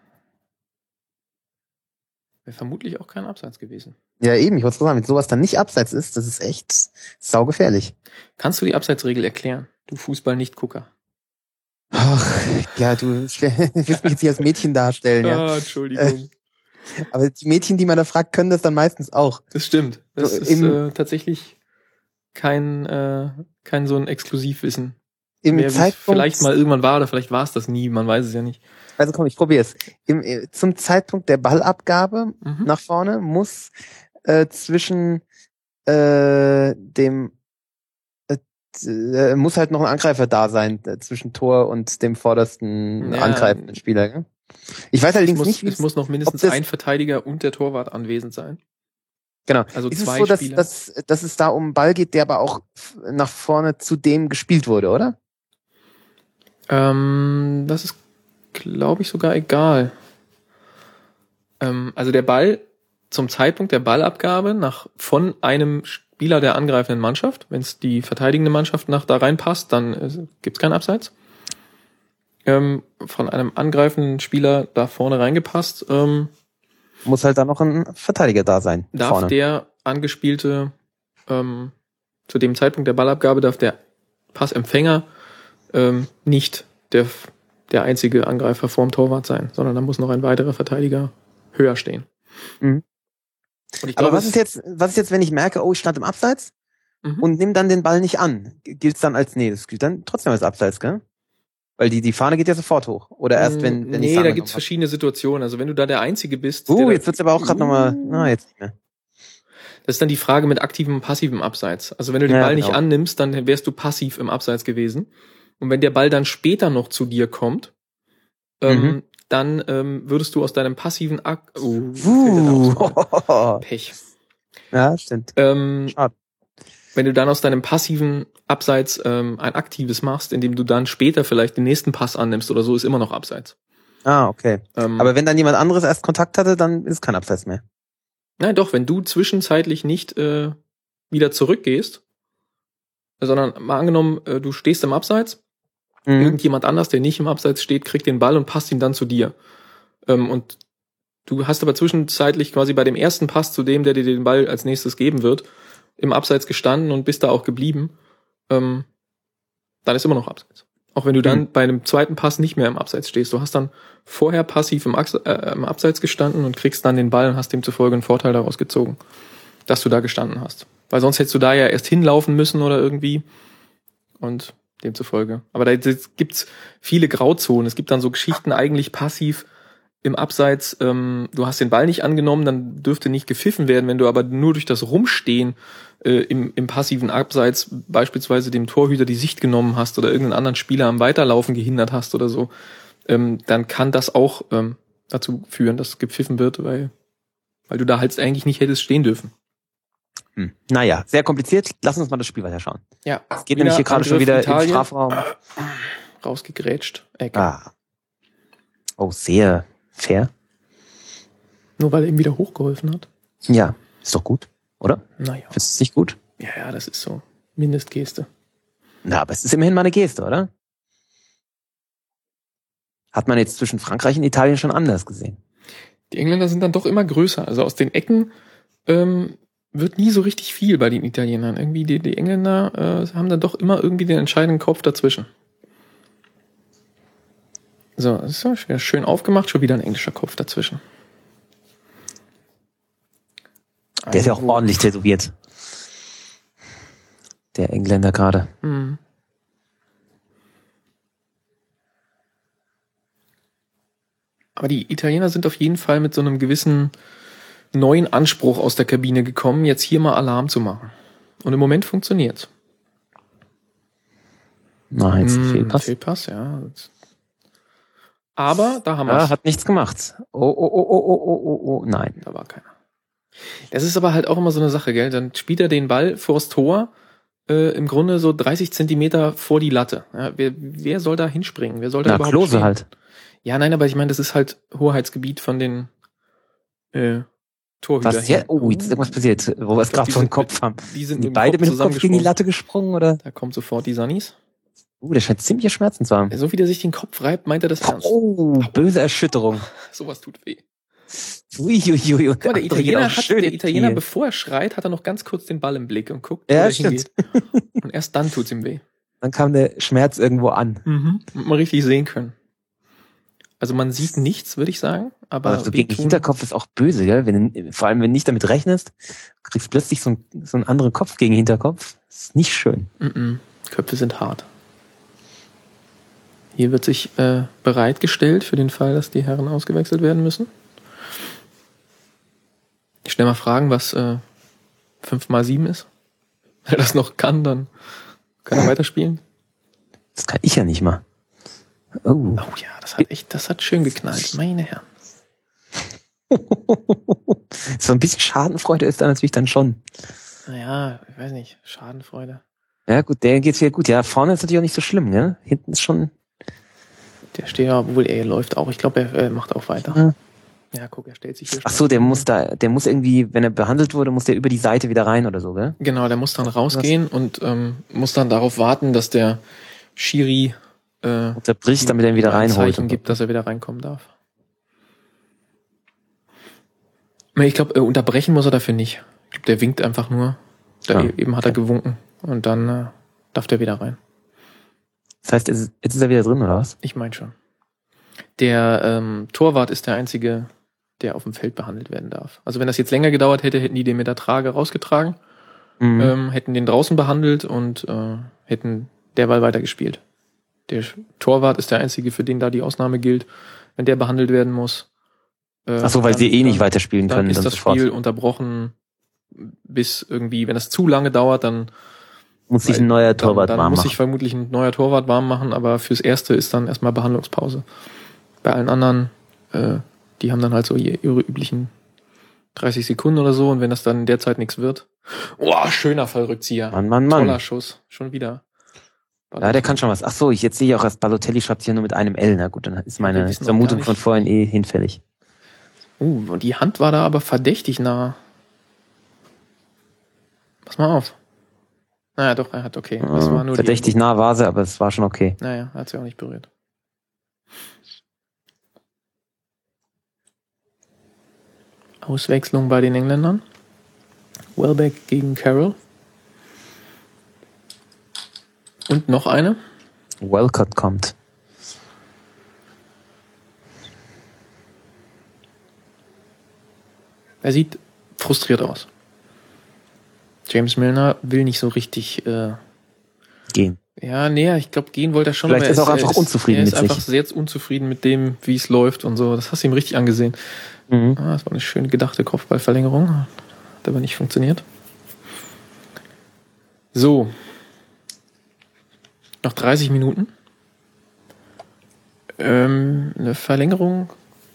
Wäre vermutlich auch kein Abseits gewesen. Ja, eben. Ich wollte sagen, wenn sowas dann nicht Abseits ist, das ist echt saugefährlich. Kannst du die Abseitsregel erklären? Du Fußball-Nicht-Gucker. Ach, ja, du willst mich jetzt hier als Mädchen darstellen, ja. Ah, Entschuldigung. Äh, aber die Mädchen, die man da fragt, können das dann meistens auch. Das stimmt. Das so, ist im, äh, tatsächlich kein, äh, kein so ein Exklusivwissen. Im Mehr, Zeitpunkt vielleicht mal irgendwann war oder vielleicht war es das nie, man weiß es ja nicht. Also komm, ich probiere es. Im, zum Zeitpunkt der Ballabgabe mhm. nach vorne muss äh, zwischen äh, dem äh, äh, muss halt noch ein Angreifer da sein, äh, zwischen Tor und dem vordersten ja, angreifenden Spieler. Gell? Ich weiß allerdings muss, nicht, wie es muss noch mindestens ein Verteidiger und der Torwart anwesend sein. Genau. Also ist zwei es so, dass, Spieler. dass, dass es da um einen Ball geht, der aber auch nach vorne zu dem gespielt wurde, oder? Ähm, das ist, glaube ich, sogar egal. Ähm, also der Ball zum Zeitpunkt der Ballabgabe nach von einem Spieler der angreifenden Mannschaft, wenn es die verteidigende Mannschaft nach da reinpasst, dann äh, gibt es keinen Abseits. Ähm, von einem angreifenden Spieler da vorne reingepasst, ähm, muss halt da noch ein Verteidiger da sein. Darf vorne. der angespielte, ähm, zu dem Zeitpunkt der Ballabgabe darf der Passempfänger ähm, nicht der, der einzige Angreifer vorm Torwart sein, sondern da muss noch ein weiterer Verteidiger höher stehen. Mhm. Und ich Aber glaube, was ist jetzt, was ist jetzt, wenn ich merke, oh, ich stand im Abseits Mhm. und nimm dann den Ball nicht an? Gilt es dann als, nee, das gilt dann trotzdem als Abseits, gell? Weil die, die Fahne geht ja sofort hoch. Oder erst, wenn, wenn ich Nee, da gibt's verschiedene Situationen. Also wenn du da der Einzige bist, der Uh, da- jetzt wird's aber auch gerade Uh. nochmal, na, jetzt nicht mehr. Das ist dann die Frage mit aktivem und passivem Abseits. Also wenn du den Ja, Ball genau. nicht annimmst, dann wärst du passiv im Abseits gewesen. Und wenn der Ball dann später noch zu dir kommt, ähm, Mhm. dann ähm, würdest du aus deinem passiven Ak uh, Uh. Pech. Ja, stimmt. Ähm, Schade. wenn du dann aus deinem passiven Abseits ähm, ein aktives machst, indem du dann später vielleicht den nächsten Pass annimmst oder so, ist immer noch Abseits. Ah, okay. Ähm, Aber wenn dann jemand anderes erst Kontakt hatte, dann ist es kein Abseits mehr. Nein, doch, wenn du zwischenzeitlich nicht äh, wieder zurückgehst, sondern mal angenommen, äh, du stehst im Abseits, Mhm. irgendjemand anders, der nicht im Abseits steht, kriegt den Ball und passt ihn dann zu dir. Ähm, und du hast aber zwischenzeitlich quasi bei dem ersten Pass zu dem, der dir den Ball als nächstes geben wird, im Abseits gestanden und bist da auch geblieben, ähm, dann ist immer noch Abseits. Auch wenn du dann Mhm. bei einem zweiten Pass nicht mehr im Abseits stehst. Du hast dann vorher passiv im, Achse, äh, im Abseits gestanden und kriegst dann den Ball und hast demzufolge einen Vorteil daraus gezogen, dass du da gestanden hast. Weil sonst hättest du da ja erst hinlaufen müssen oder irgendwie. Und demzufolge. Aber da gibt's viele Grauzonen. Es gibt dann so Geschichten eigentlich passiv im Abseits. Ähm, du hast den Ball nicht angenommen, dann dürfte nicht gepfiffen werden. Wenn du aber nur durch das Rumstehen äh, im, im passiven Abseits beispielsweise dem Torhüter die Sicht genommen hast oder irgendeinen anderen Spieler am Weiterlaufen gehindert hast oder so, ähm, dann kann das auch ähm, dazu führen, dass gepfiffen wird, weil, weil du da halt eigentlich nicht hättest stehen dürfen. Hm. Naja, sehr kompliziert. Lass uns mal das Spiel weiterschauen. Ja, Es geht nämlich hier gerade schon wieder Italien. im Strafraum. Rausgegrätscht. Ecke. Ah. Oh, sehr fair. Nur weil er ihm wieder hochgeholfen hat. Ja, ist doch gut, oder? Naja. Findest du es nicht gut? Ja, ja, das ist so. Mindestgeste. Na, aber es ist immerhin mal eine Geste, oder? Hat man jetzt zwischen Frankreich und Italien schon anders gesehen. Die Engländer sind dann doch immer größer. Also aus den Ecken ähm, wird nie so richtig viel bei den Italienern. Irgendwie die, die Engländer äh, haben dann doch immer irgendwie den entscheidenden Kopf dazwischen. So, das ist ja schon wieder schön aufgemacht, schon wieder ein englischer Kopf dazwischen. Der ist ja auch Also, ordentlich tätowiert. Der Engländer gerade. Hm. Aber die Italiener sind auf jeden Fall mit so einem gewissen neuen Anspruch aus der Kabine gekommen, jetzt hier mal Alarm zu machen. Und im Moment funktioniert's. Na, jetzt ein Hm, Fehlpass. Fehlpass, ja. Aber da haben Ah, wir's. hat nichts gemacht. Oh, oh, oh, oh, oh, oh, oh, oh, nein. Da war keiner. Das ist aber halt auch immer so eine Sache, gell? Dann spielt er den Ball vors Tor, äh, im Grunde so dreißig Zentimeter vor die Latte. Ja, wer, wer soll da hinspringen? Wer soll da Na, überhaupt Klose stehen? halt. Ja, nein, aber ich meine, das ist halt Hoheitsgebiet von den äh, Torhüter. Was? Ja, oh, jetzt ist irgendwas passiert, wo wir es Ich glaub, gerade die vor den sind Kopf mit- haben. Die sind Sind die mit dem beide Kopf mit dem Kopf gegen die zusammengesprungen. Latte gesprungen, oder? Da kommt sofort die Sunnies. Uh, der scheint ziemliche Schmerzen zu haben. So wie der sich den Kopf reibt, meint er das ernst. Oh, böse Erschütterung. Sowas tut weh. Uiuiui. Guck mal, der Italiener, hat, der Italiener Kiel. bevor er schreit, hat er noch ganz kurz den Ball im Blick und guckt, Ja, wo er stimmt. hingeht. Und erst dann tut's ihm weh. Dann kam der Schmerz irgendwo an. Mhm. Und man richtig sehen können. Also man sieht nichts, würde ich sagen, aber Aber so gegen den wehtun- Hinterkopf ist auch böse, gell? Wenn, vor allem, wenn du nicht damit rechnest, kriegst du plötzlich so, ein, so einen anderen Kopf gegen den Hinterkopf. Das ist nicht schön. Mhm. Köpfe sind hart. Hier wird sich äh, bereitgestellt für den Fall, dass die Herren ausgewechselt werden müssen. Ich stelle mal Fragen, was äh, fünf mal sieben ist. Wenn er das noch kann, dann kann er weiterspielen. Das kann ich ja nicht mal. Oh. Oh ja, das hat echt, das hat schön geknallt, meine Herren. So ein bisschen Schadenfreude ist da natürlich dann schon. Naja, ich weiß nicht, Schadenfreude. Ja gut, der geht's wieder gut. Ja, vorne ist natürlich auch nicht so schlimm, gell? Hinten ist schon... Der steht ja, obwohl er läuft auch. Ich glaube, er äh, macht auch weiter. Ja. Ja, guck, er stellt sich hier. Ach so, der muss da, der muss irgendwie, wenn er behandelt wurde, muss der über die Seite wieder rein oder so, gell? Genau, der muss dann rausgehen und ähm, muss dann darauf warten, dass der Schiri äh, Unterbricht, damit er ihn wieder ein reinholt. Zeichen gibt, dass er wieder reinkommen darf. Nee, ich glaube, äh, unterbrechen muss er dafür nicht. Ich glaube, der winkt einfach nur. Da Ja. e- eben hat er gewunken und dann äh, darf der wieder rein. Das heißt, jetzt ist- jetzt ist er wieder drin, oder was? Ich meine schon. Der ähm, Torwart ist der einzige, der auf dem Feld behandelt werden darf. Also wenn das jetzt länger gedauert hätte, hätten die den mit der Trage rausgetragen, mhm. ähm, hätten den draußen behandelt und äh, hätten derweil weitergespielt. Der Torwart ist der Einzige, für den da die Ausnahme gilt, wenn der behandelt werden muss. Äh, Ach so, weil dann, sie eh dann, nicht weiterspielen dann können. Ist dann das sofort. Spiel unterbrochen bis irgendwie, wenn das zu lange dauert, dann muss sich ein neuer Torwart dann, dann warm muss machen. sich vermutlich ein neuer Torwart warm machen, aber fürs Erste ist dann erstmal Behandlungspause. Bei allen anderen, äh, die haben dann halt so ihre üblichen dreißig Sekunden oder so und wenn das dann in der Zeit nichts wird. Oh, schöner Fallrückzieher. Mann, Mann, Mann. Toller Schuss. Schon wieder. Ja, der kann schon was. Ach so, ich jetzt sehe ich auch, dass Balotelli schreibt hier nur mit einem L. Na gut, dann ist meine Vermutung von vorhin eh hinfällig. Uh, und die Hand war da aber verdächtig nah. Pass mal auf. Naja, doch, er hat okay. Das war nur verdächtig nah war sie, aber es war schon okay. Naja, hat sie auch nicht berührt. Auswechslung bei den Engländern. Welbeck gegen Carroll. Und noch eine. Walcott kommt. Er sieht frustriert aus. James Milner will nicht so richtig äh, gehen. Ja, nee, ich glaube, gehen wollte er schon. Vielleicht aber ist er auch einfach ist, unzufrieden er mit ist sich. einfach sehr unzufrieden mit dem, wie es läuft und so. Das hast du ihm richtig angesehen. Mhm. Ah, das war eine schön gedachte Kopfballverlängerung. Hat aber nicht funktioniert. So. Noch dreißig Minuten. Ähm, eine Verlängerung.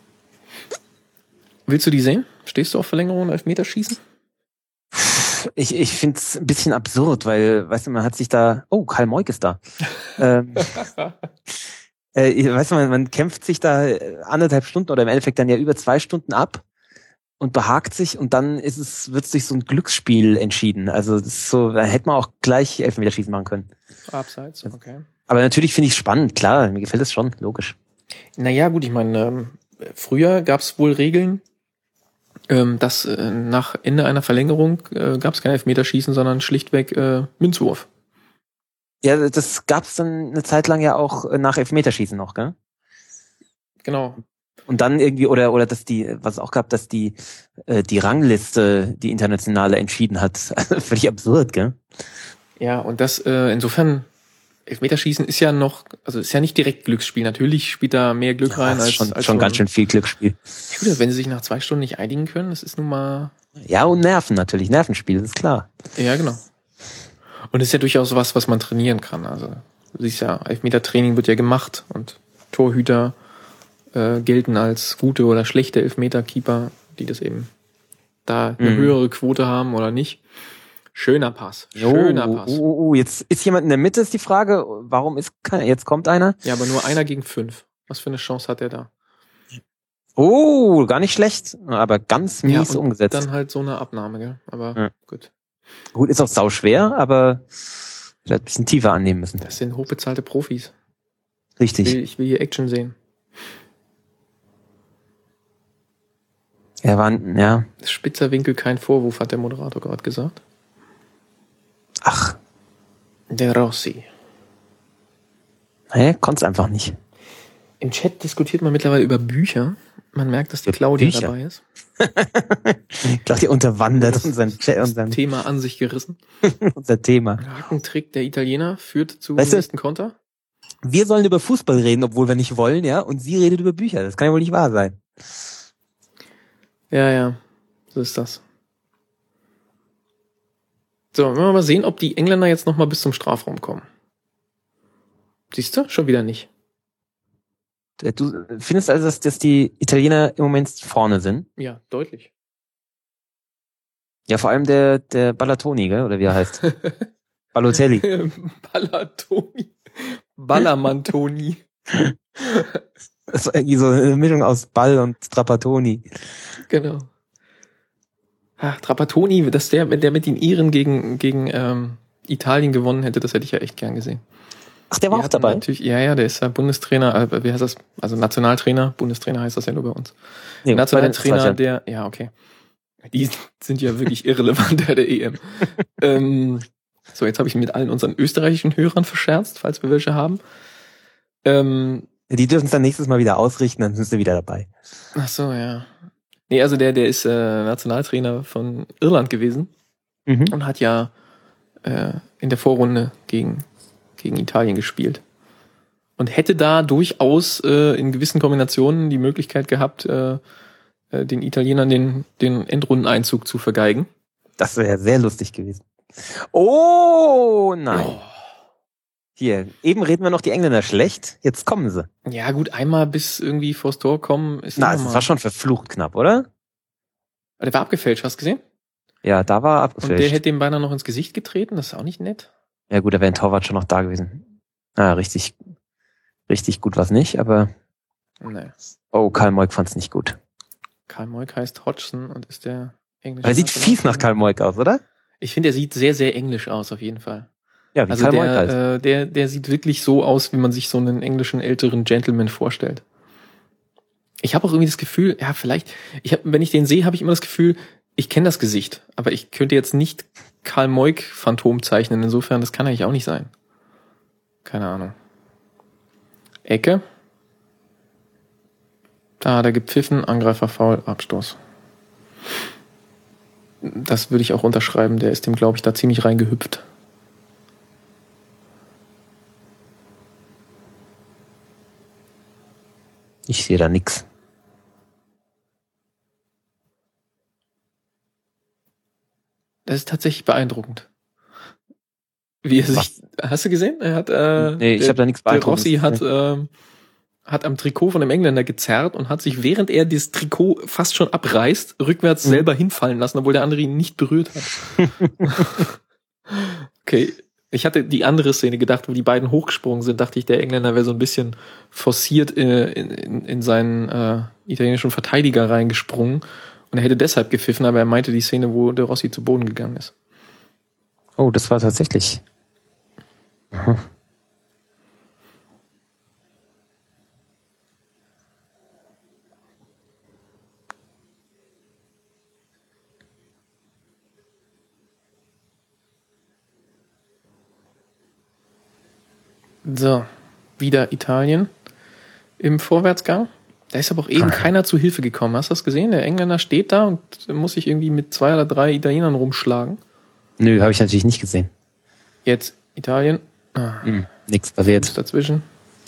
Willst du die sehen? Stehst du auf Verlängerung und Elfmeterschießen? Ich, ich finde es ein bisschen absurd, weil, weißt du, man hat sich da... Oh, Karl Moik ist da. ähm, äh, weißt du, man, man kämpft sich da anderthalb Stunden oder im Endeffekt dann ja über zwei Stunden ab und behagt sich und dann ist es, wird es durch so ein Glücksspiel entschieden. Also das ist so, da hätte man auch gleich Elfmeterschießen machen können. Abseits, okay. Aber natürlich finde ich es spannend, klar, mir gefällt es schon, logisch. Naja, gut, ich meine, ähm, früher gab es wohl Regeln, ähm, dass äh, nach Ende einer Verlängerung äh, gab es kein Elfmeterschießen, sondern schlichtweg äh, Münzwurf. Ja, das gab es dann eine Zeit lang ja auch äh, nach Elfmeterschießen noch, gell? Genau. Und dann irgendwie, oder oder dass die, was es auch gab, dass die äh, die Rangliste, die internationale entschieden hat. Völlig absurd, gell? Ja, und das äh, insofern, Elfmeterschießen ist ja noch, also ist ja nicht direkt Glücksspiel. Natürlich spielt da mehr Glück ja, rein als schon, als schon so ganz schön viel Glücksspiel. Gut, wenn sie sich nach zwei Stunden nicht einigen können, das ist nun mal. Ja, und Nerven natürlich, Nervenspiel, das ist klar. Ja, genau. Und es ist ja durchaus was, was man trainieren kann. Also du siehst ja, Elfmetertraining wird ja gemacht und Torhüter äh, gelten als gute oder schlechte Elfmeterkeeper, die das eben da eine mhm. höhere Quote haben oder nicht. Schöner Pass. Schöner oh, Pass. Oh, oh, oh, jetzt ist jemand in der Mitte, ist die Frage. Warum ist keiner? Jetzt kommt einer. Ja, aber nur einer gegen fünf. Was für eine Chance hat er da? Oh, gar nicht schlecht, aber ganz mies ja, und umgesetzt. Dann halt so eine Abnahme, gell? Aber ja. gut. Gut, ist auch sau schwer, aber vielleicht ein bisschen tiefer annehmen müssen. Das sind hochbezahlte Profis. Richtig. Ich will, ich will hier Action sehen. Er war, ja. Spitzer Winkel, kein Vorwurf, hat der Moderator gerade gesagt. Ach. Der Rossi. Hä? Konnt's einfach nicht. Im Chat diskutiert man mittlerweile über Bücher. Man merkt, dass die Claudia Bücher. dabei ist. Claudia unterwandert unseren Chat. Unseren Thema an sich gerissen. Unser Thema. Hakentrick der Italiener führt zu weißt nächsten du, Konter. Wir sollen über Fußball reden, obwohl wir nicht wollen, ja? Und sie redet über Bücher. Das kann ja wohl nicht wahr sein. Ja, ja. So ist das. So, wollen wir mal sehen, ob die Engländer jetzt nochmal bis zum Strafraum kommen. Siehst du? Schon wieder nicht. Du findest also, dass, dass die Italiener im Moment vorne sind? Ja, deutlich. Ja, vor allem der, der Ballatoni, gell? Oder wie er heißt? Balotelli. Ballatoni. Ballamantoni. Das ist irgendwie so eine Mischung aus Ball und Trapattoni. Genau. Ach, Trapattoni, dass der, der mit den Iren gegen, gegen ähm, Italien gewonnen hätte, das hätte ich ja echt gern gesehen. Ach, der war Die auch dabei? Natürlich, ja, ja, der ist ja Bundestrainer, äh, wie heißt das? Also Nationaltrainer, Bundestrainer heißt das ja nur bei uns. Nee, Nationaltrainer, der, ja, okay. Die sind ja wirklich irrelevant bei der E M. ähm, so, jetzt habe ich mit allen unseren österreichischen Hörern verscherzt, falls wir welche haben. Ähm, Die dürfen es dann nächstes Mal wieder ausrichten, dann sind sie wieder dabei. Ach so, ja. Nee, also der, der ist äh, Nationaltrainer von Irland gewesen mhm. und hat ja äh, in der Vorrunde gegen, gegen Italien gespielt. Und hätte da durchaus äh, in gewissen Kombinationen die Möglichkeit gehabt, äh, äh, den Italienern den, den Endrundeneinzug zu vergeigen. Das wäre sehr lustig gewesen. Oh, nein. Oh. Hier, eben reden wir noch die Engländer schlecht, jetzt kommen sie. Ja gut, einmal bis irgendwie vors Tor kommen ist Na, es war schon verflucht knapp, oder? Der war abgefälscht, hast du gesehen? Ja, da war er abgefälscht. Und der hätte ihm beinahe noch ins Gesicht getreten, das ist auch nicht nett. Ja gut, da wäre ein Torwart schon noch da gewesen. Ah, richtig, richtig gut war's nicht, aber... Nee. Oh, Karl Moik fand's nicht gut. Karl Moik heißt Hodgson und ist der englische... Er sieht fies nach Karl Moik aus, oder? Ich finde, er sieht sehr, sehr englisch aus, auf jeden Fall. Ja, wie also Karl der, Moik heißt. Äh, der, der sieht wirklich so aus, wie man sich so einen englischen älteren Gentleman vorstellt. Ich habe auch irgendwie das Gefühl, ja, vielleicht, ich hab, wenn ich den sehe, habe ich immer das Gefühl, ich kenne das Gesicht, aber ich könnte jetzt nicht Karl Moik Phantom zeichnen. Insofern, das kann eigentlich auch nicht sein. Keine Ahnung. Ecke. Da hat er gepfiffen, Angreifer faul, Abstoß. Das würde ich auch unterschreiben. Der ist dem, glaube ich, da ziemlich reingehüpft. Ich sehe da nix. Das ist tatsächlich beeindruckend. Wie er sich, hast du gesehen? Er hat, äh, nee, ich habe da nichts beeindruckt. Rossi hat, äh, hat am Trikot von dem Engländer gezerrt und hat sich, während er das Trikot fast schon abreißt, rückwärts mhm. selber hinfallen lassen, obwohl der andere ihn nicht berührt hat. Okay. Ich hatte die andere Szene gedacht, wo die beiden hochgesprungen sind, dachte ich, der Engländer wäre so ein bisschen forciert äh, in, in, in seinen äh, italienischen Verteidiger reingesprungen und er hätte deshalb gepfiffen, aber er meinte die Szene, wo der Rossi zu Boden gegangen ist. Oh, das war tatsächlich. Aha. So, wieder Italien im Vorwärtsgang. Da ist aber auch eben keiner zu Hilfe gekommen. Hast du das gesehen? Der Engländer steht da und muss sich irgendwie mit zwei oder drei Italienern rumschlagen. Nö, habe ich natürlich nicht gesehen. Jetzt Italien. Ah, hm, nichts passiert. Dazwischen.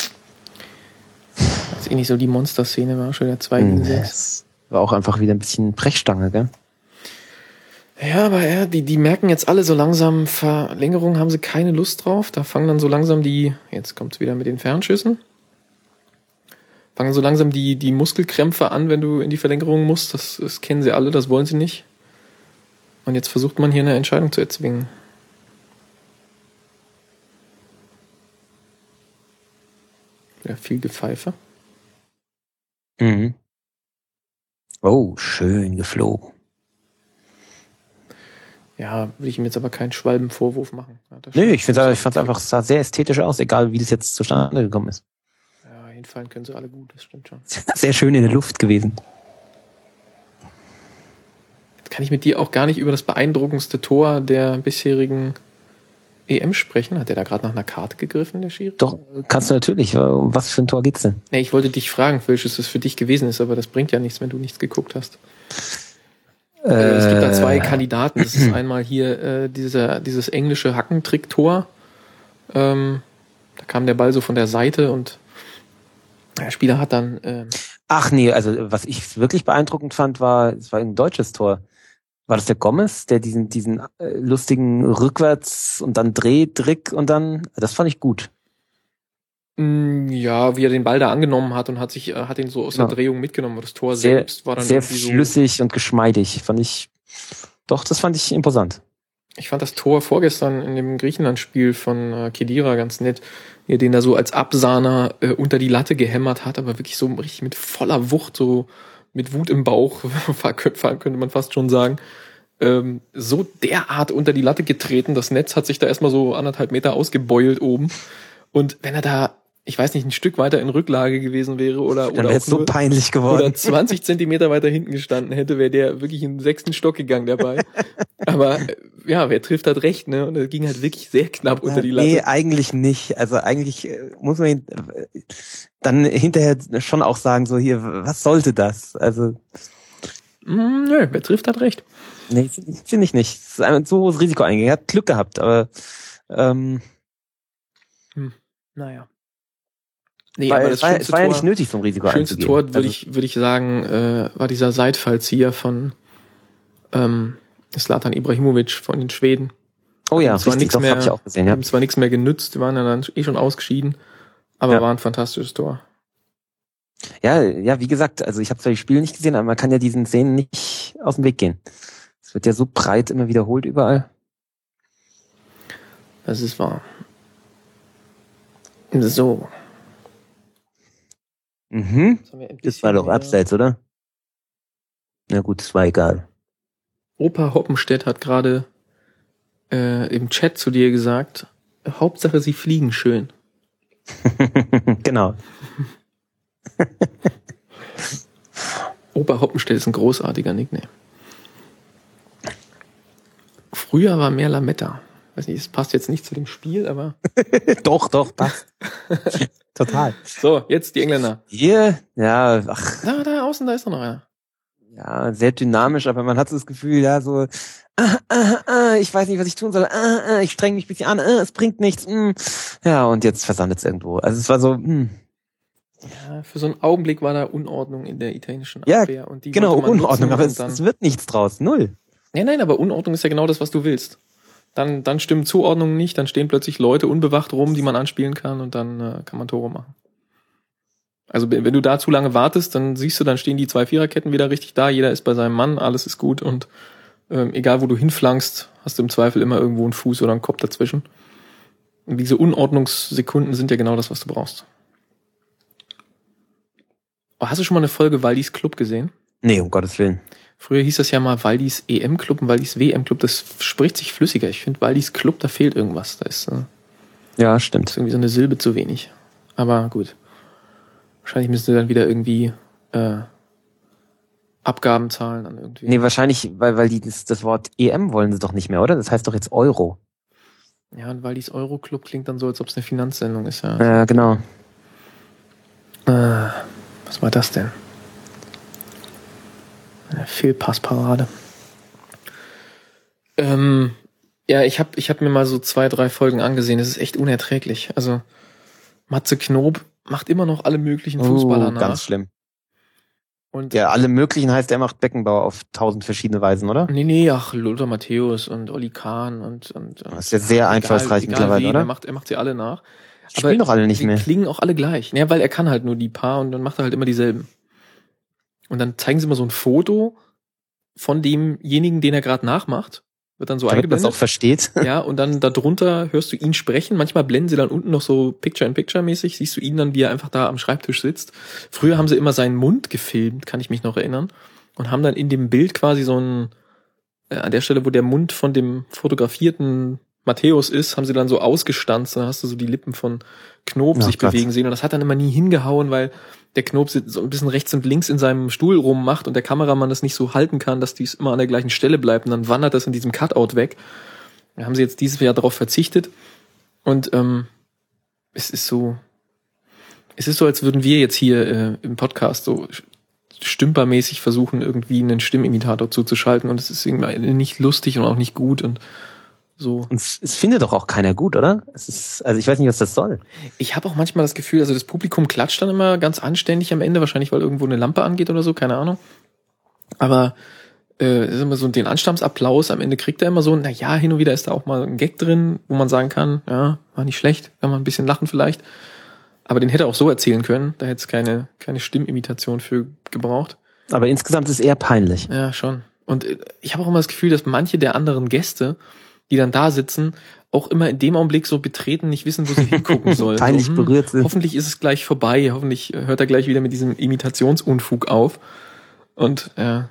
Das ist eh nicht so die Monster-Szene, war schon wieder zwei gegen sechs. War auch einfach wieder ein bisschen Brechstange, gell? Ja, aber ja, die, die merken jetzt alle so langsam, Verlängerung haben sie keine Lust drauf. Da fangen dann so langsam die, jetzt kommt's wieder mit den Fernschüssen, fangen so langsam die, die Muskelkrämpfe an, wenn du in die Verlängerung musst. Das, das kennen sie alle, das wollen sie nicht. Und jetzt versucht man hier eine Entscheidung zu erzwingen. Ja, viel Gepfeife. Mhm. Oh, schön geflogen. Ja, will ich ihm jetzt aber keinen Schwalbenvorwurf machen. Ja, nee, ich, ich fand es einfach, es sah sehr ästhetisch aus, egal wie das jetzt zustande gekommen ist. Ja, hinfallen können sie alle gut, das stimmt schon. Sehr schön in der Luft gewesen. Jetzt kann ich mit dir auch gar nicht über das beeindruckendste Tor der bisherigen E M sprechen. Hat der da gerade nach einer Karte gegriffen, der Schiri? Doch, kannst du natürlich. Um was für ein Tor geht's denn? Nee, ich wollte dich fragen, welches es für dich gewesen ist, aber das bringt ja nichts, wenn du nichts geguckt hast. Äh, es gibt da zwei Kandidaten. Das ist einmal hier äh, dieser, dieses englische Hackentrick-Tor. Ähm, da kam der Ball so von der Seite und der Spieler hat dann... Ähm, Ach nee, also was ich wirklich beeindruckend fand, war, es war ein deutsches Tor. War das der Gomez, der diesen diesen äh, lustigen Rückwärts- und dann Drehtrick und dann... Das fand ich gut. Ja, wie er den Ball da angenommen hat und hat sich hat ihn so aus der ja. Drehung mitgenommen. Das Tor sehr, selbst war dann sehr irgendwie so flüssig und geschmeidig. Fand ich, doch, das fand ich imposant. Ich fand das Tor vorgestern in dem Griechenland-Spiel von äh, Khedira ganz nett, wie er den da so als Absahner äh, unter die Latte gehämmert hat, aber wirklich so richtig mit voller Wucht, so mit Wut im Bauch, könnte man fast schon sagen, ähm, so derart unter die Latte getreten. Das Netz hat sich da erstmal so anderthalb Meter ausgebeult oben. Und wenn er da, ich weiß nicht, ein Stück weiter in Rücklage gewesen wäre oder dann oder auch so nur, peinlich geworden. Oder zwanzig Zentimeter weiter hinten gestanden hätte, wäre der wirklich in den sechsten Stock gegangen dabei. Aber ja, wer trifft, hat recht, ne? Und er ging halt wirklich sehr knapp unter die Latte. Nee, eigentlich nicht. Also eigentlich muss man dann hinterher schon auch sagen, so hier, was sollte das? Also Mm, nö, wer trifft, hat recht. Nee, finde ich nicht. Es ist ein so hohes Risiko eingegangen. Er hat Glück gehabt, aber ähm, hm, naja. Nee, weil aber es, das war, schönste es war ja Tor, nicht nötig, so ein Risiko schönste einzugehen. Tor würde Also, ich, würde ich sagen, äh, war dieser Seitfallzieher von ähm, Zlatan Ibrahimovic von den Schweden. oh ja, Zwar richtig, nichts doch, mehr, habe ich auch gesehen, ja. haben zwar nichts mehr genützt, die waren ja dann eh schon ausgeschieden, aber Ja. war ein fantastisches Tor. Ja, ja, wie gesagt, also ich habe zwar die Spiele nicht gesehen, aber man kann ja diesen Szenen nicht aus dem Weg gehen. Es wird ja so breit immer wiederholt überall. Das ist wahr. So. Mhm. Jetzt haben wir ein Das bisschen war doch mehr- abseits, oder? Na gut, das war egal. Opa Hoppenstedt hat gerade äh, im Chat zu dir gesagt, Hauptsache sie fliegen schön. Genau. Opa Hoppenstedt ist ein großartiger Nickname. Früher war mehr Lametta. Weiß nicht, es passt jetzt nicht zu dem Spiel, aber... Doch, doch, passt. Total. So, jetzt die Engländer. Hier, ja, ach, Da, da, außen, da ist doch noch einer. ja, sehr dynamisch, aber man hat so das Gefühl, ja, so, ah, ah, ah, ich weiß nicht, was ich tun soll, ah, ah, ich streng mich ein bisschen an, ah, es bringt nichts, mm. Ja, und jetzt versandet es irgendwo. Also es war so, hm. Ja, für so einen Augenblick war da Unordnung in der italienischen Ja, Abwehr. Und die genau, wollte man Unordnung, nutzen aber und es, dann, es wird nichts draus, null. Nein, nein, aber Unordnung ist ja genau das, was du willst. Dann, dann stimmen Zuordnungen nicht, dann stehen plötzlich Leute unbewacht rum, die man anspielen kann und dann äh, kann man Tore machen. Also wenn du da zu lange wartest, dann siehst du, dann stehen die zwei Viererketten wieder richtig da, jeder ist bei seinem Mann, alles ist gut und ähm, egal wo du hinflankst, hast du im Zweifel immer irgendwo einen Fuß oder einen Kopf dazwischen. Und diese Unordnungssekunden sind ja genau das, was du brauchst. Oh, hast du schon mal eine Folge Waldis Club gesehen? Nee, um Gottes Willen. Früher hieß das ja mal Waldis E M-Club und Waldis W M-Club. Das spricht sich flüssiger. Ich finde Waldis Club, da fehlt irgendwas. Da ist, äh, Ja, ist stimmt. irgendwie so eine Silbe zu wenig. Aber gut. Wahrscheinlich müssen sie dann wieder irgendwie äh, Abgaben zahlen an irgendwie. Nee, wahrscheinlich, weil, weil die das, das Wort E M wollen sie doch nicht mehr, oder? Das heißt doch jetzt Euro. Ja, und Waldis Euro-Club klingt dann so, als ob es eine Finanzsendung ist. Ja. Ja, genau. Äh, was war das denn? Eine Fehlpassparade. Ähm, ja, ich habe ich hab mir mal so zwei, drei Folgen angesehen. Das ist echt unerträglich. Also Matze Knob macht immer noch alle möglichen Fußballer Oh, nach. ganz schlimm. Und Ja, alle möglichen heißt, er macht Beckenbauer auf tausend verschiedene Weisen, oder? nee, nee, ach, Lothar Matthäus und Olli Kahn und, und, und Das ist ja sehr einfallsreich egal mittlerweile, wen, oder? Er macht, er macht sie alle nach. Spielen doch alle nicht die mehr. klingen auch alle gleich. Ja, weil er kann halt nur die paar und dann macht er halt immer dieselben. Und dann zeigen sie immer so ein Foto von demjenigen, den er gerade nachmacht. Wird dann so Damit man es auch eingeblendet. versteht. Ja, und dann darunter hörst du ihn sprechen. Manchmal blenden sie dann unten noch so Picture-in-Picture-mäßig. Siehst du ihn dann, wie er einfach da am Schreibtisch sitzt. Früher haben sie immer seinen Mund gefilmt, kann ich mich noch erinnern. Und haben dann in dem Bild quasi so ein, äh, an der Stelle, wo der Mund von dem fotografierten Matthäus ist, haben sie dann so ausgestanzt. Dann hast du so die Lippen von Knob Oh sich Gott. bewegen sehen. Und das hat dann immer nie hingehauen, weil der Knob so ein bisschen rechts und links in seinem Stuhl rummacht und der Kameramann das nicht so halten kann, dass dies immer an der gleichen Stelle bleibt. Und dann wandert das in diesem Cutout weg. Da haben sie jetzt dieses Jahr darauf verzichtet. Und ähm, es ist so, es ist so, als würden wir jetzt hier äh, im Podcast so stümpermäßig versuchen, irgendwie einen Stimmimitator zuzuschalten. Und es ist irgendwie nicht lustig und auch nicht gut und so. Und es, es findet doch auch keiner gut, oder? Es ist, also ich weiß nicht, was das soll. Ich habe auch manchmal das Gefühl, also das Publikum klatscht dann immer ganz anständig am Ende, wahrscheinlich weil irgendwo eine Lampe angeht oder so, keine Ahnung. Aber äh, ist immer so den Anstandsapplaus, am Ende kriegt er immer so, na ja, hin und wieder ist da auch mal ein Gag drin, wo man sagen kann, ja, war nicht schlecht, kann man ein bisschen lachen vielleicht. Aber den hätte er auch so erzählen können, da hätte es keine, keine Stimmimitation für gebraucht. Aber insgesamt ist es eher peinlich. Ja, schon. Und äh, ich habe auch immer das Gefühl, dass manche der anderen Gäste, die dann da sitzen, auch immer in dem Augenblick so betreten, nicht wissen, wo sie hingucken sollen. Peinlich so, hm, berührt sind. Hoffentlich ist es gleich vorbei, hoffentlich hört er gleich wieder mit diesem Imitationsunfug auf. Und ja,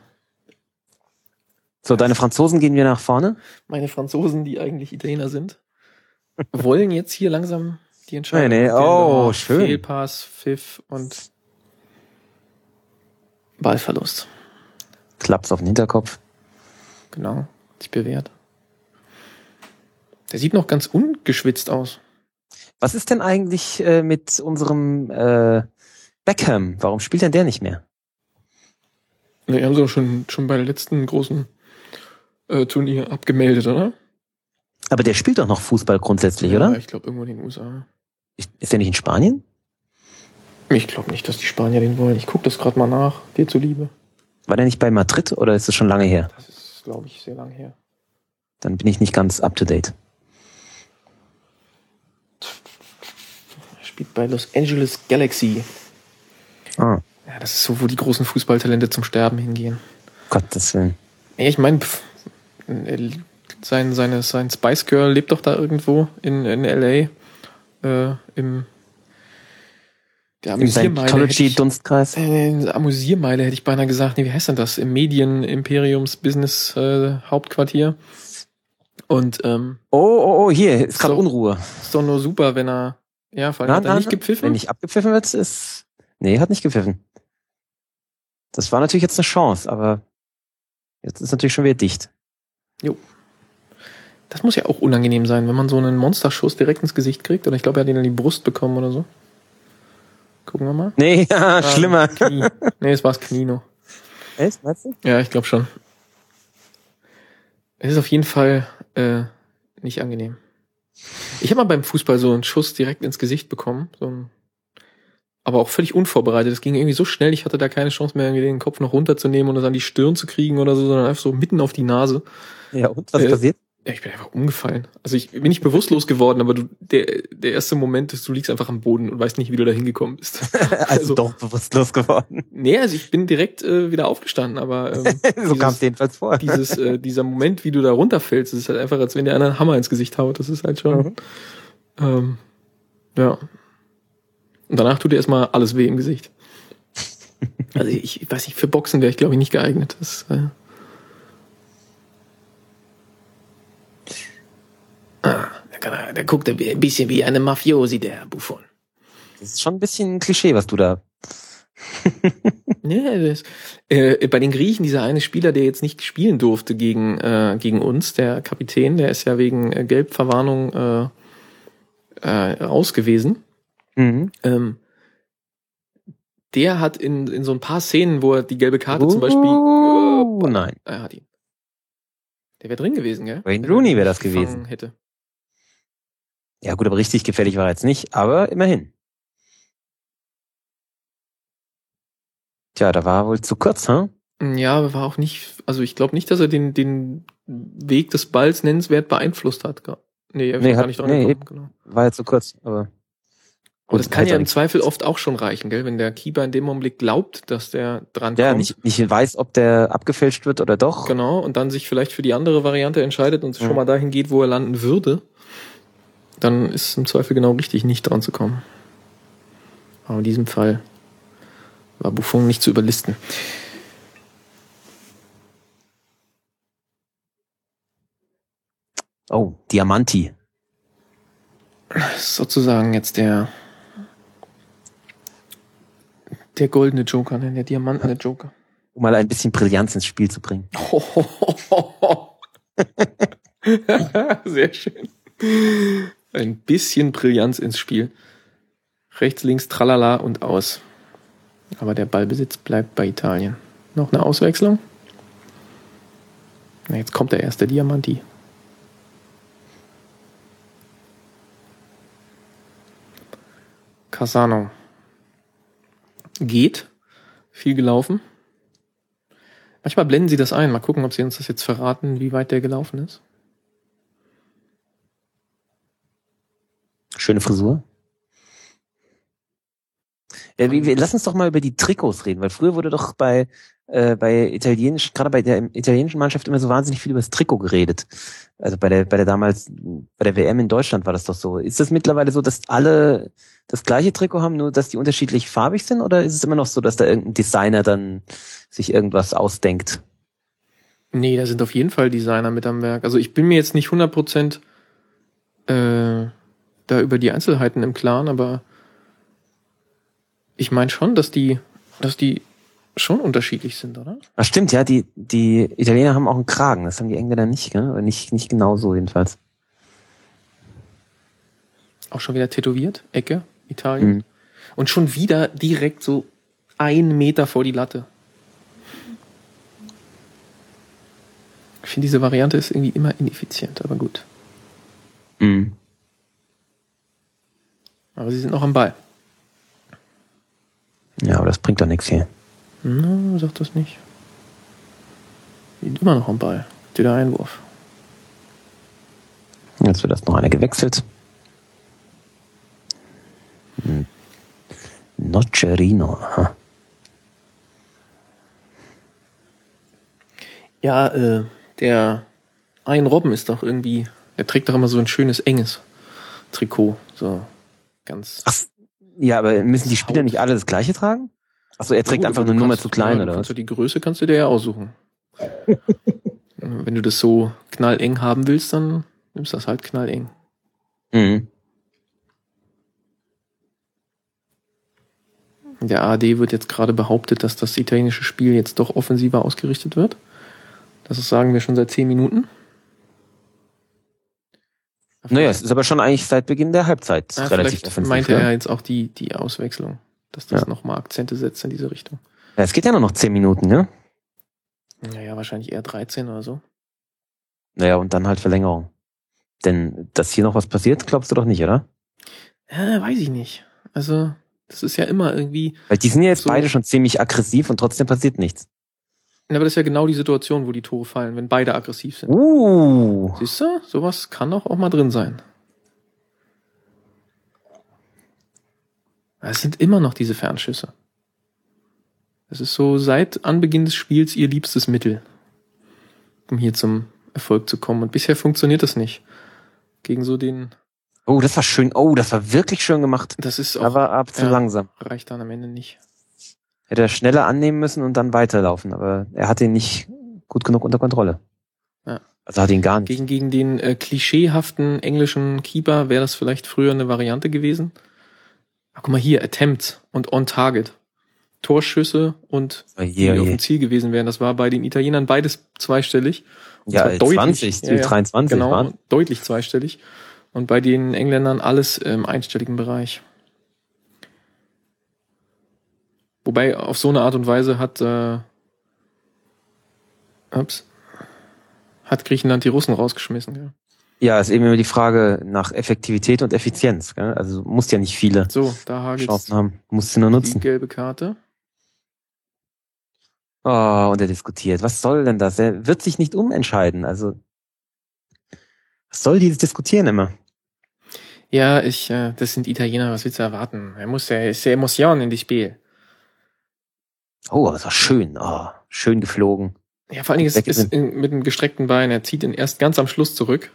So, deine Franzosen gehen wir nach vorne. meine Franzosen, die eigentlich Italiener sind, wollen jetzt hier langsam die Entscheidung. Nee, nee, fällen. oh, schön. Fehlpass, Pfiff und Ballverlust. Klaps auf den Hinterkopf. Genau, sich bewährt. Der sieht noch ganz ungeschwitzt aus. Was ist denn eigentlich äh, mit unserem äh, Beckham? Warum spielt denn der nicht mehr? Ne, haben sie doch schon, schon bei der letzten großen äh, Turnier abgemeldet, oder? Aber der spielt doch noch Fußball grundsätzlich, ja, oder? Ich glaube irgendwo in den U S A. Ist der nicht in Spanien? Ich glaube nicht, dass die Spanier den wollen. Ich gucke das gerade mal nach, dir zuliebe. War der nicht bei Madrid oder ist das schon lange her? Das ist, glaube ich, sehr lang her. Dann bin ich nicht ganz up to date. Er spielt bei Los Angeles Galaxy. Ah. Ja, das ist so, wo die großen Fußballtalente zum Sterben hingehen. Gottes Willen. Ja, ich meine, sein, seine, sein Spice Girl lebt doch da irgendwo in, in L A. Äh, Im der Amüsiermeile. Scientology-Dunstkreis. Äh, Amüsiermeile hätte ich beinahe gesagt. Nee, wie heißt denn das? Im Medien-Imperiums-Business-Hauptquartier. Und, ähm. Oh, oh, oh, hier, ist gerade so, Unruhe. Ist doch nur super, wenn er, ja, vor allem na, hat er na, nicht gepfiffen. Wenn nicht abgepfiffen wird, ist, nee, hat nicht gepfiffen. Das war natürlich jetzt eine Chance, aber jetzt ist natürlich schon wieder dicht. Jo. Das muss ja auch unangenehm sein, wenn man so einen Monsterschuss direkt ins Gesicht kriegt. Oder ich glaube, er hat ihn in die Brust bekommen oder so. Gucken wir mal. Nee, ja, ah, schlimmer. Knie. Nee, es war das Knie noch. Echt, meinst du? Ja, ich glaube schon. Es ist auf jeden Fall äh, nicht angenehm. Ich habe mal beim Fußball so einen Schuss direkt ins Gesicht bekommen. So ein, aber auch völlig unvorbereitet. Es ging irgendwie so schnell, ich hatte da keine Chance mehr, irgendwie den Kopf noch runterzunehmen und das an die Stirn zu kriegen oder so, sondern einfach so mitten auf die Nase. Ja, und was äh, passiert? Ja, ich bin einfach umgefallen. Also ich bin nicht bewusstlos geworden, aber du, der, der erste Moment ist, du liegst einfach am Boden und weißt nicht, wie du da hingekommen bist. also, also doch bewusstlos geworden. Nee, also ich bin direkt äh, wieder aufgestanden, aber ähm, so kam es jedenfalls vor. Dieses, äh, dieser Moment, wie du da runterfällst, das ist halt einfach, als wenn dir einer einen Hammer ins Gesicht haut. Das ist halt schon, mhm. ähm, ja. Und danach tut dir erstmal alles weh im Gesicht. Also ich, ich weiß nicht, für Boxen wäre ich, glaube ich, nicht geeignet. Das, äh ah, der, kann, der guckt ein bisschen wie eine Mafiosi, der Buffon. Das ist schon ein bisschen ein Klischee, was du da... Ja, das, äh, bei den Griechen, dieser eine Spieler, der jetzt nicht spielen durfte gegen, äh, gegen uns, der Kapitän, der ist ja wegen äh, Gelbverwarnung äh, äh, raus gewesen. Mhm. Ähm, der hat in, in so ein paar Szenen, wo er die gelbe Karte uh, zum Beispiel... Oh, äh, nein. Er hat ihn. Der wäre drin gewesen, gell? Wayne Rooney wäre das gewesen. Hätte. Ja gut, aber richtig gefährlich war er jetzt nicht, aber immerhin. Tja, da war er wohl zu kurz, hm? Ja, aber war auch nicht, also ich glaube nicht, dass er den, den Weg des Balls nennenswert beeinflusst hat. Nee, er ist nee, gar hat, nicht dran nee, gekommen, genau. War ja zu kurz, aber... Aber das kann ja im Zweifel oft auch schon reichen, gell? Wenn der Keeper in dem Augenblick glaubt, dass der dran ja, kommt. Ja, nicht, nicht weiß, ob der abgefälscht wird oder doch. Genau, und dann sich vielleicht für die andere Variante entscheidet und mhm. schon mal dahin geht, wo er landen würde. Dann ist es im Zweifel genau richtig, nicht dran zu kommen. Aber in diesem Fall war Buffon nicht zu überlisten. Oh, Diamanti. Sozusagen jetzt der der goldene Joker, ne? Der diamantene Joker. Um mal ein bisschen Brillanz ins Spiel zu bringen. Sehr schön. Ein bisschen Brillanz ins Spiel. Rechts, links, tralala und aus. Aber der Ballbesitz bleibt bei Italien. Noch eine Auswechslung? Na, jetzt kommt der erste Diamanti. Cassano. Geht. Viel gelaufen. Manchmal blenden sie das ein. Mal gucken, ob sie uns das jetzt verraten, wie weit der gelaufen ist. Schöne Frisur. Ja, wir, wir, lass uns doch mal über die Trikots reden, weil früher wurde doch bei äh, bei italienisch, gerade bei der italienischen Mannschaft immer so wahnsinnig viel über das Trikot geredet. Also bei der bei der damals bei der W M in Deutschland war das doch so. Ist das mittlerweile so, dass alle das gleiche Trikot haben, nur dass die unterschiedlich farbig sind, oder ist es immer noch so, dass da irgendein Designer dann sich irgendwas ausdenkt? Nee, da sind auf jeden Fall Designer mit am Werk. Also ich bin mir jetzt nicht hundert Prozent äh, da über die Einzelheiten im Klaren, aber ich meine schon, dass die, dass die schon unterschiedlich sind, oder? Das stimmt, ja. Die, die Italiener haben auch einen Kragen. Das haben die Engländer nicht, gell? Oder nicht, nicht genau so jedenfalls. Auch schon wieder tätowiert, Ecke, Italien. Mhm. Und schon wieder direkt so ein Meter vor die Latte. Ich finde, diese Variante ist irgendwie immer ineffizient, aber gut. Mhm. Aber sie sind noch am Ball. Ja, aber das bringt doch nichts hier. Na, sag das nicht. Sie sind immer noch am Ball. Der Einwurf. Jetzt wird erst noch einer gewechselt. Hm. Nocerino. Aha. Ja, äh, der Ein Robben ist doch irgendwie, der trägt doch immer so ein schönes, enges Trikot. So ganz. Ach, ja, aber müssen die Spieler nicht alle das gleiche tragen? Achso, er trägt Gut, einfach aber eine du Nummer kannst- zu klein, ja, oder du was? kannst ja die Größe kannst du dir ja aussuchen. Wenn du das so knalleng haben willst, dann nimmst du das halt knalleng. Mhm. In der A R D wird jetzt gerade behauptet, dass das italienische Spiel jetzt doch offensiver ausgerichtet wird. Das sagen wir schon seit zehn Minuten. Naja, es ist aber schon eigentlich seit Beginn der Halbzeit Ja, relativ vielleicht offensiv. meinte ja? er jetzt auch die, die Auswechslung, dass das Ja. nochmal Akzente setzt in diese Richtung. Ja, es geht ja nur noch zehn Minuten, ne? Naja, wahrscheinlich eher dreizehn oder so. Naja, und dann halt Verlängerung. Denn, dass hier noch was passiert, glaubst du doch nicht, oder? Ja, weiß ich nicht. Also, das ist ja immer irgendwie. Weil die sind ja jetzt So. beide schon ziemlich aggressiv und trotzdem passiert nichts. Ja, aber das ist ja genau die Situation, wo die Tore fallen, wenn beide aggressiv sind. Uh. Siehst du? Sowas kann doch auch mal drin sein. Es sind immer noch diese Fernschüsse. Es ist so seit Anbeginn des Spiels ihr liebstes Mittel, um hier zum Erfolg zu kommen. Und bisher funktioniert das nicht. Gegen so den, Oh, das war schön. Oh, das war wirklich schön gemacht. das ist auch, Aber ab zu ja. langsam. reicht dann am Ende nicht. Hätte er schneller annehmen müssen und dann weiterlaufen. Aber er hatte ihn nicht gut genug unter Kontrolle. Ja. Also hat ihn gar nicht. Gegen, gegen den äh, klischeehaften englischen Keeper wäre das vielleicht früher eine Variante gewesen. Aber guck mal hier, Attempt und On Target. Torschüsse und Oh je, die oh auf je. dem Ziel gewesen wären. Das war bei den Italienern beides zweistellig. Und Ja, zwar deutlich. zwanzig, Ja, ja, dreiundzwanzig genau, waren. deutlich zweistellig. Und bei den Engländern alles im einstelligen Bereich. Wobei auf so eine Art und Weise hat äh, ups, hat Griechenland die Russen rausgeschmissen. Ja. Ja, ist eben immer die Frage nach Effektivität und Effizienz. Gell? Also du musst ja nicht viele So, da hagelt's Chancen haben. Du musst sie nur die nutzen. gelbe Karte. Oh, und er diskutiert. Was soll denn das? Er wird sich nicht umentscheiden. Also, was soll dieses Diskutieren immer? Ja, ich, äh, das sind Italiener, was willst du erwarten? Er muss ja, ist ja Emotion in das Spiel. Oh, das war schön. Oh, schön geflogen. Ja, vor allen Dingen ist, Weg ist sind. in, mit dem gestreckten Bein, er zieht ihn erst ganz am Schluss zurück.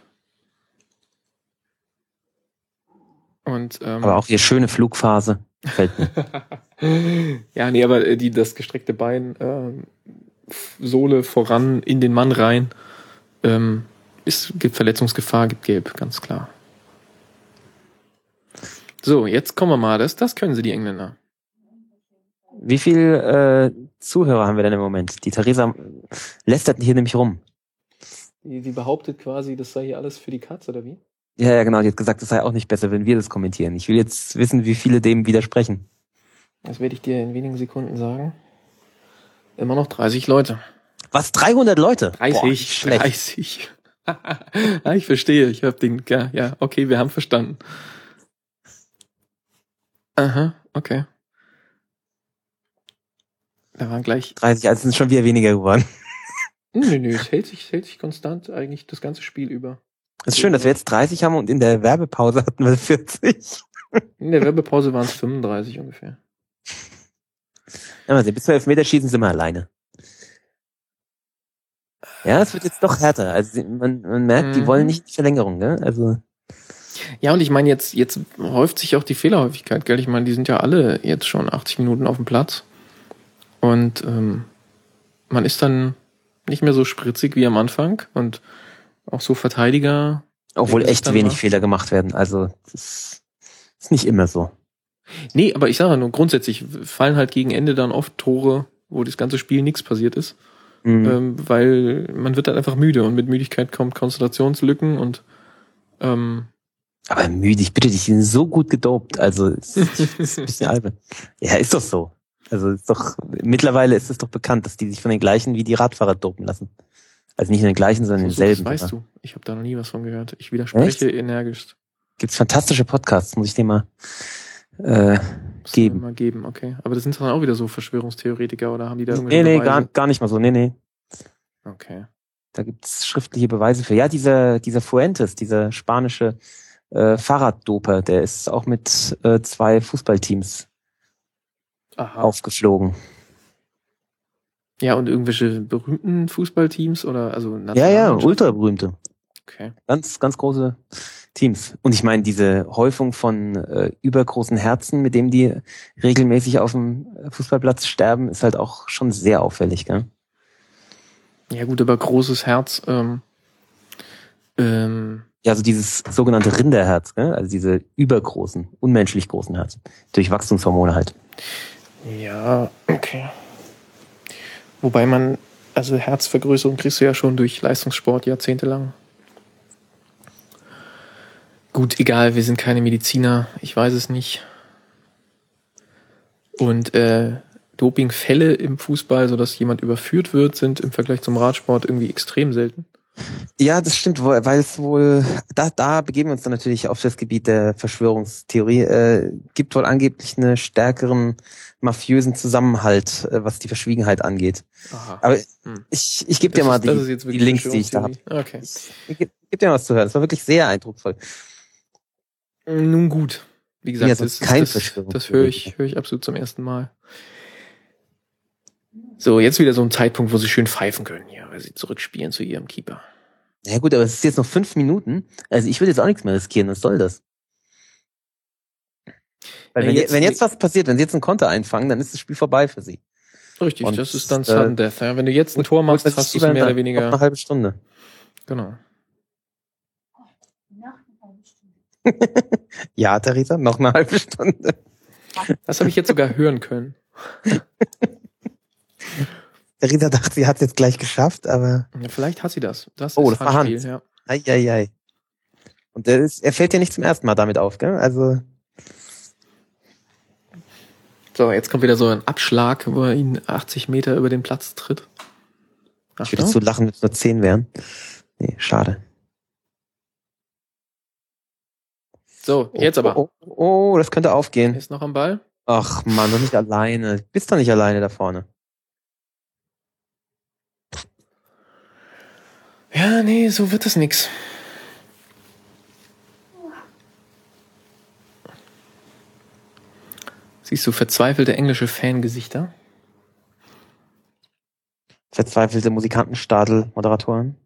Und, ähm, Aber auch die schöne Flugphase. Gefällt mir. ja, nee, aber äh, die, das gestreckte Bein, ähm, Sohle voran in den Mann rein, ähm, ist, gibt Verletzungsgefahr, gibt Gelb, ganz klar. So, jetzt kommen wir mal, das, das können sie, die Engländer. Wie viel äh, Zuhörer haben wir denn im Moment? Die Theresa lästert hier nämlich rum. Die, die behauptet quasi, das sei hier alles für die Katz, oder wie? Ja, ja, genau. Die hat gesagt, es sei auch nicht besser, wenn wir das kommentieren. Ich will jetzt wissen, wie viele dem widersprechen. Das werde ich dir in wenigen Sekunden sagen. Immer noch dreißig Leute. Was? dreihundert Leute? Boah, dreißig, nicht schlecht. dreißig. Ja, ich verstehe, ich habe den, ja, ja, okay, wir haben verstanden. Aha, okay. Da waren gleich, dreißig, also sind schon wieder weniger geworden. nö, nö, es hält sich, es hält sich konstant eigentlich das ganze Spiel über. Es ist schön, dass wir jetzt dreißig haben und in der Werbepause hatten wir vierzig. In der Werbepause waren es fünfunddreißig ungefähr. Ja, mal sehen, bis zum Elfmeterschießen sind wir alleine. Ja, es wird jetzt doch härter. Also man, man merkt, die Mhm. wollen nicht die Verlängerung, ne? Also Ja, und ich meine, jetzt, jetzt häuft sich auch die Fehlerhäufigkeit, gell? Ich meine, die sind ja alle jetzt schon achtzig Minuten auf dem Platz. Und ähm, man ist dann nicht mehr so spritzig wie am Anfang und auch so Verteidiger. obwohl das echt dann wenig war. Fehler gemacht werden. Also das ist nicht immer so. Nee, aber ich sage nur, grundsätzlich fallen halt gegen Ende dann oft Tore, wo das ganze Spiel nichts passiert ist. Mhm. Ähm, weil man wird dann einfach müde und mit Müdigkeit kommt Konzentrationslücken und ähm, Aber müde, ich bitte dich, die sind so gut gedopt. Also es ist, ist ein bisschen albern. Ja, ist doch so. Also ist doch mittlerweile ist es doch bekannt, dass die sich von den gleichen wie die Radfahrer dopen lassen. Also nicht in den gleichen, sondern in So, so, denselben. das weißt sogar. du. Ich habe da noch nie was von gehört. Ich widerspreche energisch. Gibt's fantastische Podcasts, muss ich dir mal äh, Muss geben. Mal geben, okay. Aber das sind dann auch wieder so Verschwörungstheoretiker oder haben die da Nee, irgendwelche nee, Beweise? gar, gar nicht mal so. Nee, nee. Okay. Da gibt's schriftliche Beweise für. Ja, dieser, dieser Fuentes, dieser spanische äh, Fahrraddoper, der ist auch mit äh, zwei Fußballteams Aha. aufgeflogen. Ja, und irgendwelche berühmten Fußballteams oder also Ja, ja, Nationalmannschaften? ultra berühmte. Okay. Ganz, ganz große Teams. Und ich meine, diese Häufung von äh, übergroßen Herzen, mit dem die regelmäßig auf dem Fußballplatz sterben, ist halt auch schon sehr auffällig, gell? Ja gut, aber großes Herz, ähm, ähm, Ja, also dieses sogenannte Rinderherz, gell? Also diese übergroßen, unmenschlich großen Herzen. Durch Wachstumshormone halt. ja, okay. Wobei man, also Herzvergrößerung kriegst du ja schon durch Leistungssport jahrzehntelang. Gut, egal, wir sind keine Mediziner, ich weiß es nicht. Und äh, Dopingfälle im Fußball, sodass jemand überführt wird, sind im Vergleich zum Radsport irgendwie extrem selten. Ja, das stimmt, wo- weil es wohl, da, da begeben wir uns dann natürlich auf das Gebiet der Verschwörungstheorie, äh, gibt wohl angeblich einen stärkeren mafiösen Zusammenhalt, äh, was die Verschwiegenheit angeht. Aha. Aber Hm. ich, ich gebe Das dir mal ist- das die, ist jetzt die wirklich Links, die ich da habe. Verschwörungstheorie. Okay. Ich, ich gebe geb dir mal was zu hören. Das war wirklich sehr eindrucksvoll. Nun gut. Wie bin ja gesagt, sonst das, kein ist, das, das höre Verschwörungstheoretiker. ich, höre ich absolut zum ersten Mal. So, jetzt wieder so ein Zeitpunkt, wo sie schön pfeifen können hier, weil sie zurückspielen zu ihrem Keeper. Ja gut, aber es ist jetzt noch fünf Minuten. Also ich würde jetzt auch nichts mehr riskieren. Was soll das? Weil Ja, wenn, jetzt- wenn jetzt was passiert, wenn sie jetzt einen Konter einfangen, dann ist das Spiel vorbei für sie. Richtig, Und, das ist dann äh, Sudden Death. Ja. Wenn du jetzt ein Tor machst, Holt man sich hast du es lieber mehr oder dann weniger. Noch eine halbe Stunde. Genau. Ja, Theresa, noch eine halbe Stunde. Das habe ich jetzt sogar hören können. Theresa dachte, sie hat es jetzt gleich geschafft, aber Ja, vielleicht hat sie das. Das Oh, ist das war Handspiel, Hand. ja. ei, ei, ei. Und der ist, er fällt ja nicht zum ersten Mal damit auf, gell? Also So, jetzt kommt wieder so ein Abschlag, wo er ihn achtzig Meter über den Platz tritt. ich würde zu lachen, wenn es nur zehn wären. Nee, schade. So, jetzt aber. Oh, oh, oh, das könnte Er aufgehen. ist noch am Ball. Ach Mann, doch nicht alleine. Du bist doch nicht alleine da vorne. Ja, nee, so wird es nix. Siehst du verzweifelte englische Fangesichter? Verzweifelte Musikantenstadel, Moderatoren.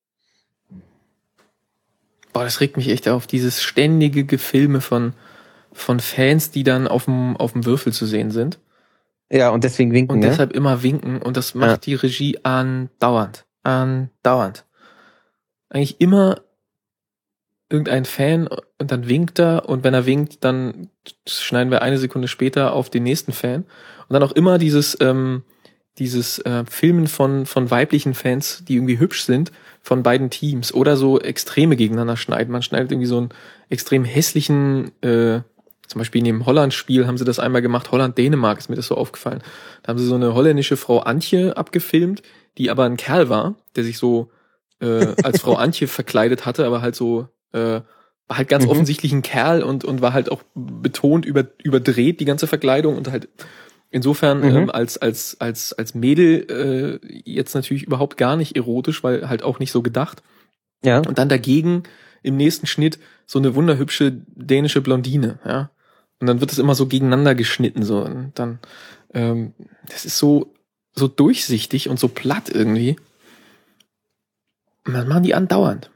Boah, das regt mich echt auf, dieses ständige Gefilme von, von Fans, die dann auf dem, auf dem Würfel zu sehen sind Ja, und deswegen winken, und ne? deshalb immer winken und das macht Ja. die Regie andauernd. Andauernd. Eigentlich immer irgendein Fan und dann winkt er und wenn er winkt, dann schneiden wir eine Sekunde später auf den nächsten Fan und dann auch immer dieses ähm, dieses äh, Filmen von von weiblichen Fans, die irgendwie hübsch sind, von beiden Teams oder so Extreme gegeneinander schneiden. Man schneidet irgendwie so einen extrem hässlichen, äh, zum Beispiel in dem Holland-Spiel haben sie das einmal gemacht, Holland-Dänemark ist mir das so aufgefallen. Da haben sie so eine holländische Frau Antje abgefilmt, die aber ein Kerl war, der sich so äh, als Frau Antje verkleidet hatte, aber halt so äh, war halt ganz Mhm. offensichtlich ein Kerl und und war halt auch betont über, überdreht die ganze Verkleidung und halt insofern Mhm. ähm, als als als als Mädel äh, jetzt natürlich überhaupt gar nicht erotisch, weil halt auch nicht so gedacht. Ja. Und dann dagegen im nächsten Schnitt so eine wunderhübsche dänische Blondine, ja. Und dann wird es immer so gegeneinander geschnitten so und dann ähm, das ist so so durchsichtig und so platt irgendwie. Und das machen die andauernd.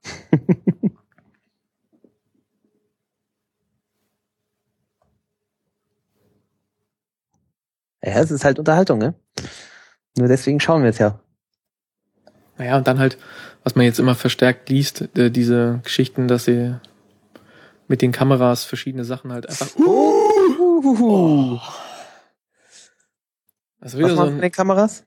Ja, es ist halt Unterhaltung, ne? Nur deswegen schauen wir es ja. Naja, und dann halt, was man jetzt immer verstärkt liest, äh, diese Geschichten, dass sie mit den Kameras verschiedene Sachen halt einfach. Oh. Das, Was wieder so machen mit ein, den Kameras?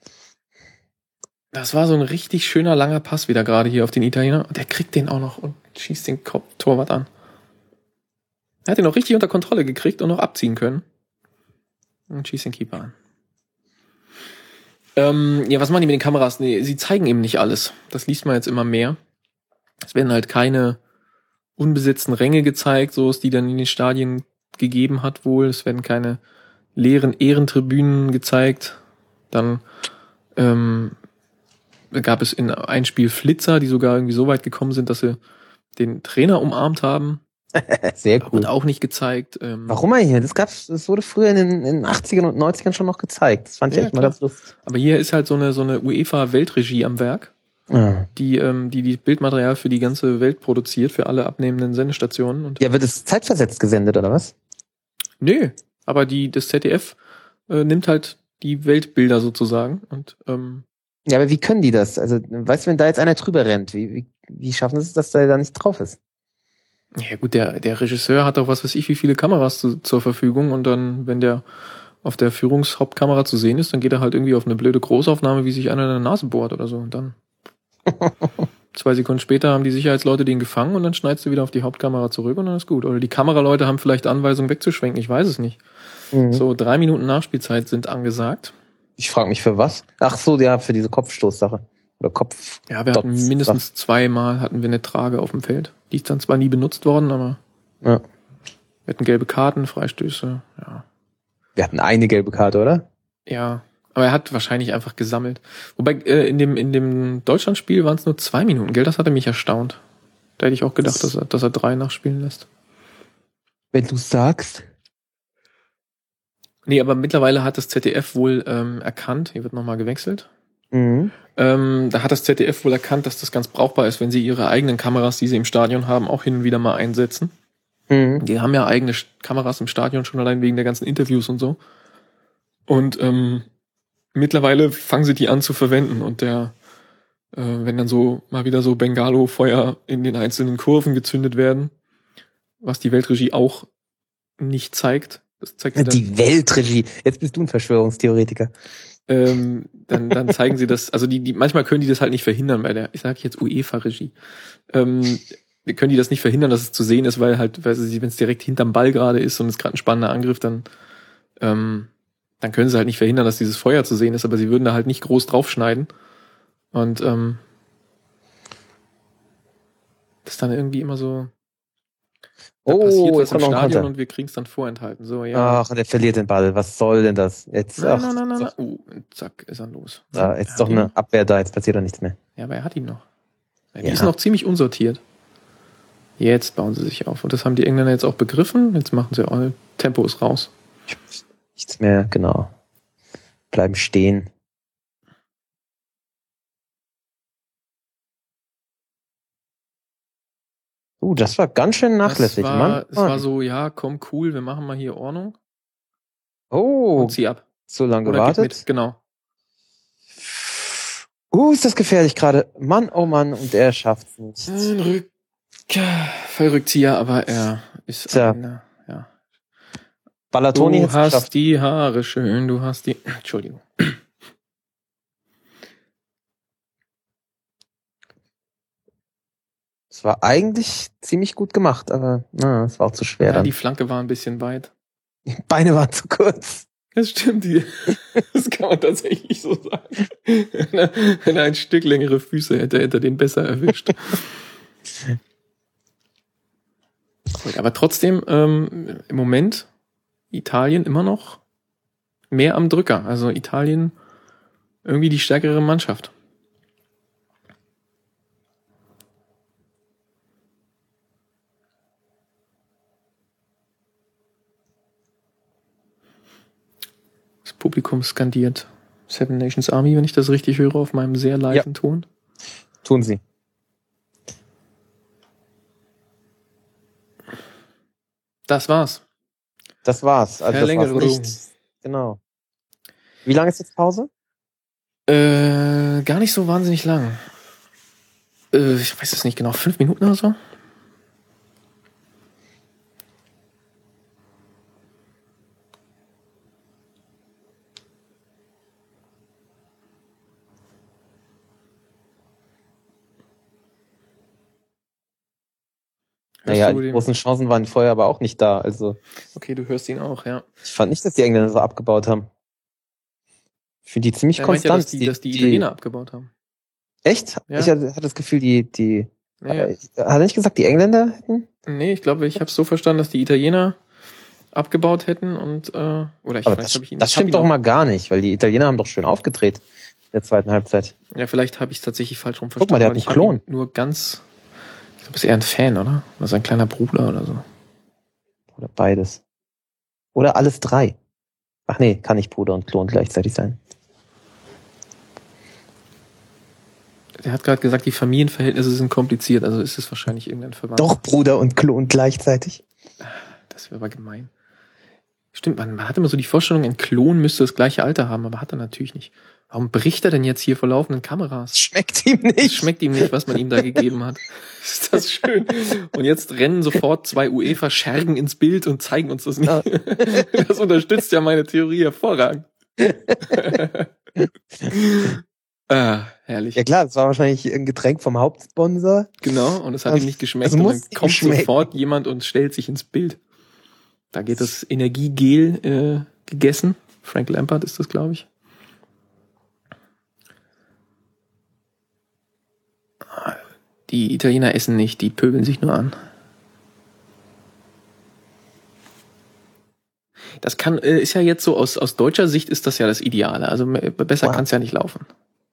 das war so ein richtig schöner langer Pass wieder gerade hier auf den Italiener. Und der kriegt den auch noch und schießt den Kopf Torwart an. Er hat den auch richtig unter Kontrolle gekriegt und noch abziehen können. Und schießt den Keeper an. Ähm, ja, was machen die mit den Kameras? Nee, sie zeigen eben nicht alles. Das liest man jetzt immer mehr. Es werden halt keine unbesetzten Ränge gezeigt, so es die dann in den Stadien gegeben hat wohl. Es werden keine leeren Ehrentribünen gezeigt. Dann ähm, gab es in einem Spiel Flitzer, die sogar irgendwie so weit gekommen sind, dass sie den Trainer umarmt haben. Sehr cool. Wird auch nicht gezeigt. Ähm, Warum eigentlich? Das gab's, das wurde früher in den, in den achtzigern und neunzigern schon noch gezeigt. Das fand ich Ja, echt mal klar. ganz lustig. Aber hier ist halt so eine so eine UEFA-Weltregie am Werk, Ja. die ähm, die die Bildmaterial für die ganze Welt produziert, für alle abnehmenden Sendestationen. Und Ja, wird es zeitversetzt gesendet, oder was? nö, aber die das Z D F äh, nimmt halt die Weltbilder sozusagen und ähm, Ja, aber wie können die das? Also, weißt du, wenn da jetzt einer drüber rennt, wie, wie, wie schaffen sie es, dass der da nicht drauf ist? ja gut, der der Regisseur hat auch was weiß ich wie viele Kameras zu, zur Verfügung und dann, wenn der auf der Führungshauptkamera zu sehen ist, dann geht er halt irgendwie auf eine blöde Großaufnahme, wie sich einer in der Nase bohrt oder so und dann zwei Sekunden später haben die Sicherheitsleute den gefangen und dann schneidest du wieder auf die Hauptkamera zurück und dann ist gut. Oder die Kameraleute haben vielleicht Anweisung wegzuschwenken, ich weiß es nicht. Mhm. So, drei Minuten Nachspielzeit sind angesagt. Ich frage mich für was? Ach so, ja, für diese Kopfstoßsache. Oder Kopf. Ja, wir hatten Dots- mindestens zweimal hatten wir eine Trage auf dem Feld. Die ist dann zwar nie benutzt worden, aber Ja. wir hatten gelbe Karten, Freistöße, ja. Wir hatten eine gelbe Karte, oder? Ja, aber er hat wahrscheinlich einfach gesammelt. Wobei äh, in dem in dem Deutschlandspiel waren es nur zwei Minuten, gell? Das hatte mich erstaunt. Da hätte ich auch gedacht, dass er, dass er drei nachspielen lässt. Wenn du sagst. Nee, aber mittlerweile hat das Z D F wohl ähm, erkannt, hier wird nochmal gewechselt, Mhm. ähm, da hat das Z D F wohl erkannt, dass das ganz brauchbar ist, wenn sie ihre eigenen Kameras, die sie im Stadion haben, auch hin und wieder mal einsetzen. Mhm. Die haben ja eigene Sch- Kameras im Stadion, schon allein wegen der ganzen Interviews und so. Und ähm, mittlerweile fangen sie die an zu verwenden und der, äh, wenn dann so mal wieder so Bengalo-Feuer in den einzelnen Kurven gezündet werden, was die Weltregie auch nicht zeigt, das zeigt sie dann, Die Weltregie. Jetzt bist du ein Verschwörungstheoretiker. ähm, dann, dann zeigen sie das, also die, die, manchmal können die das halt nicht verhindern bei der, ich sage jetzt UEFA-Regie, ähm, können die das nicht verhindern, dass es zu sehen ist, weil halt, weil sie, wenn es direkt hinterm Ball gerade ist und es gerade ein spannender Angriff, dann, ähm, dann können sie halt nicht verhindern, dass dieses Feuer zu sehen ist, aber sie würden da halt nicht groß draufschneiden. Und ähm, das ist dann irgendwie immer so, da Oh, passiert was jetzt im kommt noch ein Stadion Konter. und wir kriegen es dann vorenthalten. So, ja. Ach, der verliert den Ball. Was soll denn das? Jetzt, nein, ach, nein, nein, nein, nein. doch- Uh, zack, ist er los. Da Er ist hat doch ihn. eine Abwehr da, jetzt passiert doch nichts mehr. Ja, aber er hat ihn noch. Ja, die Ja. ist noch ziemlich unsortiert. Jetzt bauen sie sich auf. Und das haben die Engländer jetzt auch begriffen. Jetzt machen sie auch, Tempo ist raus. Nichts mehr, genau. Bleiben stehen. Uh, das war ganz schön nachlässig, das war, Mann. Es war so, ja, komm, cool, wir machen mal hier Ordnung. Oh, Und zieh ab. so lange Oder gib gewartet. mit, genau. Uh, ist das gefährlich gerade. Mann, oh Mann, und er schafft's nicht. Ein Rück Vollrückzieher, aber er ist Tja. am Ende, ja. Ballatoni Du hat's hast geschafft. die Haare schön, du hast die... Entschuldigung. Es war eigentlich ziemlich gut gemacht, aber na, es war auch zu schwer Ja, dann. die Flanke war ein bisschen weit. Die Beine waren zu kurz. Das stimmt, die, das kann man tatsächlich so sagen. Wenn er, wenn er ein Stück längere Füße hätte, hätte er den besser erwischt. Gut, aber trotzdem, ähm, im Moment Italien immer noch mehr am Drücker. Also Italien irgendwie die stärkere Mannschaft. Das Publikum skandiert Seven Nations Army, wenn ich das richtig höre, auf meinem sehr leisen Ja. Ton. Tun sie. Das war's. Das war's. Also das war's Verlängerung. nicht. Genau. Wie lange ist jetzt Pause? Äh, gar nicht so wahnsinnig lang. Äh, ich weiß es nicht genau, fünf Minuten oder so? Hörst Naja, du die den- großen Chancen waren vorher aber auch nicht da. Also Okay, du hörst ihn auch, ja. ich fand nicht, dass die Engländer so abgebaut haben. Ich finde die ziemlich Er meint ja, konstant. dass die, dass die Italiener abgebaut haben. Echt? Ja. Ich hatte das Gefühl, die, die, Ja. äh, hat er nicht gesagt, die Engländer hätten? Nee, ich glaube, ich habe es so verstanden, dass die Italiener abgebaut hätten und, äh, oder ich Aber vielleicht das, habe ich ihn. das ich hab stimmt ihn doch auch- mal gar nicht, weil die Italiener haben doch schön aufgedreht in der zweiten Halbzeit. Ja, vielleicht habe ich es tatsächlich falsch rum Guck verstanden. mal, der hat weil ich einen hab Klon. ihn Nur ganz, ich glaube, ist eher ein Fan, oder? Oder sein kleiner Bruder oder so. Oder beides. Oder alles drei. Ach nee, kann nicht Bruder und Klon gleichzeitig sein. Der hat gerade gesagt, die Familienverhältnisse sind kompliziert, also ist es wahrscheinlich irgendein Verwandter. Doch Bruder und Klon gleichzeitig. Das wäre aber gemein. Stimmt, man, man hat immer so die Vorstellung, ein Klon müsste das gleiche Alter haben, aber hat er natürlich nicht. Warum bricht er denn jetzt hier vor laufenden Kameras? Schmeckt ihm Es nicht. schmeckt ihm nicht, was man ihm da gegeben hat. Ist das schön. Und jetzt rennen sofort zwei UEFA-Schergen ins Bild und zeigen uns das nicht. Ja. Das unterstützt ja meine Theorie hervorragend. Ah, herrlich. Ja klar, das war wahrscheinlich ein Getränk vom Hauptsponsor. Genau, und es hat Das- ihm nicht geschmeckt. das Und muss dann ihm kommt schmecken. sofort jemand und stellt sich ins Bild. Da geht das Energiegel äh, gegessen. Frank Lampard ist das, glaube ich. Die Italiener essen nicht, die pöbeln sich nur an. Das kann, äh, ist ja jetzt so, aus, aus deutscher Sicht ist das ja das Ideale. Also me- besser Wow. kann es ja nicht laufen.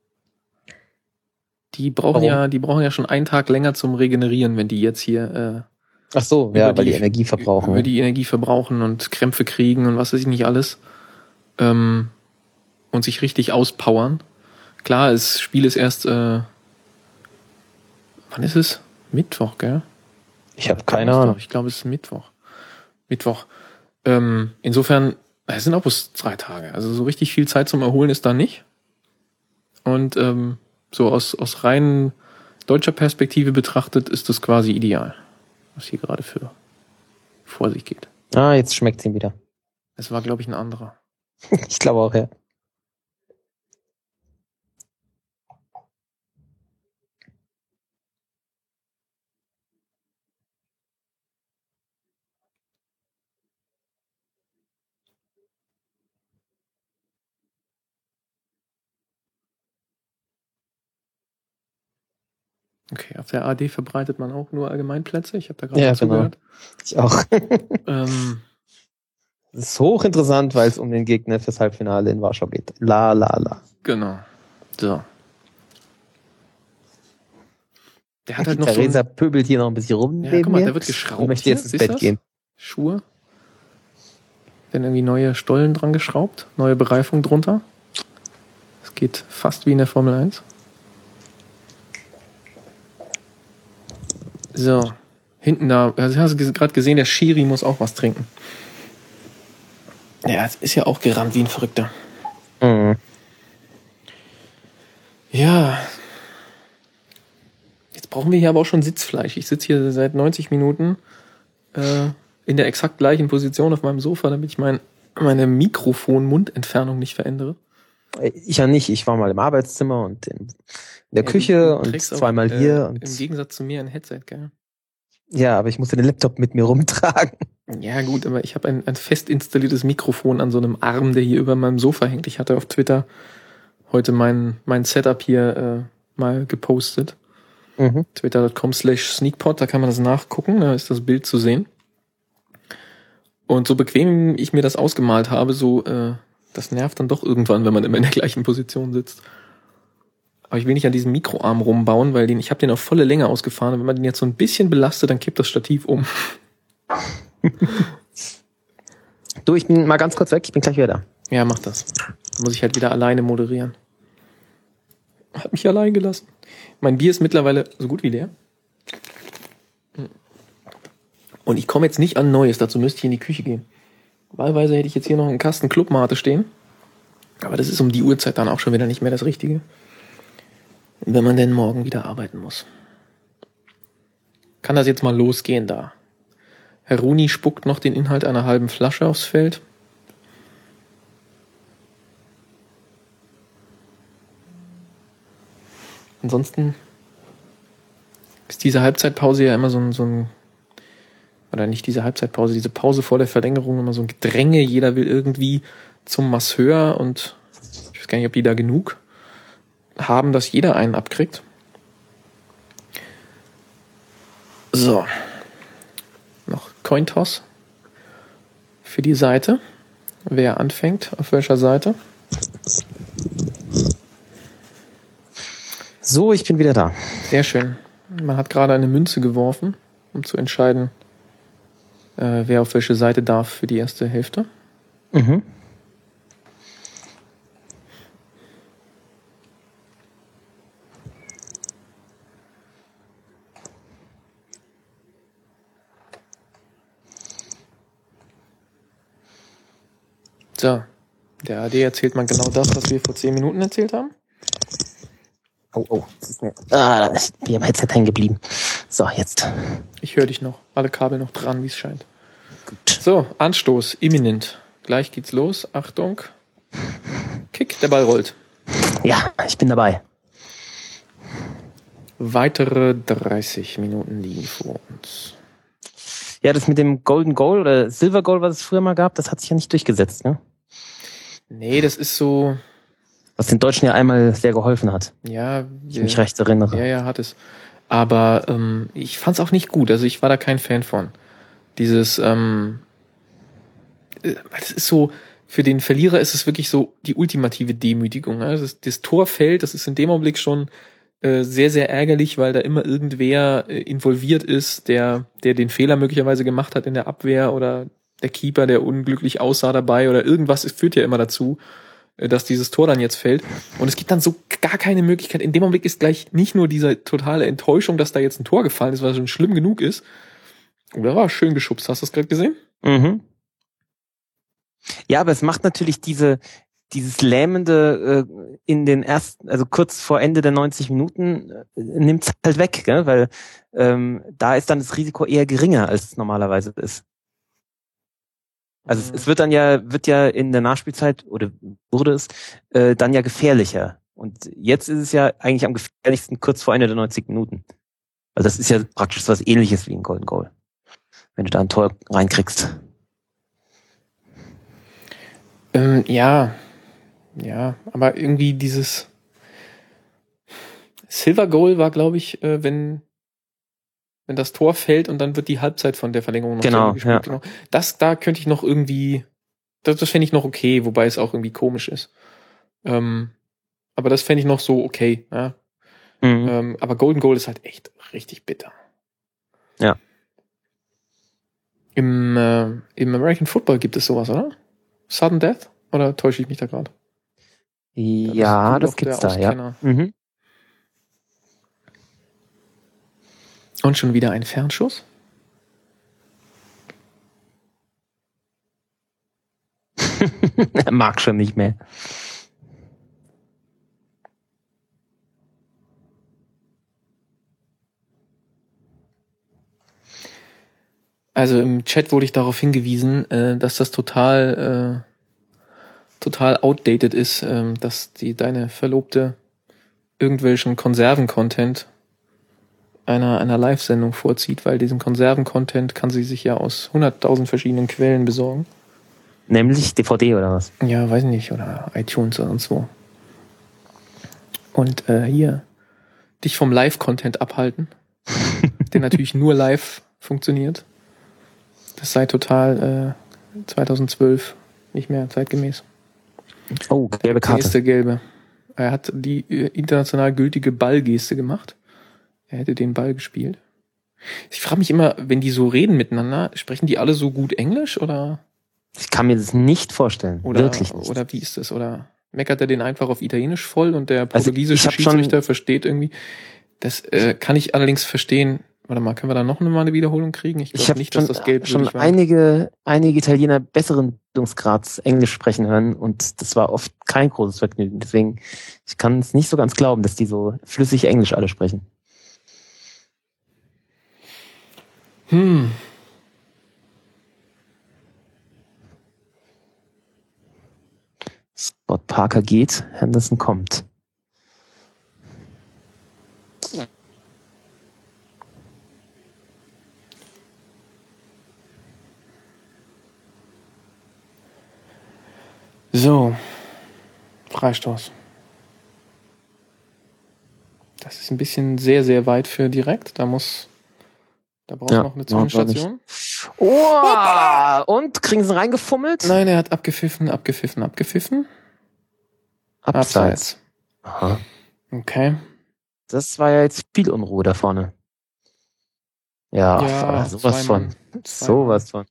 Die brauchen Warum? ja, die brauchen ja schon einen Tag länger zum Regenerieren, wenn die jetzt hier Ach so, Über ja, weil die- die Energie äh, verbrauchen. über die Energie verbrauchen und Krämpfe kriegen und was weiß ich nicht alles. Ähm, und sich richtig auspowern. Klar, das Spiel ist erst, äh, wann ist es? Mittwoch, gell? Ich habe keine Donnerstag? Ahnung. Ich glaube, es ist Mittwoch. Mittwoch. Ähm, insofern, es sind auch bloß drei Tage. Also so richtig viel Zeit zum Erholen ist da nicht. Und ähm, so aus, aus rein deutscher Perspektive betrachtet ist das quasi ideal, was hier gerade für vor sich geht. Ah, jetzt schmeckt's ihm wieder. Es war, glaube ich, ein anderer. Ich glaube auch, ja. Okay, auf der A D verbreitet man auch nur Allgemeinplätze. Ich habe da gerade Ja, mal genau. zugehört. Ich auch. Ähm, Das ist hochinteressant, weil es um den Gegner fürs Halbfinale in Warschau geht. La, la, la. genau. So. Der hat halt noch so Theresa ein, pöbelt hier noch ein bisschen rum ja, neben guck mal, mir der wird geschraubt. und möchte jetzt hier. ins Siehst Bett das? gehen. Schuhe. Werden irgendwie neue Stollen dran geschraubt, neue Bereifung drunter. Es geht fast wie in der Formel eins. So, hinten da, also hast du gerade gesehen, der Schiri muss auch was trinken. Ja, es ist ja auch gerannt wie ein Verrückter. Mhm. Ja. Jetzt brauchen wir hier aber auch schon Sitzfleisch. Ich sitze hier seit neunzig Minuten äh, in der exakt gleichen Position auf meinem Sofa, damit ich mein, meine Mikrofon-Mundentfernung nicht verändere. Ich ja nicht. Ich war mal im Arbeitszimmer und in der Ja, Küche du- du und trägst auch, zweimal äh, hier. Und im Gegensatz zu mir ein Headset, gell? ja, aber ich musste den Laptop mit mir rumtragen. Ja gut, aber ich habe ein, ein fest installiertes Mikrofon an so einem Arm, der hier über meinem Sofa hängt. Ich hatte auf Twitter heute mein, mein Setup hier äh, mal gepostet. Mhm. Twitter.com slash sneakpot, da kann man das nachgucken, da ist das Bild zu sehen. Und so bequem ich mir das ausgemalt habe, so, äh, das nervt dann doch irgendwann, wenn man immer in der gleichen Position sitzt. Aber ich will nicht an diesem Mikroarm rumbauen, weil den, ich habe den auf volle Länge ausgefahren und wenn man den jetzt so ein bisschen belastet, dann kippt das Stativ um. Du, ich bin mal ganz kurz weg. Ich bin gleich wieder da. Ja, mach das. Dann muss ich halt wieder alleine moderieren. Hat mich allein gelassen. Mein Bier ist mittlerweile so gut wie leer. Und ich komme jetzt nicht an Neues, dazu müsste ich in die Küche gehen. Wahlweise hätte ich jetzt hier noch einen Kasten Clubmate stehen. Aber das ist um die Uhrzeit dann auch schon wieder nicht mehr das Richtige. Wenn man denn morgen wieder arbeiten muss. Kann das jetzt mal losgehen da? Herr Rooney spuckt noch den Inhalt einer halben Flasche aufs Feld. Ansonsten ist diese Halbzeitpause ja immer so ein, so ein, oder nicht diese Halbzeitpause, diese Pause vor der Verlängerung immer so ein Gedränge. Jeder will irgendwie zum Masseur und weiß gar nicht, ob die da genug haben, dass jeder einen abkriegt. So. Noch Cointoss für die Seite. Wer anfängt, auf welcher Seite? So, ich bin wieder da. Sehr schön. Man hat gerade eine Münze geworfen, um zu entscheiden, äh, wer auf welche Seite darf für die erste Hälfte. Mhm. So, der A D erzählt man genau das, was wir vor zehn Minuten erzählt haben. Oh, oh. Das ist mir, ah, da ist mir am Headset hängen geblieben. So, jetzt. Ich höre dich noch. Alle Kabel noch dran, wie es scheint. Gut. So, Anstoß, imminent. Gleich geht's los. Achtung. Kick, der Ball rollt. Ja, ich bin dabei. Weitere dreißig Minuten liegen vor uns. Ja, das mit dem Golden Goal oder Silver Goal, was es früher mal gab, das hat sich ja nicht durchgesetzt, ne? Nee, das ist so... Was den Deutschen ja einmal sehr geholfen hat. Ja, ich mich recht erinnere. Ja, ja, hat es. Aber ähm, ich fand's auch nicht gut. Also ich war da kein Fan von. Dieses, ähm, äh, das ist so, für den Verlierer ist es wirklich so die ultimative Demütigung. Ne? Das, ist, das Tor fällt, das ist in dem Augenblick schon äh, sehr, sehr ärgerlich, weil da immer irgendwer äh, involviert ist, der, der den Fehler möglicherweise gemacht hat in der Abwehr oder der Keeper, der unglücklich aussah dabei oder irgendwas. Es führt ja immer dazu, dass dieses Tor dann jetzt fällt. Und es gibt dann so gar keine Möglichkeit. In dem Augenblick ist gleich nicht nur diese totale Enttäuschung, dass da jetzt ein Tor gefallen ist, was schon schlimm genug ist. Oder war schön geschubst. Hast du das gerade gesehen? Mhm. Ja, aber es macht natürlich diese, dieses lähmende äh, in den ersten, also kurz vor Ende der neunzig Minuten, äh, nimmt es halt weg, gell? Weil ähm, da ist dann das Risiko eher geringer, als es normalerweise ist. Also es, es wird dann ja, wird ja in der Nachspielzeit, oder wurde es, äh, dann ja gefährlicher. Und jetzt ist es ja eigentlich am gefährlichsten kurz vor Ende der neunzig Minuten. Also das ist ja praktisch was Ähnliches wie ein Golden Goal. Wenn du da ein Tor reinkriegst. Ähm, ja. Ja, aber irgendwie dieses Silver Goal war, glaube ich, äh, wenn wenn das Tor fällt und dann wird die Halbzeit von der Verlängerung noch genau, gespielt. ja. Genau. Das, da könnte ich noch irgendwie, das, das fände ich noch okay, wobei es auch irgendwie komisch ist. Ähm, aber das fände ich noch so okay. Ja? Mhm. Ähm, aber Golden Goal ist halt echt richtig bitter. Ja. Im, äh, im American Football gibt es sowas, oder? Sudden Death? Oder täusche ich mich da gerade? Ja, das gibt's da, ja. Mhm. Und schon wieder ein Fernschuss? Er mag schon nicht mehr. Also im Chat wurde ich darauf hingewiesen, äh, dass das total, äh, total outdated ist, äh, dass die deine Verlobte irgendwelchen Konserven-Content einer, einer Live-Sendung vorzieht, weil diesen Konserven-Content kann sie sich ja aus hunderttausend verschiedenen Quellen besorgen. Nämlich D V D oder was? Ja, weiß nicht, oder iTunes oder sonst wo. Und äh, hier, dich vom Live-Content abhalten, der natürlich nur live funktioniert. Das sei total äh, zweitausendzwölf nicht mehr zeitgemäß. Oh, gelbe Karte. Nächste gelbe. Er hat die äh, international gültige Ballgeste gemacht. Er hätte den Ball gespielt. Ich frage mich immer, wenn die so reden miteinander, sprechen die alle so gut Englisch oder? Ich kann mir das nicht vorstellen. Oder, Wirklich nicht. Oder wie ist das? Oder meckert er den einfach auf Italienisch voll und der Also portugiesische ich hab schon- Schiedsrichter versteht irgendwie? Das äh, kann ich allerdings verstehen. Warte mal, können wir da noch mal eine Wiederholung kriegen? Ich Ich glaube habe nicht, dass schon, das Gelb schon würdig war. einige, einige Italiener besseren Bildungsgrads Englisch sprechen hören und das war oft kein großes Vergnügen. Deswegen, ich kann es nicht so ganz glauben, dass die so flüssig Englisch alle sprechen. Hm. Scott Parker geht, Henderson kommt. So. Freistoß. Das ist ein bisschen sehr, sehr weit für direkt. Da muss, da braucht ja, noch eine Zwischenstation. Oh! Und? Kriegen sie reingefummelt? Nein, er hat abgepfiffen, abgepfiffen, abgepfiffen. Abseits. Aha. Okay. Das war ja jetzt viel Unruhe da vorne. Ja, ja sowas von. Sowas von.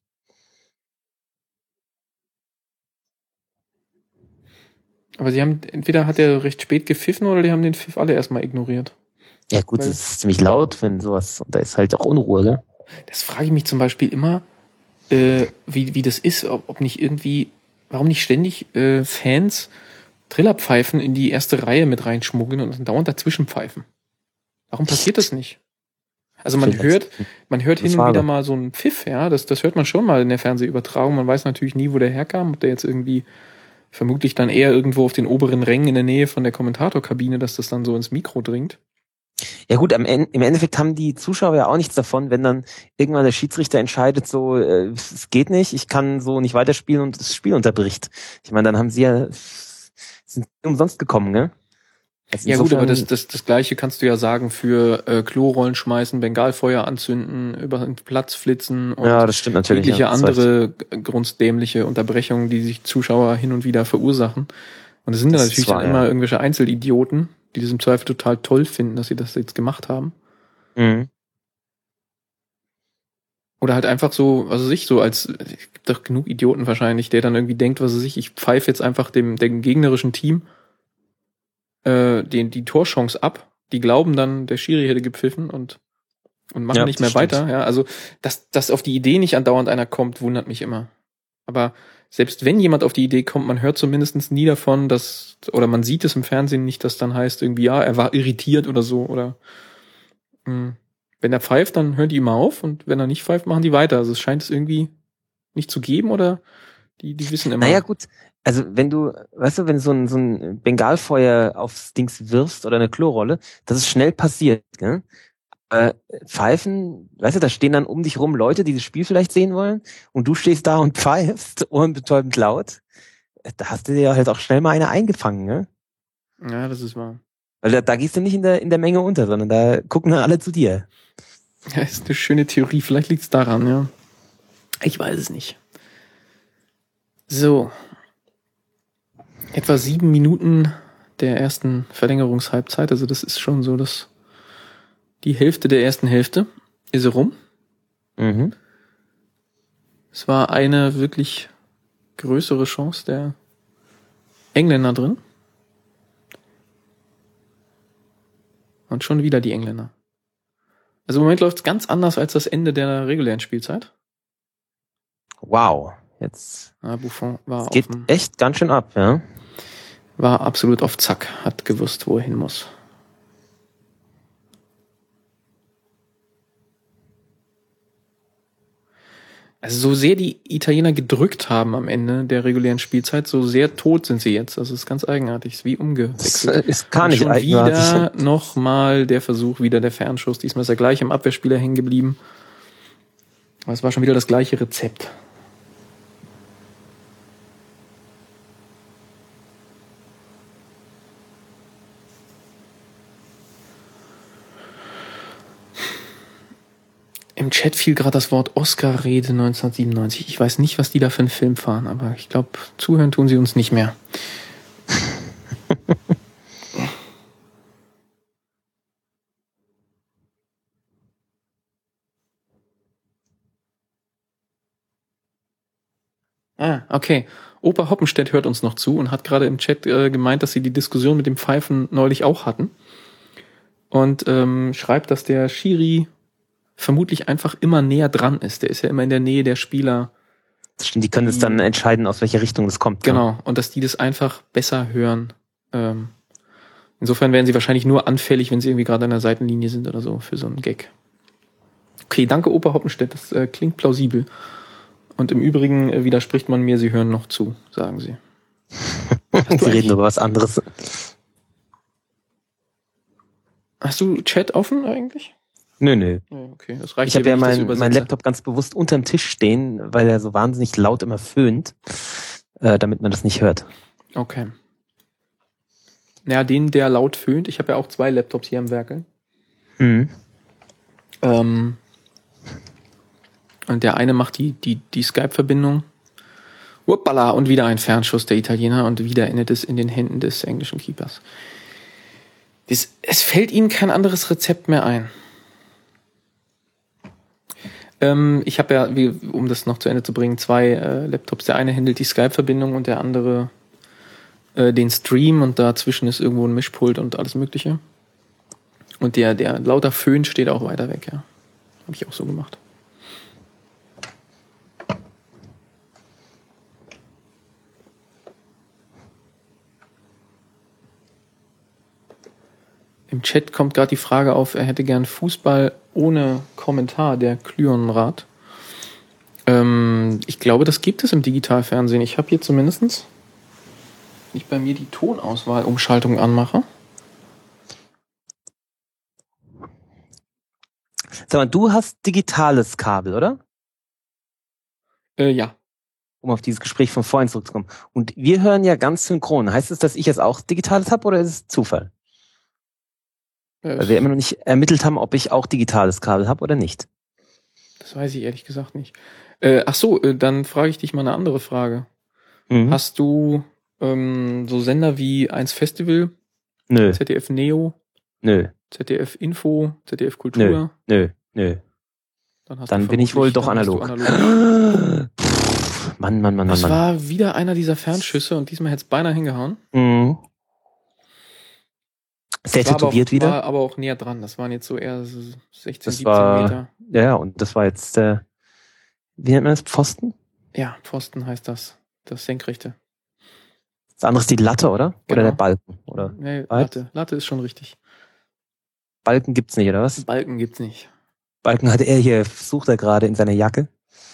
Aber sie haben, entweder hat er recht spät gepfiffen oder die haben den Pfiff alle erstmal ignoriert. Ja gut, es ist ziemlich laut, wenn sowas, und da ist halt auch Unruhe, ne? Das frage ich mich zum Beispiel immer, äh, wie, wie das ist, ob, ob nicht irgendwie, warum nicht ständig äh, Fans Trillerpfeifen in die erste Reihe mit reinschmuggeln und dann dauernd dazwischen pfeifen. Warum passiert das nicht? Also man hört, man hört hin und wieder mal so einen Pfiff, ja, das, das hört man schon mal in der Fernsehübertragung. Man weiß natürlich nie, wo der herkam, ob der jetzt irgendwie vermutlich dann eher irgendwo auf den oberen Rängen in der Nähe von der Kommentatorkabine, dass das dann so ins Mikro dringt. Ja gut, am Ende, im Endeffekt haben die Zuschauer ja auch nichts davon, wenn dann irgendwann der Schiedsrichter entscheidet, so, äh, es geht nicht, ich kann so nicht weiterspielen und das Spiel unterbricht. Ich meine, dann haben sie ja, sind umsonst gekommen, ne? Also ja gut, aber das, das, das Gleiche kannst du ja sagen für äh, Klorollen schmeißen, Bengalfeuer anzünden, über den Platz flitzen und ja, das stimmt natürlich, jegliche ja, andere grunddämliche Unterbrechungen, die sich Zuschauer hin und wieder verursachen. Und es sind das natürlich zwar, dann immer ja. irgendwelche Einzelidioten, die das im Zweifel total toll finden, dass sie das jetzt gemacht haben. Mhm. Oder halt einfach so, was weiß ich, so als, es gibt doch genug Idioten wahrscheinlich, der dann irgendwie denkt, was weiß ich, ich pfeife jetzt einfach dem, dem gegnerischen Team äh, den, die Torchance ab. Die glauben dann, der Schiri hätte gepfiffen und, und machen ja, nicht mehr stimmt. weiter. Ja, also, dass, dass auf die Idee nicht andauernd einer kommt, wundert mich immer. Aber selbst wenn jemand auf die Idee kommt, man hört zumindest nie davon, dass, oder man sieht es im Fernsehen nicht, dass dann heißt irgendwie, ja, er war irritiert oder so, oder mh. Wenn er pfeift, dann hören die immer auf und wenn er nicht pfeift, machen die weiter. Also es scheint es irgendwie nicht zu geben oder die, die wissen immer. Naja gut, also wenn du, weißt du, wenn du so ein, so ein Bengalfeuer aufs Dings wirfst oder eine Klorolle, das ist schnell passiert, gell? Äh, Pfeifen, weißt du, da stehen dann um dich rum Leute, die das Spiel vielleicht sehen wollen und du stehst da und pfeifst ohrenbetäubend laut. Da hast du dir halt auch schnell mal eine eingefangen, ne? Ja, das ist wahr. Weil da, da gehst du nicht in der, in der Menge unter, sondern da gucken dann alle zu dir. Ja, ist eine schöne Theorie. Vielleicht liegt es daran, ja. Ich weiß es nicht. So. Etwa sieben Minuten der ersten Verlängerungshalbzeit. Also das ist schon so, dass die Hälfte der ersten Hälfte ist rum. Mhm. Es war eine wirklich größere Chance der Engländer drin. Und schon wieder die Engländer. Also im Moment läuft es ganz anders als das Ende der regulären Spielzeit. Wow, jetzt ja, Buffon war es geht auf dem, echt ganz schön ab, ja. War absolut auf Zack, hat gewusst, wo er hin muss. Also so sehr die Italiener gedrückt haben am Ende der regulären Spielzeit, so sehr tot sind sie jetzt. Das ist ganz eigenartig, ist wie umgewechselt. Das ist gar nicht schon eigenartig. Wieder nochmal der Versuch, wieder der Fernschuss. Diesmal ist er gleich am Abwehrspieler hängen geblieben. Aber es war schon wieder das gleiche Rezept. Im Chat fiel gerade das Wort Oscar-Rede neunzehnhundertsiebenundneunzig. Ich weiß nicht, was die da für einen Film fahren, aber ich glaube, zuhören tun sie uns nicht mehr. Ah, okay. Opa Hoppenstedt hört uns noch zu und hat gerade im Chat äh, gemeint, dass sie die Diskussion mit dem Pfeifen neulich auch hatten. Und ähm, schreibt, dass der Schiri vermutlich einfach immer näher dran ist. Der ist ja immer in der Nähe der Spieler. Das stimmt, die können es dann entscheiden, aus welcher Richtung es kommt. Genau, ja. Und dass die das einfach besser hören. Ähm, insofern wären sie wahrscheinlich nur anfällig, wenn sie irgendwie gerade an der Seitenlinie sind oder so, für so einen Gag. Okay, danke Opa Hoppenstedt, das äh, klingt plausibel. Und im Übrigen äh, widerspricht man mir, sie hören noch zu, sagen sie. Sie reden über was anderes. Hast du Chat offen eigentlich? Nö, nö. Okay, das reicht. Ich habe ja meinen mein Laptop ganz bewusst unterm Tisch stehen, weil er so wahnsinnig laut immer föhnt, äh, damit man das nicht hört. Okay. Ja, den, der laut föhnt. Ich habe ja auch zwei Laptops hier am Werkeln. Mhm. Ähm, und der eine macht die, die, die Skype-Verbindung. Uppala, und wieder ein Fernschuss der Italiener und wieder endet es in den Händen des englischen Keepers. Das, es fällt ihnen kein anderes Rezept mehr ein. Ähm, ich habe ja, wie, um das noch zu Ende zu bringen, zwei äh, Laptops. Der eine handelt die Skype-Verbindung und der andere äh, den Stream, und dazwischen ist irgendwo ein Mischpult und alles Mögliche. Und der, der lauter Föhn steht auch weiter weg, ja. Habe ich auch so gemacht. Im Chat kommt gerade die Frage auf, er hätte gern Fußball ohne Kommentar, der Klürenrad. Ähm, ich glaube, das gibt es im Digitalfernsehen. Ich habe hier zumindestens, wenn ich bei mir die Tonauswahl-Umschaltung anmache. Sag mal, du hast digitales Kabel, oder? Äh, ja. Um auf dieses Gespräch von vorhin zurückzukommen. Und wir hören ja ganz synchron. Heißt es, dass ich jetzt auch digitales habe oder ist es Zufall? Äh, Weil wir immer noch nicht ermittelt haben, ob ich auch digitales Kabel habe oder nicht. Das weiß ich ehrlich gesagt nicht. Äh, ach so, äh, dann frage ich dich mal eine andere Frage. Mhm. Hast du ähm, so Sender wie eins Festival, Nö, Z D F Neo, nö, Z D F Info, Z D F Kultur? nö, nö, nö. Dann, hast Dann du bin ich wohl doch dann hast du analog. analog. Pff, Mann, Mann, Mann, Mann, Das Mann. war wieder einer dieser Fernschüsse und diesmal hätte es beinahe hingehauen. Mhm. Sehr Das war aber, auch, tätowiert wieder. war aber auch näher dran. Das waren jetzt so eher so sechzehn, Das siebzehn war, Meter. ja, und das war jetzt, äh, wie nennt man das? Pfosten? Ja, Pfosten heißt das. Das Senkrechte. Das andere ist die Latte, oder? Oder Genau. der Balken, oder? Nee, Beides? Latte. Latte ist schon richtig. Balken gibt's nicht, oder was? Balken gibt's nicht. Balken hatte er hier, sucht er gerade in seiner Jacke.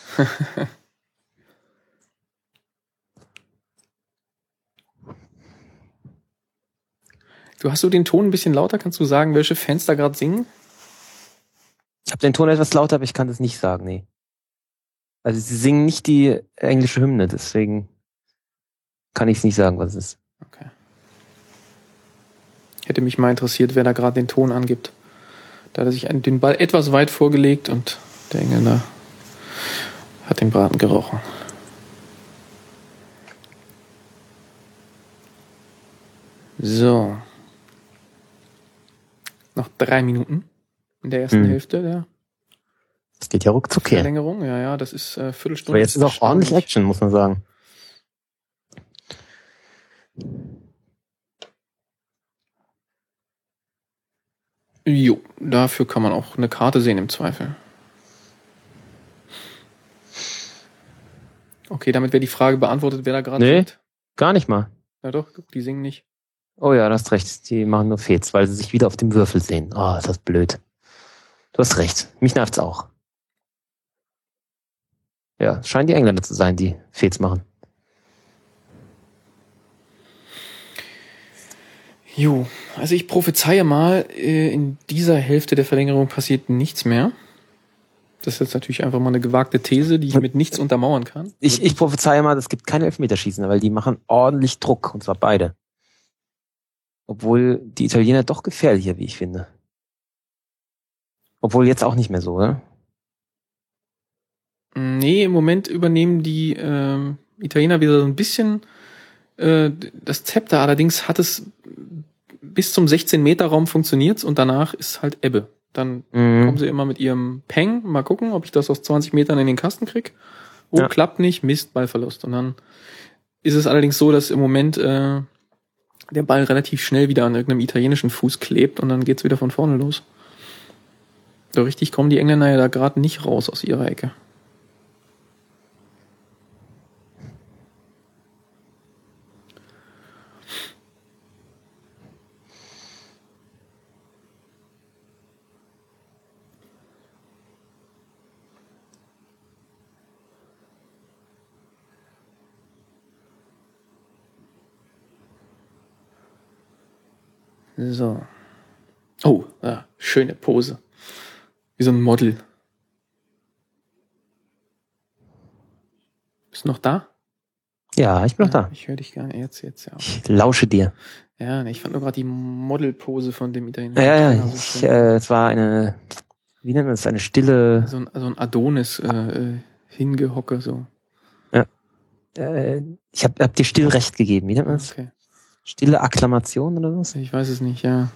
Du hast du den Ton ein bisschen lauter? Kannst du sagen, welche Fans da gerade singen? Ich habe den Ton etwas lauter, aber ich kann das nicht sagen, nee. Also sie singen nicht die englische Hymne, deswegen kann ich es nicht sagen, was es ist. Okay. Hätte mich mal interessiert, wer da gerade den Ton angibt. Da hat er sich den Ball etwas weit vorgelegt und der Engländer hat den Braten gerochen. So. Noch drei Minuten in der ersten Hm. Hälfte der Das geht ja ruckzuck her. Verlängerung. Ja, ja, das ist äh, Viertelstunde. Aber jetzt ist auch ordentlich Action, muss man sagen. Jo, dafür kann man auch eine Karte sehen im Zweifel. Okay, damit wäre die Frage beantwortet, wer da gerade Nee. singt. Gar nicht mal. Ja doch, die singen nicht. Oh ja, du hast recht. Die machen nur Fets, weil sie sich wieder auf dem Würfel sehen. Oh, ist das blöd. Du hast recht. Mich nervt's auch. Ja, es scheinen die Engländer zu sein, die Fets machen. Jo, also ich prophezeie mal, äh, in dieser Hälfte der Verlängerung passiert nichts mehr. Das ist jetzt natürlich einfach mal eine gewagte These, die ich mit nichts untermauern kann. Ich, ich prophezeie mal, es gibt keine Elfmeterschießen, weil die machen ordentlich Druck, und zwar beide. Obwohl die Italiener doch gefährlicher, wie ich finde. Obwohl jetzt auch nicht mehr so, oder? Nee, im Moment übernehmen die ähm, Italiener wieder so ein bisschen äh, das Zepter. Allerdings hat es bis zum sechzehn-Meter-Raum funktioniert und danach ist halt Ebbe. Dann Mhm. kommen sie immer mit ihrem Peng, mal gucken, ob ich das aus zwanzig Metern in den Kasten krieg. Oh, Ja. klappt nicht, Mist, Ballverlust. Und dann ist es allerdings so, dass im Moment äh, der Ball relativ schnell wieder an irgendeinem italienischen Fuß klebt und dann geht's wieder von vorne los. So richtig kommen die Engländer ja da gerade nicht raus aus ihrer Ecke. So. Oh, ja, schöne Pose. Wie so ein Model. Bist du noch da? Ja, ich bin noch Ja, da. ich höre dich gerne jetzt, jetzt, ja. Ich lausche dir. Ja, nee, ich fand nur gerade die Modelpose von dem italienischen Ja, ja, Trainer so ich, schön. äh, es war eine, wie nennt man das, eine stille, So ein, so ein Adonis äh, äh, hingehocke, so. äh, ich hab, hab dir still recht gegeben. Wie nennt man das? Okay. Stille Akklamation oder was? Ich weiß es nicht, ja.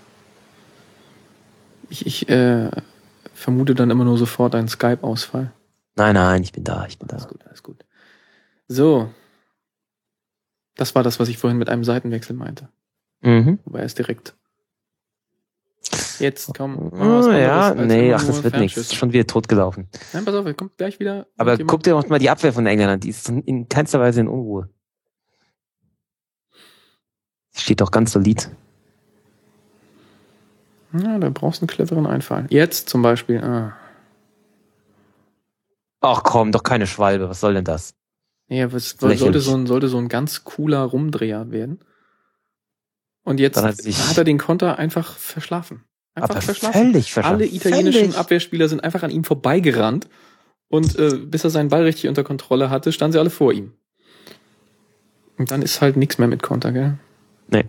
Ich, ich äh, vermute dann immer nur sofort einen Skype-Ausfall. Nein, nein, ich bin da, ich bin da. Alles gut, alles gut. So. Das war das, was ich vorhin mit einem Seitenwechsel meinte. Mhm. Wobei er ist direkt. Jetzt komm. Oh, ja, nee, immer ach, das nur wird nichts. Fernschüsse. Schon wieder totgelaufen. Nein, pass auf, er kommt gleich wieder. Aber irgendjemand- guck dir auch mal die Abwehr von den Engländern an. Die ist in keinster Weise in Unruhe. Die steht doch ganz solid. Ja, da brauchst du einen cleveren Einfall. Jetzt zum Beispiel. Ah. Ach komm, doch keine Schwalbe. Was soll denn das? Ja, was sollte Lächerlich. so, ein, sollte so ein ganz cooler Rumdreher werden. Und jetzt Dann hat, hat sich- er den Konter einfach verschlafen. Einfach Aber verschlafen. völlig verschlafen. Alle italienischen Völlig. Abwehrspieler sind einfach an ihm vorbeigerannt. Und äh, bis er seinen Ball richtig unter Kontrolle hatte, standen sie alle vor ihm. Und dann ist halt nichts mehr mit Konter, gell? Nee.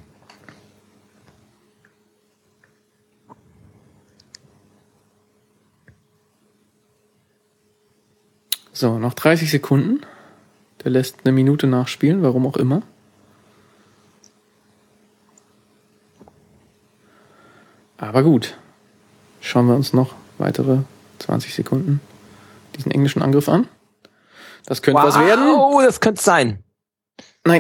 So, noch dreißig Sekunden. Der lässt eine Minute nachspielen, warum auch immer. Aber gut. Schauen wir uns noch weitere zwanzig Sekunden diesen englischen Angriff an. Das könnte was werden. Oh, das könnte sein. Nein.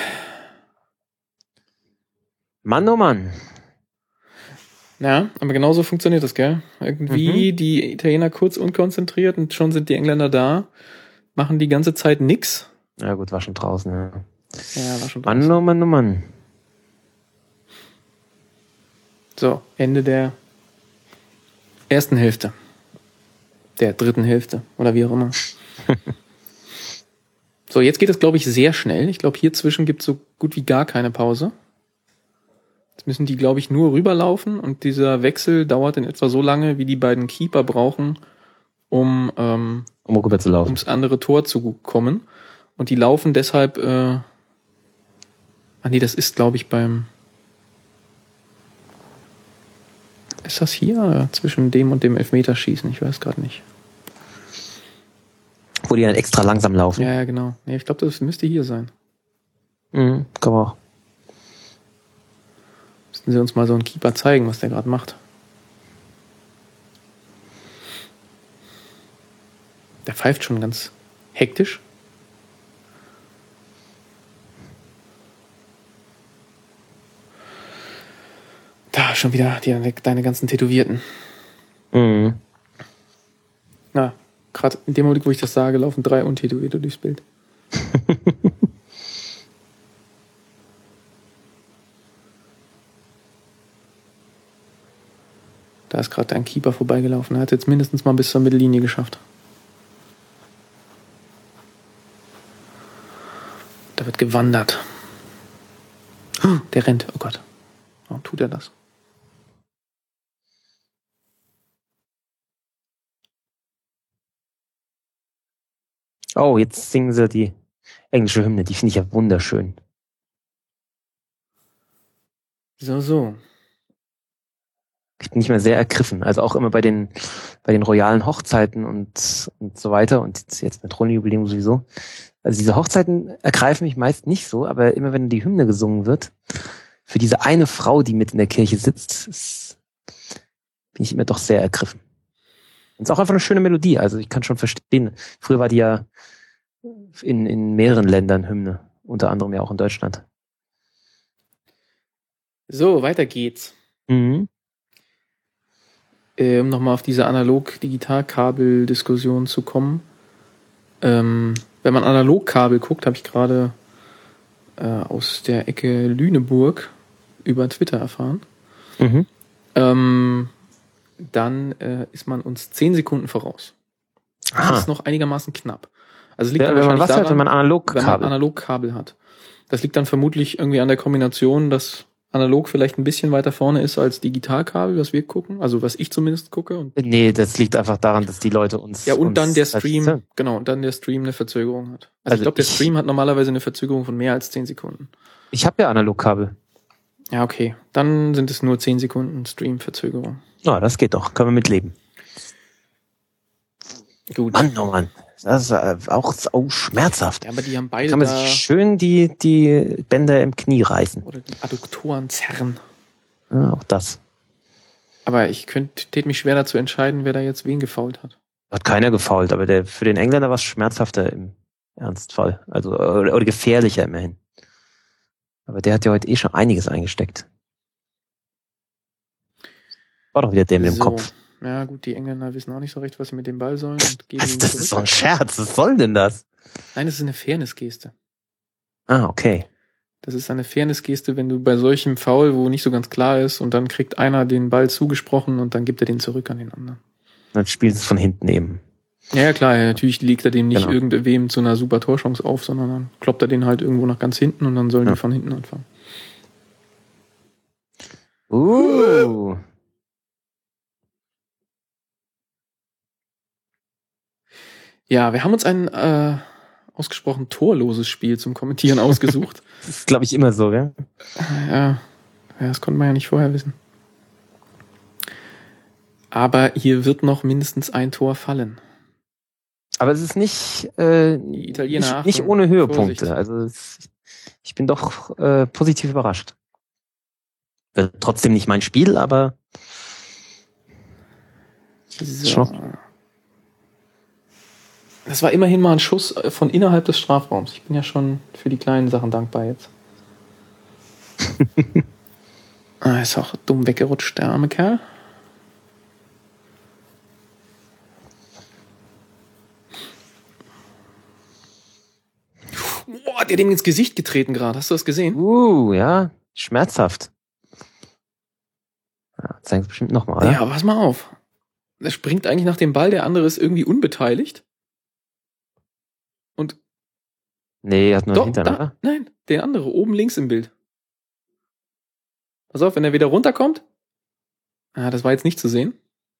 Mann, oh Mann. Ja, aber genauso funktioniert das, gell? Irgendwie Mhm. die Italiener kurz unkonzentriert und schon sind die Engländer da, machen die ganze Zeit nix. Ja gut, war schon draußen, ja. Ja, war schon Mann, draußen. oh Mann, oh Mann. So, Ende der ersten Hälfte. Der dritten Hälfte. Oder wie auch immer. So, jetzt geht es, glaube ich, sehr schnell. Ich glaube, hier zwischen gibt es so gut wie gar keine Pause. Jetzt müssen die, glaube ich, nur rüberlaufen und dieser Wechsel dauert in etwa so lange, wie die beiden Keeper brauchen, um ähm, Um rüber zu laufen. ums andere Tor zu kommen. Und die laufen deshalb, äh, ah nee, das ist, glaube ich, beim, ist das hier äh, zwischen dem und dem Elfmeterschießen? Ich weiß gerade nicht. Wo die dann extra langsam laufen. Ja, ja, genau. Nee, ich glaube, das müsste hier sein. Mhm, kann man auch. Müssten sie uns mal so einen Keeper zeigen, was der gerade macht. Der pfeift schon ganz hektisch. Da, schon wieder die, deine ganzen Tätowierten. Mhm. Na, gerade in dem Augenblick, wo ich das sage, laufen drei Untätowierte durchs Bild. Da ist gerade ein Keeper vorbeigelaufen. Er hat jetzt mindestens mal bis zur Mittellinie geschafft. Da wird gewandert. Der rennt. Oh Gott. Warum tut er das? Oh, jetzt singen sie die englische Hymne. Die finde ich ja wunderschön. So, so. Ich bin nicht mehr sehr ergriffen. Also auch immer bei den bei den royalen Hochzeiten und und so weiter und jetzt, jetzt mit Thronjubiläum sowieso. Also diese Hochzeiten ergreifen mich meist nicht so, aber immer wenn die Hymne gesungen wird, für diese eine Frau, die mit in der Kirche sitzt, ist, bin ich immer doch sehr ergriffen. Und es ist auch einfach eine schöne Melodie. Also ich kann schon verstehen. Früher war die ja in in mehreren Ländern Hymne, unter anderem ja auch in Deutschland. So, weiter geht's. Mhm. Äh, um nochmal auf diese Analog-Digital-Kabel-Diskussion zu kommen. Ähm, wenn man Analogkabel guckt, habe ich gerade äh, aus der Ecke Lüneburg über Twitter erfahren. Mhm. Ähm, dann äh, ist man uns zehn Sekunden voraus. Das Aha. ist noch einigermaßen knapp. Also es liegt Ja, dann wenn man wahrscheinlich was hat, wenn man wenn man Analogkabel. Analogkabel hat. Das liegt dann vermutlich irgendwie an der Kombination, dass analog vielleicht ein bisschen weiter vorne ist als Digitalkabel, was wir gucken, also was ich zumindest gucke. Und Nee, das liegt einfach daran, dass die Leute uns... ja, und uns dann der halt Stream, hören. genau, und dann der Stream eine Verzögerung hat. Also, Also ich glaube, der ich- Stream hat normalerweise eine Verzögerung von mehr als zehn Sekunden. Ich habe ja Analogkabel. Ja, okay. Dann sind es nur zehn Sekunden Stream-Verzögerung. Ja, das geht doch. Können wir mitleben. Gut. Mann, oh Mann. Das ist äh, auch, auch schmerzhaft. Ja, aber die haben beide Kann man da, sich schön die, die Bänder im Knie reißen. oder die Adduktoren zerren. Ja, auch das. Aber ich könnte, tät mich schwer dazu entscheiden, wer da jetzt wen gefoult hat. Hat keiner gefoult, aber der, für den Engländer war es schmerzhafter im Ernstfall. Also, oder, oder gefährlicher immerhin. Aber der hat ja heute eh schon einiges eingesteckt. War doch wieder der mit dem So. Kopf. Ja, gut, die Engländer wissen auch nicht so recht, was sie mit dem Ball sollen und geben Das, ihn das zurück. ist doch ein Scherz. Was soll denn das? Nein, das ist eine Fairness-Geste. Ah, okay. Das ist eine Fairness-Geste, wenn du bei solchem Foul, wo nicht so ganz klar ist, und dann kriegt einer den Ball zugesprochen und dann gibt er den zurück an den anderen. Dann spielt es von hinten eben. Ja, ja, klar, ja, natürlich legt er dem nicht Genau. irgendwem zu einer super Torchance auf, sondern dann kloppt er den halt irgendwo nach ganz hinten und dann sollen Ja. die von hinten anfangen. Uh. Ja, wir haben uns ein äh, ausgesprochen torloses Spiel zum Kommentieren ausgesucht. Das ist, glaube ich, immer so, gell? Ja, ja, das konnte man ja nicht vorher wissen. Aber hier wird noch mindestens ein Tor fallen. Aber es ist nicht, äh, Die Italiener, nicht, nicht Achtung, ohne Höhepunkte. Vorsicht. Also es, ich bin doch äh, positiv überrascht. Wird trotzdem nicht mein Spiel, aber So. Schon. Das war immerhin mal ein Schuss von innerhalb des Strafraums. Ich bin ja schon für die kleinen Sachen dankbar jetzt. Ah, ist auch dumm weggerutscht, der arme Kerl. Boah, hat der dem ins Gesicht getreten gerade. Hast du das gesehen? uh, ja, schmerzhaft. Ja, zeig's bestimmt nochmal, oder? Ja, pass mal auf. Der springt eigentlich nach dem Ball, der andere ist irgendwie unbeteiligt. Und Nee, hat nur doch, den Hintern, da, oder? nein, der andere, oben links im Bild. Pass auf, wenn er wieder runterkommt. Ah, das war jetzt nicht zu sehen.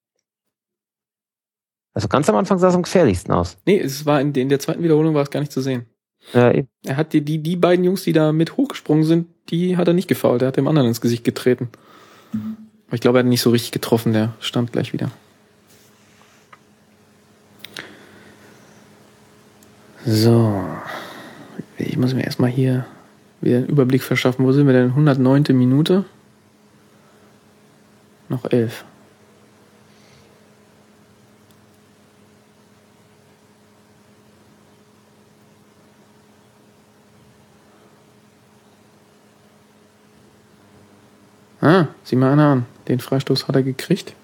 Also ganz am Anfang sah es am gefährlichsten aus. Nee, es war in, in der zweiten Wiederholung war es gar nicht zu sehen. Ja, eben. Er hat die, die, die beiden Jungs, die da mit hochgesprungen sind, die hat er nicht gefoult. Er hat dem anderen ins Gesicht getreten. Aber ich glaube, er hat nicht so richtig getroffen. Der stand gleich wieder. So. Ich muss mir erstmal hier wieder einen Überblick verschaffen. Wo sind wir denn? hundertneunte Minute? Noch elf. Ah, sieh mal einer an. Den Freistoß hat er gekriegt.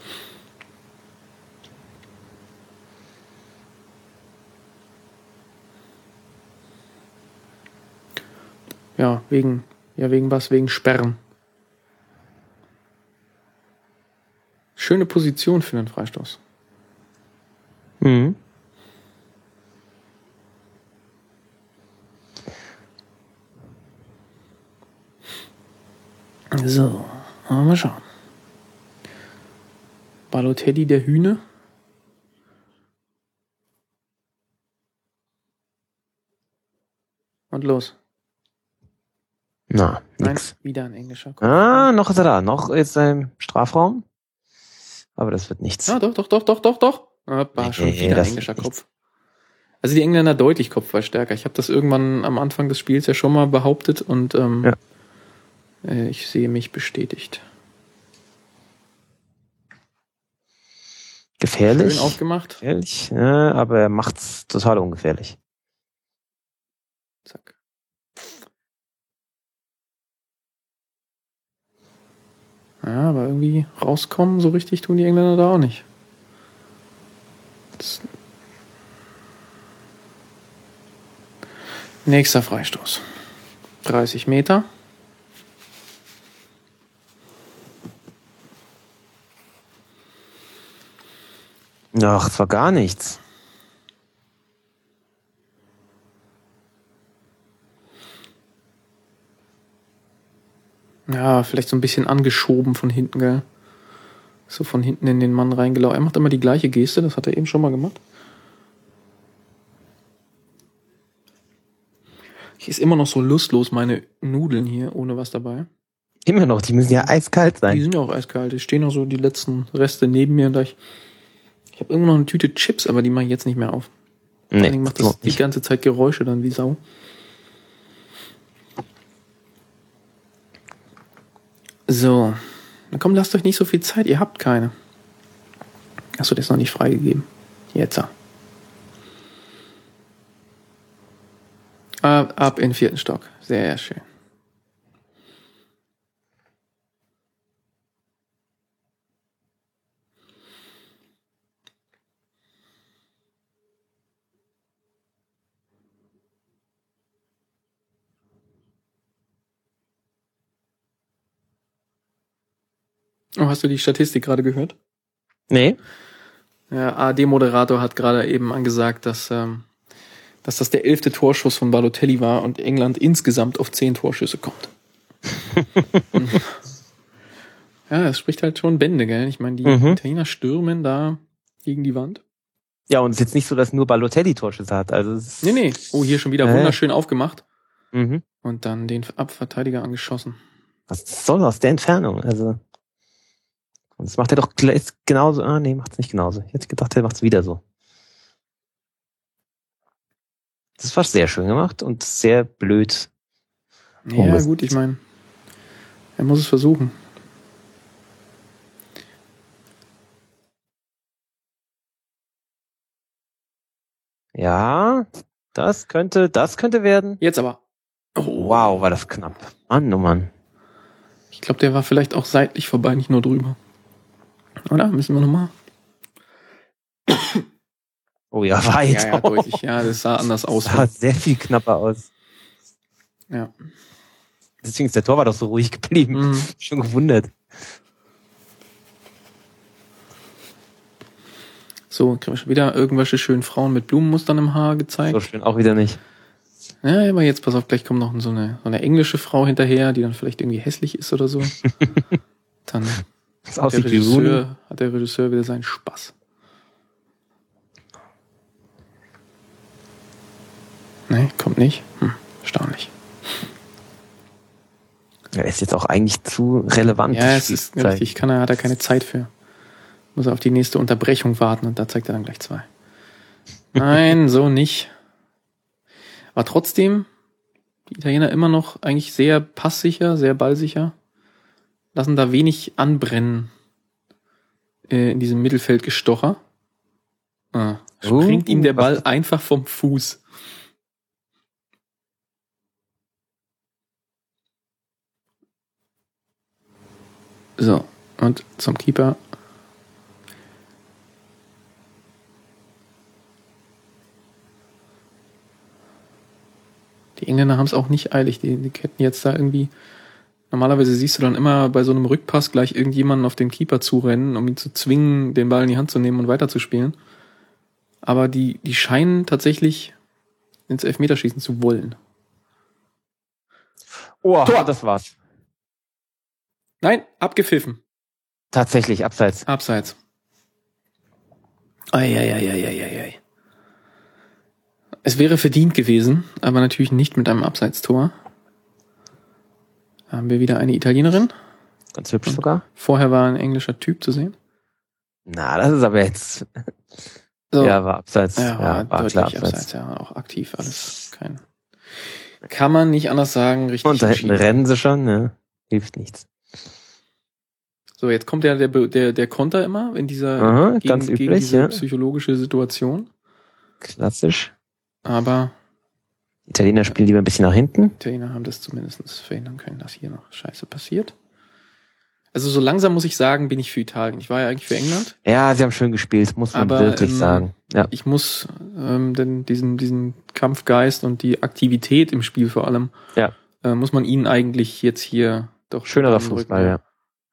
Ja, wegen, ja, wegen was? Wegen Sperren. Schöne Position für einen Freistoß. Mhm. So, mal schauen. Balotelli, der Hühne. Und los. Na, Nein, nix. wieder ein englischer Kopf. Ah, noch ist er da. Noch ist er im Strafraum. Aber das wird nichts. Ah, doch, doch, doch, doch, doch, doch. Hoppa, Nee, schon wieder ein das englischer ist nichts. Kopf. Also die Engländer deutlich kopfballstärker. Ich habe das irgendwann am Anfang des Spiels ja schon mal behauptet und ähm, Ja. äh, ich sehe mich bestätigt. Gefährlich. Schön aufgemacht. Gefährlich, ja, aber er macht's total ungefährlich. Zack. Ja, aber irgendwie rauskommen, so richtig tun die Engländer da auch nicht. Das Nächster Freistoß. dreißig Meter. Ach, das war gar nichts. Ja, Ja, vielleicht so ein bisschen angeschoben von hinten, gell? So von hinten in den Mann reingelaufen. Er macht immer die gleiche Geste, das hat er eben schon mal gemacht. Ich esse immer noch so lustlos meine Nudeln hier, ohne was dabei. Immer noch, die müssen ja eiskalt sein. Die sind ja auch eiskalt. Es stehen noch so die letzten Reste neben mir. Da ich ich habe immer noch eine Tüte Chips, aber die mache ich jetzt nicht mehr auf. Vor Nee, allen Dingen macht das die ganze Zeit Geräusche dann wie Sau. So. Na komm, lasst euch nicht so viel Zeit. Ihr habt keine. Achso, der ist noch nicht freigegeben. Jetzt. Ab, ab in den vierten Stock. Sehr schön. Oh, hast du die Statistik gerade gehört? Nee. Der A R D-Moderator hat gerade eben angesagt, dass, ähm, dass das der elfte Torschuss von Balotelli war und England insgesamt auf zehn Torschüsse kommt. Ja, das spricht halt schon Bände, gell? Ich meine, die Mhm. Italiener stürmen da gegen die Wand. Ja, und es ist jetzt nicht so, dass nur Balotelli Torschüsse hat. Also es ist, Nee, nee. Oh, hier schon wieder Äh. wunderschön aufgemacht. Mhm. Und dann den Abverteidiger angeschossen. Was soll aus der Entfernung? Also. Und das macht er doch gleich genauso. Ah, nee, macht's nicht genauso. Ich hätte gedacht, er macht's wieder so. Das war sehr schön gemacht und sehr blöd. Ja, Umgesetzt. gut, ich meine, er muss es versuchen. Ja, das könnte, das könnte werden. Jetzt aber. Oh, Wow, war das knapp. Mann, oh Mann. ich glaube, der war vielleicht auch seitlich vorbei, nicht nur drüber. Oder? Müssen wir nochmal? Oh ja, weit. Ja, ja, deutlich. Ja, das sah anders aus. Das sah sehr viel knapper aus. Ja. Deswegen ist der Torwart doch so ruhig geblieben. Mhm. Schon gewundert. So, kriegen wir schon wieder irgendwelche schönen Frauen mit Blumenmustern im Haar gezeigt. So schön auch wieder nicht. Ja, aber jetzt, pass auf, gleich kommt noch so eine, so eine englische Frau hinterher, die dann vielleicht irgendwie hässlich ist oder so. Dann Das hat der, aussieht wie Rooney. Regisseur, hat der Regisseur wieder seinen Spaß. Nee, kommt nicht. Hm, erstaunlich. Er ist jetzt auch eigentlich zu relevant. Ja, es ist Spielzeit. richtig, kann er, hat er keine Zeit für. Muss er auf die nächste Unterbrechung warten und da zeigt er dann gleich zwei. Nein, so nicht. Aber trotzdem, die Italiener immer noch eigentlich sehr passsicher, sehr ballsicher. Lassen da wenig anbrennen äh, in diesem Mittelfeldgestocher. Ah, springt Uh, ihm der was- Ball einfach vom Fuß. So, und zum Keeper. Die Engländer haben es auch nicht eilig. Die, die hätten jetzt da irgendwie... Normalerweise siehst du dann immer bei so einem Rückpass gleich irgendjemanden auf den Keeper zurennen, um ihn zu zwingen, den Ball in die Hand zu nehmen und weiterzuspielen. Aber die, die scheinen tatsächlich ins Elfmeterschießen zu wollen. Oh, Tor. das war's. Nein, abgepfiffen. Tatsächlich, abseits. Abseits. Eieieiei. Es wäre verdient gewesen, aber natürlich nicht mit einem Abseitstor. Da haben wir wieder eine Italienerin. Ganz hübsch sogar. Vorher war ein englischer Typ zu sehen. Na, das ist aber jetzt. So. Ja, war abseits. Ja, Ja, war war deutlich klar abseits. abseits. Ja, auch aktiv alles. Kein. Kann man nicht anders sagen, richtig. Und da hinten entschieden. rennen sie schon, ne? Hilft nichts. So, jetzt kommt ja der, der, der Konter immer in dieser Aha, gegen, ganz gegen üblich, diese ja. psychologische Situation. Klassisch. Aber Die Italiener spielen lieber ein bisschen nach hinten. die Italiener haben das zumindest verhindern können, dass hier noch Scheiße passiert. Also so langsam muss ich sagen, bin ich für Italien. Ich war ja eigentlich für England. Ja, sie haben schön gespielt, muss man Aber, wirklich ähm, sagen. Ja. Ich muss ähm, denn diesen, diesen Kampfgeist und die Aktivität im Spiel vor allem, Ja. äh, muss man ihnen eigentlich jetzt hier doch Schönerer anrücken, Fußball, ja.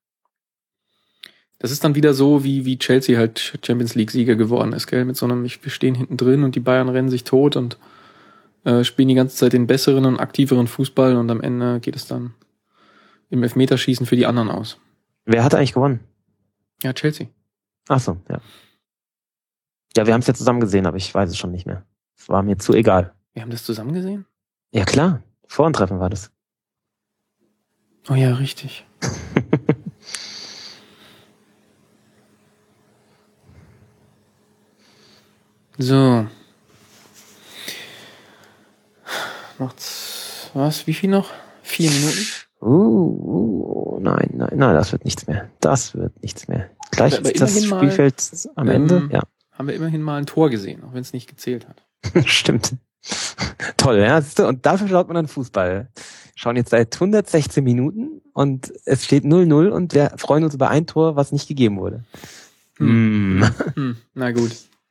Das ist dann wieder so, wie, wie Chelsea halt Champions League-Sieger geworden ist, gell? Mit so einem, ich, wir stehen hinten drin und die Bayern rennen sich tot und äh, spielen die ganze Zeit den besseren und aktiveren Fußball und am Ende geht es dann im Elfmeterschießen für die anderen aus. Wer hat eigentlich gewonnen? Ja, Chelsea. Ach so, ja. Ja, wir haben es ja zusammen gesehen, aber ich weiß es schon nicht mehr. Es war mir zu egal. Wir haben das zusammen gesehen? Ja klar, vor ein Treffen war das. Oh ja, richtig. So. Macht's was? Wie viel noch? Vier Minuten? Uh, uh, nein, nein, nein, das wird nichts mehr. Das wird nichts mehr. Gleich Aber ist das immerhin mal, Spielfeld am ähm, Ende. Ja, Haben wir immerhin mal ein Tor gesehen, auch wenn es nicht gezählt hat. stimmt. Toll, ja. siehst du, und dafür schaut man dann Fußball. Schauen jetzt seit hundertsechzehn Minuten und es steht null null und wir freuen uns über ein Tor, was nicht gegeben wurde. Hm. Mm. Hm. Na gut.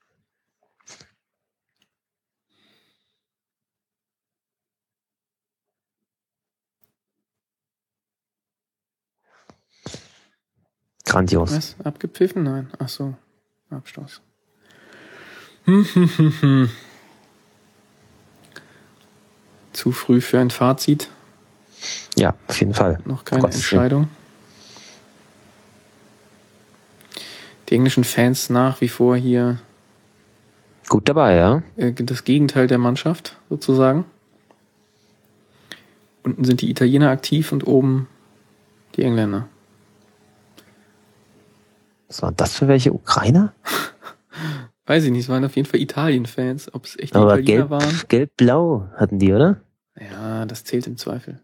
Grandios. Was? Abgepfiffen? Nein. Ach so. Abstoß. Hm, hm, hm, hm. Zu früh für ein Fazit. Ja, auf jeden Fall. Noch keine Gottes Entscheidung. Die englischen Fans nach wie vor hier Gut dabei, ja. äh, das Gegenteil der Mannschaft, sozusagen. Unten sind die Italiener aktiv und oben die Engländer. Was waren das für welche? Ukrainer? Weiß ich nicht, es waren auf jeden Fall Italien-Fans. Ob es echte Aber Italiener gelb, waren? gelb-blau hatten die, oder? Ja, das zählt im Zweifel.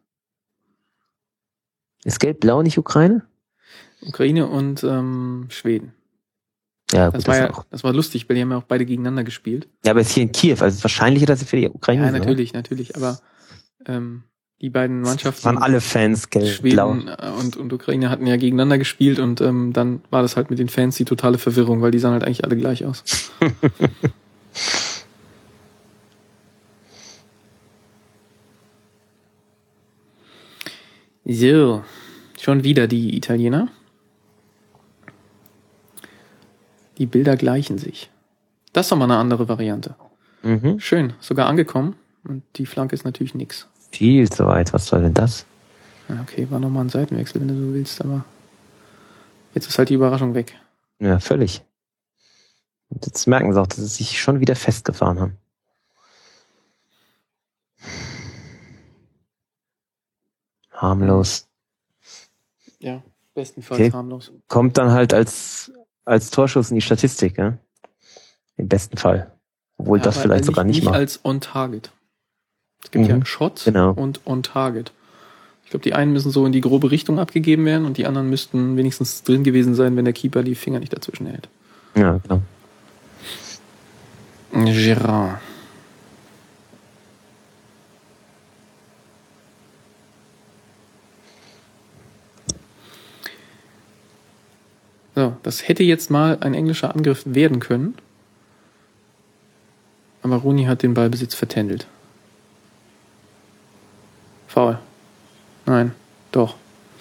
Ist gelb-blau nicht Ukraine? Ukraine und ähm, Schweden. Ja, Das gut, war das ja, auch. das war lustig, weil die haben ja auch beide gegeneinander gespielt. Ja, aber jetzt hier in Kiew, also es ist wahrscheinlicher, dass sie für die Ukraine Ja, sind, natürlich, natürlich. Aber ähm, die beiden oder? Mannschaften, Waren alle Fans gelb-blau. Schweden und, und Ukraine, hatten ja gegeneinander gespielt und ähm, dann war das halt mit den Fans die totale Verwirrung, weil die sahen halt eigentlich alle gleich aus. So, schon wieder die Italiener. Die Bilder gleichen sich. Das ist doch mal eine andere Variante. Mhm. Schön, sogar angekommen. Und die Flanke ist natürlich nix. Viel zu weit, was soll denn das? Ja, okay, war nochmal ein Seitenwechsel, wenn du so willst, aber jetzt ist halt die Überraschung weg. Ja, völlig. Und jetzt merken sie auch, dass sie sich schon wieder festgefahren haben. Harmlos. Ja, bestenfalls Okay. harmlos. Kommt dann halt als, als Torschuss in die Statistik, ja? Im besten Fall. Obwohl Ja, das aber vielleicht sogar nicht nicht mal. als On-Target. Es gibt Mhm, ja Shots genau. und On-Target. Ich glaube, die einen müssen so in die grobe Richtung abgegeben werden und die anderen müssten wenigstens drin gewesen sein, wenn der Keeper die Finger nicht dazwischen hält. Ja, genau. Gérard. So, das hätte jetzt mal ein englischer Angriff werden können. Aber Rooney hat den Ballbesitz vertändelt. Foul. Nein, doch.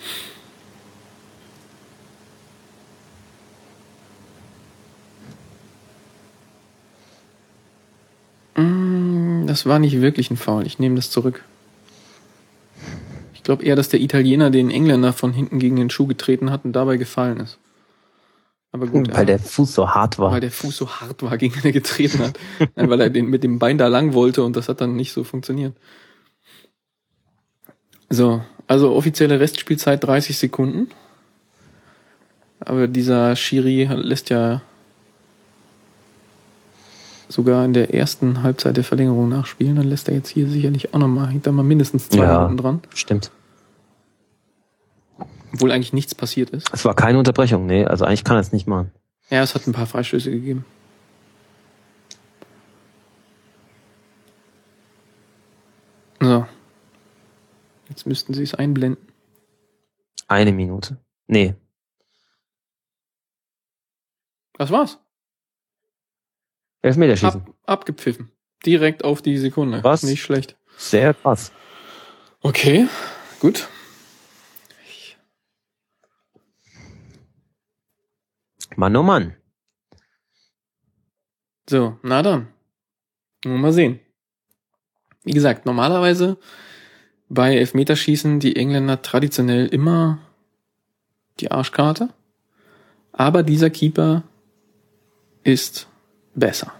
Mm, Das war nicht wirklich ein Foul. Ich nehme das zurück. Ich glaube eher, dass der Italiener den Engländer von hinten gegen den Schuh getreten hat und dabei gefallen ist. Aber gut, Weil äh, der Fuß so hart war. weil der Fuß so hart war, gegen den er getreten hat. Nein, weil er den mit dem Bein da lang wollte und das hat dann nicht so funktioniert. So, also offizielle Restspielzeit dreißig Sekunden. Aber dieser Schiri lässt ja sogar in der ersten Halbzeit der Verlängerung nachspielen. Dann lässt er jetzt hier sicherlich auch nochmal, hängt da mal mindestens zwei Ja. Minuten dran. Stimmt. Obwohl eigentlich nichts passiert ist. Es war keine Unterbrechung, nee. Also eigentlich kann er es nicht machen. Ja, es hat ein paar Freistöße gegeben. So. Jetzt müssten sie es einblenden. Eine Minute. Nee. Das war's. Elfmeterschießen. Ab, abgepfiffen. Direkt auf die Sekunde. Was? Nicht schlecht. Sehr krass. Okay, gut. Mann, oh Mann. So, na dann. Nur mal sehen. Wie gesagt, normalerweise bei Elfmeterschießen die Engländer traditionell immer die Arschkarte. Aber dieser Keeper ist besser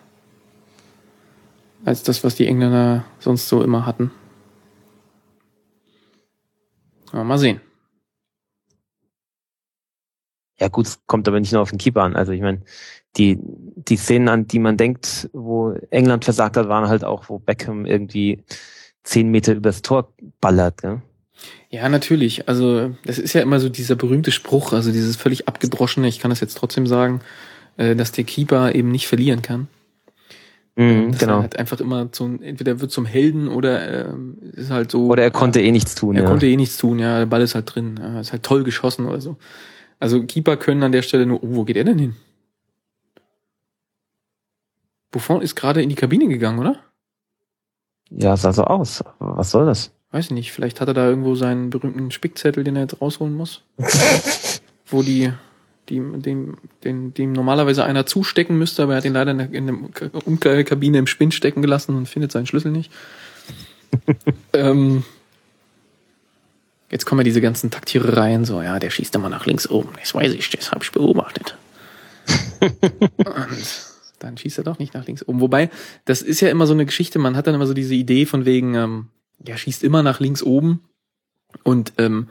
als das, was die Engländer sonst so immer hatten. Aber mal sehen. Ja gut, es kommt aber nicht nur auf den Keeper an. Also ich meine, die, die Szenen, an die man denkt, wo England versagt hat, waren halt auch, wo Beckham irgendwie zehn Meter übers Tor ballert. Gell? Ja, natürlich. Also das ist ja immer so dieser berühmte Spruch, also dieses völlig abgedroschene, ich kann das jetzt trotzdem sagen, äh, dass der Keeper eben nicht verlieren kann. Mhm, dass genau. er halt einfach immer zum, entweder wird zum Helden oder ähm, ist halt so. Oder er konnte ja, eh nichts tun. Er ja. konnte eh nichts tun, ja, der Ball ist halt drin, ja, ist halt toll geschossen oder so. Also Keeper können an der Stelle nur, oh, wo geht er denn hin? Buffon ist gerade in die Kabine gegangen, oder? Ja, sah so aus. Was soll das? Weiß ich nicht, vielleicht hat er da irgendwo seinen berühmten Spickzettel, den er jetzt rausholen muss. Wo die, die dem, den, dem normalerweise einer zustecken müsste, aber er hat ihn leider in der, in der Umkleidekabine im Spind stecken gelassen und findet seinen Schlüssel nicht. ähm, jetzt kommen ja diese ganzen Taktierereien, so, ja, der schießt immer nach links oben. Das weiß ich, das habe ich beobachtet. Und dann schießt er doch nicht nach links oben. Wobei, das ist ja immer so eine Geschichte, man hat dann immer so diese Idee von wegen, ähm, ja, schießt immer nach links oben und ähm,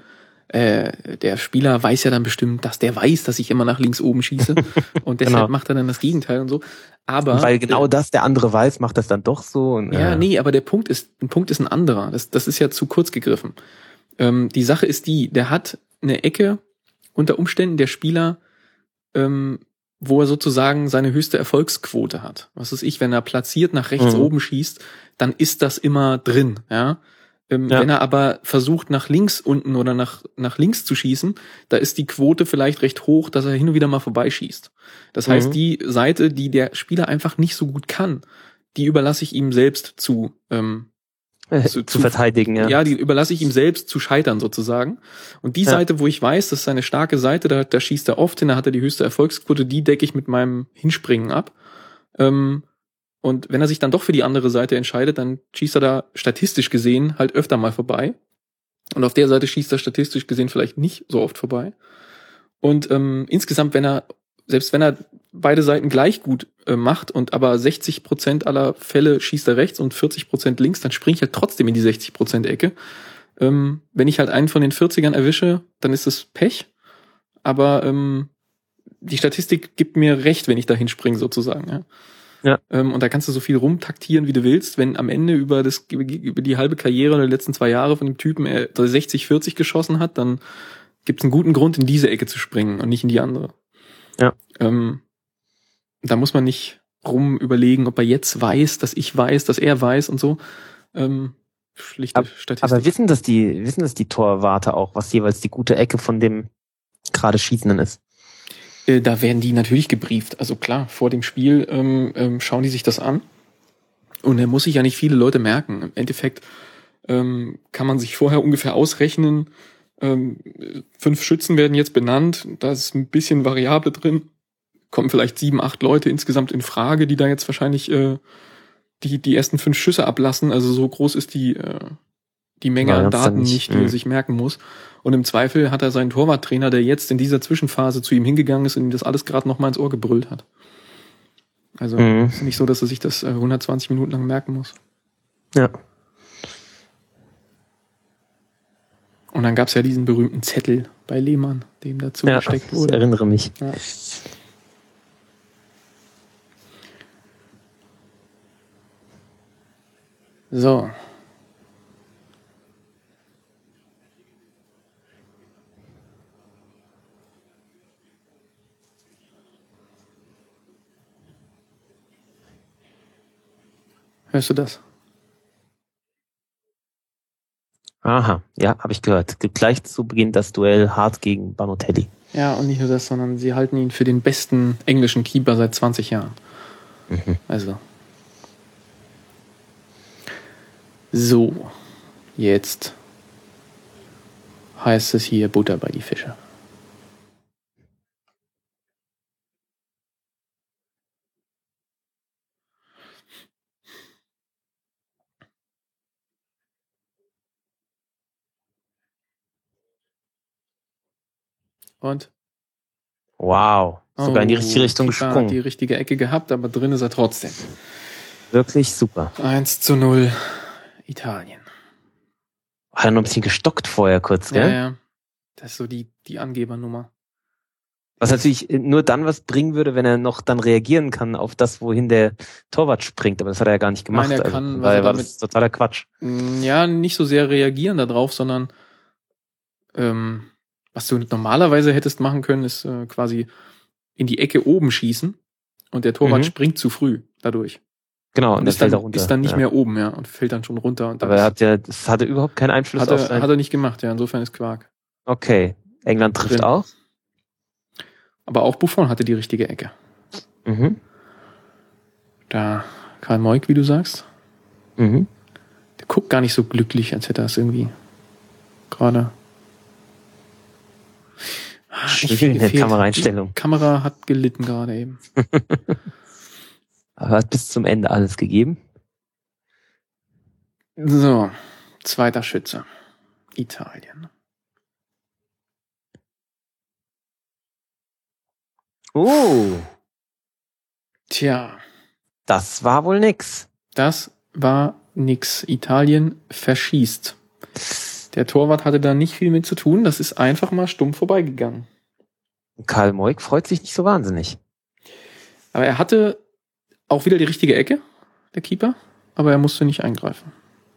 äh, der Spieler weiß ja dann bestimmt, dass der weiß, dass ich immer nach links oben schieße und deshalb Genau. macht er dann das Gegenteil und so. Aber Und weil genau äh, das der andere weiß, macht das dann doch so. Und, ja, äh, nee, aber der Punkt ist, ein Punkt ist ein anderer. Das, das ist ja zu kurz gegriffen. Ähm, die Sache ist die, der hat eine Ecke unter Umständen der Spieler, ähm, wo er sozusagen seine höchste Erfolgsquote hat. Was weiß ich, wenn er platziert nach rechts Mhm. oben schießt, dann ist das immer drin, ja. Ähm, Ja. Wenn er aber versucht, nach links unten oder nach, nach links zu schießen, da ist die Quote vielleicht recht hoch, dass er hin und wieder mal vorbeischießt. Das heißt, Mhm. die Seite, die der Spieler einfach nicht so gut kann, die überlasse ich ihm selbst zu, ähm, zu, zu verteidigen, ja. ja, die überlasse ich ihm selbst zu scheitern sozusagen. Und die Ja. Seite, wo ich weiß, das ist seine starke Seite, da, da schießt er oft hin, da hat er die höchste Erfolgsquote, die decke ich mit meinem Hinspringen ab. Ähm, und wenn er sich dann doch für die andere Seite entscheidet, dann schießt er da statistisch gesehen halt öfter mal vorbei. Und auf der Seite schießt er statistisch gesehen vielleicht nicht so oft vorbei. Und ähm, insgesamt, wenn er, selbst wenn er beide Seiten gleich gut äh, macht und aber sechzig Prozent aller Fälle schießt er rechts und vierzig Prozent links, dann springe ich halt trotzdem in die sechzig Prozent Ecke. Ähm, wenn ich halt einen von den vierzigern erwische, dann ist es Pech. Aber ähm, die Statistik gibt mir recht, wenn ich da hinspringe sozusagen. Ja. Ja. Ähm, und da kannst du so viel rumtaktieren, wie du willst. Wenn am Ende über das über die halbe Karriere der letzten zwei Jahre von dem Typen er sechzig vierzig geschossen hat, dann gibt es einen guten Grund, in diese Ecke zu springen und nicht in die andere. Ja. Ähm, da muss man nicht rum überlegen, ob er jetzt weiß, dass ich weiß, dass er weiß und so. Ähm, schlichte Ab, Statistik. Aber wissen das die, wissen das die Torwarte auch, was jeweils die gute Ecke von dem gerade Schießenden ist? Äh, da werden die natürlich gebrieft. Also klar, vor dem Spiel ähm, ähm, schauen die sich das an. Und er muss sich ja nicht viele Leute merken. Im Endeffekt ähm, kann man sich vorher ungefähr ausrechnen, ähm, fünf Schützen werden jetzt benannt, da ist ein bisschen Variable drin, kommen vielleicht sieben, acht Leute insgesamt in Frage, die da jetzt wahrscheinlich äh, die die ersten fünf Schüsse ablassen. Also so groß ist die äh, die Menge an Varianz dann Daten nicht. nicht, die er Mhm. sich merken muss. Und im Zweifel hat er seinen Torwarttrainer, der jetzt in dieser Zwischenphase zu ihm hingegangen ist und ihm das alles gerade noch mal ins Ohr gebrüllt hat. Also Mhm. ist nicht so, dass er sich das äh, hundertzwanzig Minuten lang merken muss. Ja. Und dann gab's ja diesen berühmten Zettel bei Lehmann, dem dazu Ja, gesteckt ich wurde. erinnere mich. Ja. So. Hörst du das? Aha, ja, habe ich gehört. Gibt gleich zu Beginn das Duell Hart gegen Balotelli. Ja, und nicht nur das, sondern sie halten ihn für den besten englischen Keeper seit zwanzig Jahren. Mhm. Also. So. Jetzt heißt es hier Butter bei die Fische. Und? Wow. Sogar oh, in die richtige Richtung Keeper gesprungen. Hat die richtige Ecke gehabt, aber drin ist er trotzdem. Wirklich super. eins zu null Italien. Hat er noch ein bisschen gestockt vorher kurz, gell? Ja, ja. Das ist so die, die Angebernummer. Was natürlich nur dann was bringen würde, wenn er noch dann reagieren kann auf das, wohin der Torwart springt. Aber das hat er ja gar nicht gemacht. Nein, er also, kann, weil er war das totaler Quatsch. Ja, nicht so sehr reagieren darauf, sondern ähm, was du normalerweise hättest machen können, ist äh, quasi in die Ecke oben schießen und der Torwart mhm. springt zu früh dadurch. Genau, und, und der ist, fällt dann, da runter. ist dann nicht ja. mehr oben, ja, und fällt dann schon runter. Und aber er hat ja, das hatte überhaupt keinen Einfluss hat auf er, sein... Hat er nicht gemacht, ja, insofern ist Quark. Okay, England trifft drin. Auch. Aber auch Buffon hatte die richtige Ecke. Mhm. Da Karl Moik, wie du sagst. Mhm. Der guckt gar nicht so glücklich, als hätte er es irgendwie gerade... Schwierige Kameraeinstellung. Die Kamera hat gelitten gerade eben. Aber hat bis zum Ende alles gegeben. So, zweiter Schütze. Italien. Oh. Tja. Das war wohl nix. Das war nix. Italien verschießt. Der Torwart hatte da nicht viel mit zu tun. Das ist einfach mal stumm vorbeigegangen. Karl Moik freut sich nicht so wahnsinnig. Aber er hatte auch wieder die richtige Ecke, der Keeper. Aber er musste nicht eingreifen.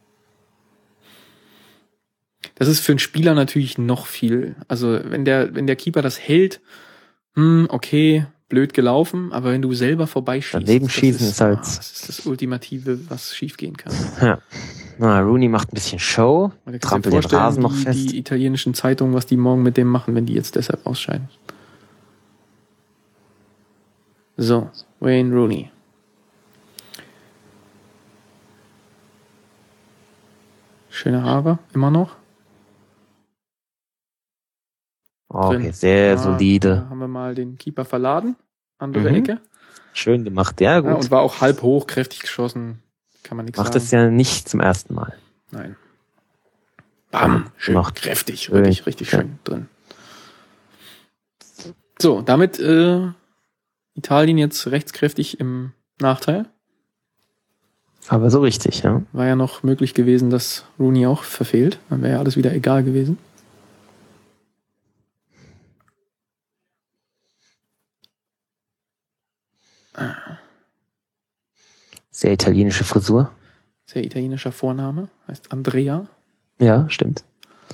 Das ist für einen Spieler natürlich noch viel. Also wenn der, wenn der Keeper das hält, hm, okay, blöd gelaufen. Aber wenn du selber vorbeischießt, daneben schießen ist, ist halt... Oh, das ist das Ultimative, was schiefgehen kann. Ja. Na, Rooney macht ein bisschen Show, trampelt den Rasen noch die, fest. Die italienischen Zeitungen, was die morgen mit dem machen, wenn die jetzt deshalb ausscheiden. So, Wayne Rooney. Schöne Haare, immer noch. Okay, drin. Sehr ah, solide. Da haben wir mal den Keeper verladen. Andere mhm. Ecke. Schön gemacht, ja gut. Ja, und war auch halb hoch, kräftig geschossen. Kann man nichts sagen. Macht das ja nicht zum ersten Mal. Nein. Bam, schön Macht kräftig, schön. richtig, richtig ja. schön drin. So, damit äh, Italien jetzt rechtskräftig im Nachteil. Aber so richtig, ja. War ja noch möglich gewesen, dass Rooney auch verfehlt. Dann wäre ja alles wieder egal gewesen. Sehr italienische Frisur. Sehr italienischer Vorname. Heißt Andrea. Ja, stimmt.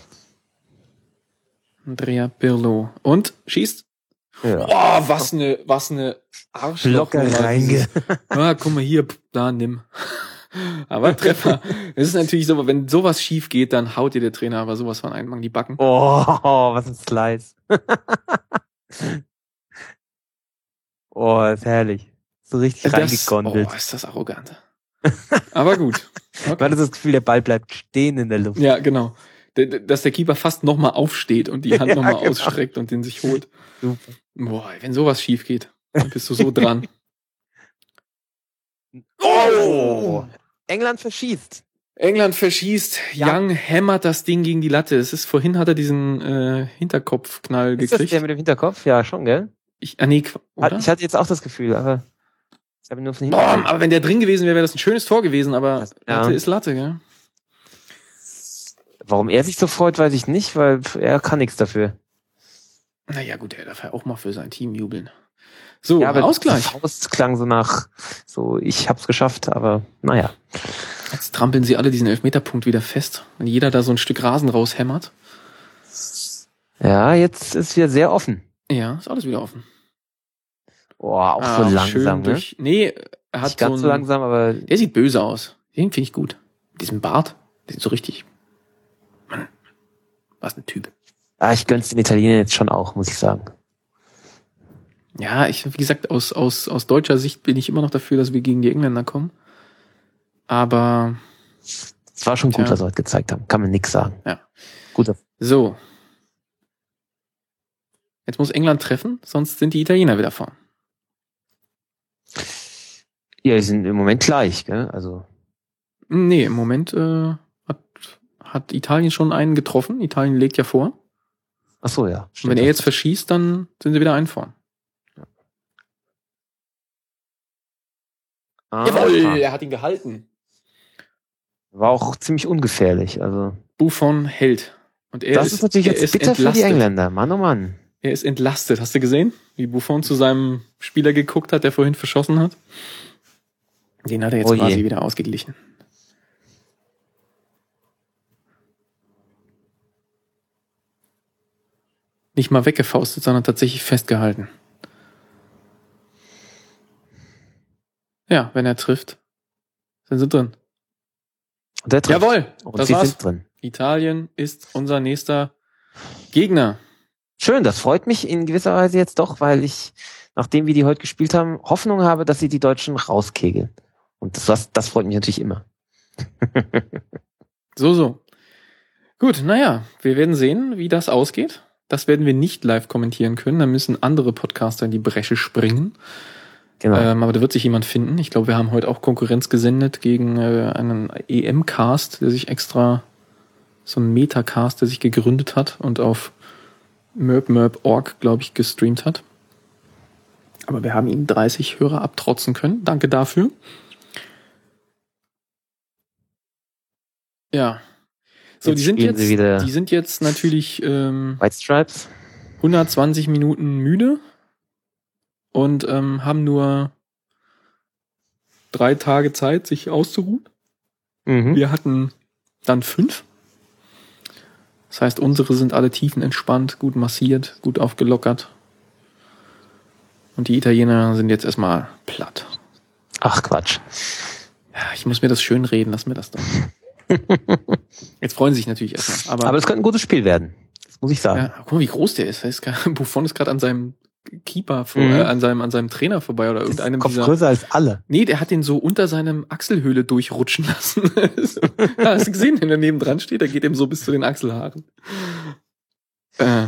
Andrea Pirlo. Und schießt. Ja. Oh, was eine, was eine Arschloch. Locker reinge. Ah, guck mal hier, da, nimm. Aber Treffer. Es ist natürlich so, wenn sowas schief geht, dann haut dir der Trainer aber sowas von einem an die Backen. Oh, was ein Slice. Oh, ist herrlich. So richtig das, reingekondelt. Oh, ist das arrogant. Aber gut. Okay. Man hat das Gefühl, der Ball bleibt stehen in der Luft. Ja, genau. Dass der Keeper fast nochmal aufsteht und die Hand ja, nochmal genau. ausstreckt und den sich holt. Super. Boah, wenn sowas schief geht, dann bist du so dran. Oh! England verschießt. England verschießt. Ja. Young hämmert das Ding gegen die Latte. Es ist, vorhin hat er diesen äh, Hinterkopfknall ist gekriegt. Ist das der mit dem Hinterkopf? Ja, schon, gell? Ich, ah, nee, oder? Ich hatte jetzt auch das Gefühl, aber ich habe nur von hinten. Boah, aber wenn der drin gewesen wäre, wäre das ein schönes Tor gewesen, aber das, ja. Latte ist Latte, gell? Warum er sich so freut, weiß ich nicht, weil er kann nichts dafür. Naja, gut, er darf ja auch mal für sein Team jubeln. So, ja, aber Ausgleich. Die Faust klang so nach, so, ich hab's geschafft, aber naja. Jetzt trampeln sie alle diesen Elfmeterpunkt wieder fest, wenn jeder da so ein Stück Rasen raushämmert. Ja, jetzt ist wieder sehr offen. Ja, ist alles wieder offen. Boah, auch ah, so langsam, ne? Durch, nee, er hat nicht ganz so, ein, so langsam, aber... Der sieht böse aus. Den finde ich gut. Mit diesem Bart, der sieht so richtig... Mann, was ein Typ. Ah, ich gönn's den Italienern jetzt schon auch, muss ich sagen. Ja, ich, wie gesagt, aus, aus, aus deutscher Sicht bin ich immer noch dafür, dass wir gegen die Engländer kommen. Aber... Es war schon gut, tja. was wir heute gezeigt haben. Kann man nix sagen. Ja. Gut. So. Jetzt muss England treffen, sonst sind die Italiener wieder vorn. Ja, die sind im Moment gleich, gell? Also. Nee, im Moment äh, hat, hat Italien schon einen getroffen. Italien legt ja vor. Ach so, ja. Und wenn er jetzt verschießt, dann sind sie wieder ein vorn. Ah, Jawohl, er hat ihn gehalten. War auch ziemlich ungefährlich. Also Buffon hält. Und er das ist, ist natürlich er jetzt ist bitter entlastet. für die Engländer. Mann, oh Mann. Er ist entlastet. Hast du gesehen, wie Buffon zu seinem Spieler geguckt hat, der vorhin verschossen hat? Den hat er jetzt Oh je. quasi wieder ausgeglichen. Nicht mal weggefaustet, sondern tatsächlich festgehalten. Ja, wenn er trifft, sind sie drin. Und der trifft. Jawohl, Und das sie war's. sind drin. Italien ist unser nächster Gegner. Schön, das freut mich in gewisser Weise jetzt doch, weil ich, nachdem wie die heute gespielt haben, Hoffnung habe, dass sie die Deutschen rauskegeln. Und das, das, das freut mich natürlich immer. So, so. Gut, naja, wir werden sehen, wie das ausgeht. Das werden wir nicht live kommentieren können. Da müssen andere Podcaster in die Bresche springen. Genau. Ähm, aber da wird sich jemand finden. Ich glaube, wir haben heute auch Konkurrenz gesendet gegen äh, einen E M-Cast, der sich extra, so ein Metacast, der sich gegründet hat und auf merp merp punkt org, glaube ich, gestreamt hat. Aber wir haben ihnen dreißig Hörer abtrotzen können. Danke dafür. Ja. So, Jetzt die sind spielen jetzt, sie wieder die sind jetzt natürlich ähm, White Stripes. hundertzwanzig Minuten müde und ähm, haben nur drei Tage Zeit, sich auszuruhen. Mhm. Wir hatten dann fünf. Das heißt, unsere sind alle tiefenentspannt, gut massiert, gut aufgelockert. Und die Italiener sind jetzt erstmal platt. Ach Quatsch. Ja, ich muss mir das schön reden, lass mir das doch. Jetzt freuen sie sich natürlich erstmal. Aber, Aber es könnte ein gutes Spiel werden. Das muss ich sagen. ja, guck mal, wie groß der ist. ist grad, Buffon ist gerade an seinem Keeper, vor, Mhm. äh, an seinem an seinem Trainer vorbei oder irgendeinem Kopf dieser. größer als alle. Nee, der hat den so unter seinem Achselhöhle durchrutschen lassen. Ja, hast du gesehen, wenn er neben dran steht, der geht ihm so bis zu den Achselhaaren. Äh.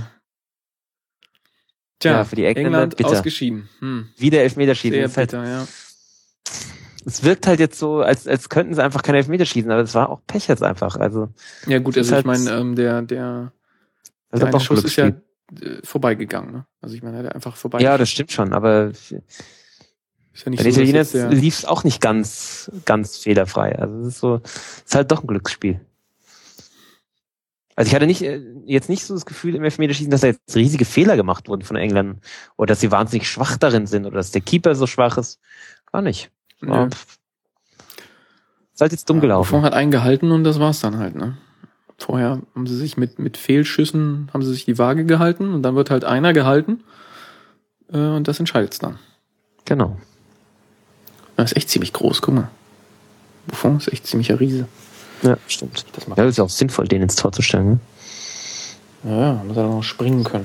Tja, Ja, für die Engländer England bitter. ausgeschieden. Hm. Wieder Elfmeterschießen. Sehr Das ist halt, bitter, ja. es wirkt halt jetzt so, als, als könnten sie einfach keine Elfmeterschießen, aber es war auch Pech jetzt einfach. Also, Ja gut, das also ist ich meine, ähm, der, der, das der ist eine doch Schuss ist ja Glücksspiel. äh, vorbeigegangen. Ne? Also ich meine, er hat einfach vorbei. Ja, das stimmt schon, aber ist ja nicht bei den so, dass Italienern jetzt der, lief es auch nicht ganz, ganz fehlerfrei. Also es ist so, es ist halt doch ein Glücksspiel. Also ich hatte nicht, äh, jetzt nicht so das Gefühl im Elfmeterschießen, dass da jetzt riesige Fehler gemacht wurden von den Engländern oder dass sie wahnsinnig schwach darin sind oder dass der Keeper so schwach ist. Gar nicht. War, Nö. ist halt jetzt dumm gelaufen. Buffon hat einen gehalten und das war's dann halt. Ne? Vorher haben sie sich mit mit Fehlschüssen haben sie sich die Waage gehalten und dann wird halt einer gehalten äh, und das entscheidet's dann. Genau. Das ist echt ziemlich groß, guck mal. Buffon ist echt ziemlicher Riese. Ja, stimmt. Das macht Ja, das ist ja auch sinnvoll, den ins Tor zu stellen. Ne? Ja, muss er noch springen können.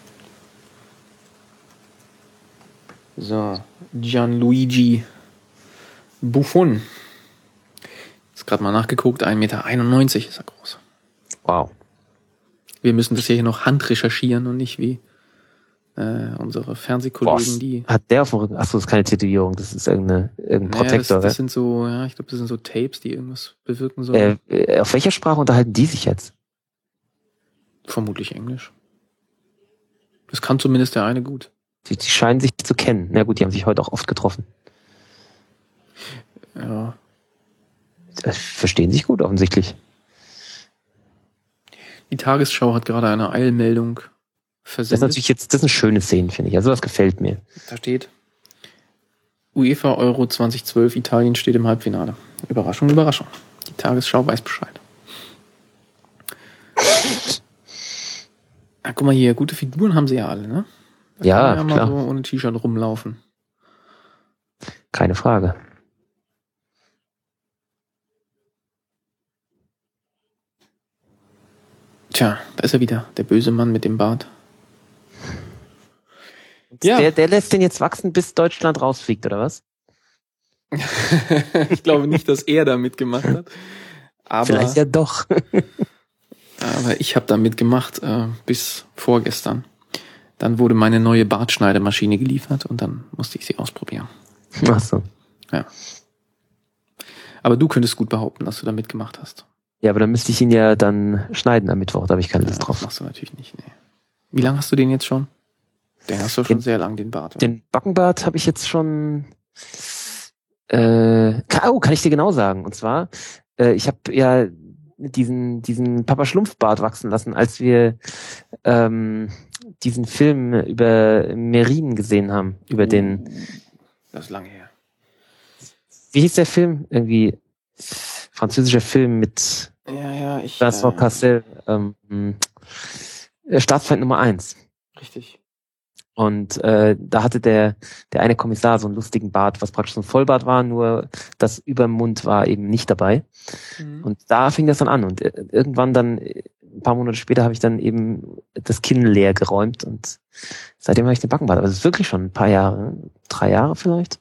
So, Gianluigi Buffon. Ist gerade mal nachgeguckt, ein Meter einundneunzig ist er groß. Wow. Wir müssen das hier noch handrecherchieren und nicht wie äh, unsere Fernsehkollegen, Boah, die... hat der auf dem Rücken? Achso, das ist keine Tätowierung, das ist irgendeine, irgendein Naja, das, Protektor. das sind so, ja, ich glaube, das sind so Tapes, die irgendwas bewirken sollen. äh, äh, auf welcher Sprache unterhalten die sich jetzt? Vermutlich Englisch. Das kann zumindest der eine gut. Die, die scheinen sich zu kennen. Na gut, die haben sich heute auch oft getroffen. Ja. Äh, Verstehen sich gut offensichtlich. Die Tagesschau hat gerade eine Eilmeldung Das ist versendet. natürlich jetzt, das ist eine schöne Szene, finde ich. Also das gefällt mir. Da steht UEFA Euro zwanzig zwölf, Italien steht im Halbfinale. Überraschung, Überraschung. Die Tagesschau weiß Bescheid. Ah, guck mal hier, gute Figuren haben sie ja alle, ne? Da Ja, kann man klar. ja mal so ohne T-Shirt rumlaufen. Keine Frage. Tja, da ist er wieder, der böse Mann mit dem Bart. Ja. Der, der lässt den jetzt wachsen, bis Deutschland rausfliegt, oder was? Ich glaube nicht, dass er da mitgemacht hat. Aber, Vielleicht ja doch. aber ich habe da mitgemacht äh, bis vorgestern. Dann wurde meine neue Bartschneidemaschine geliefert und dann musste ich sie ausprobieren. Ach so. Ja. Aber du könntest gut behaupten, dass du da mitgemacht hast. Ja, aber dann müsste ich ihn ja dann schneiden am Mittwoch, da habe ich keine Ja, Lust das drauf. machst du natürlich nicht. Nee. Wie lange hast du den jetzt schon? Den hast du schon Den- sehr lang, den Bart. Oder? Den Backenbart habe ich jetzt schon. Äh, ka- oh, kann ich dir genau sagen. Und zwar, äh, ich habe ja diesen diesen Papa Schlumpfbart wachsen lassen, als wir ähm, diesen Film über Merin gesehen haben, über den. Das ist lange her. Wie hieß der Film? Irgendwie französischer Film mit Ja, ja, ich... Vincent Äh, Cassel, ähm, äh, Staatsfeind Nummer eins. richtig. Und äh, da hatte der der eine Kommissar so einen lustigen Bart, was praktisch so ein Vollbart war, nur das überm Mund war eben nicht dabei. Mhm. Und da fing das dann an. Und äh, irgendwann dann, äh, ein paar Monate später, habe ich dann eben das Kinn leer geräumt und seitdem habe ich den Backenbart. Aber es ist wirklich schon ein paar Jahre, drei Jahre vielleicht.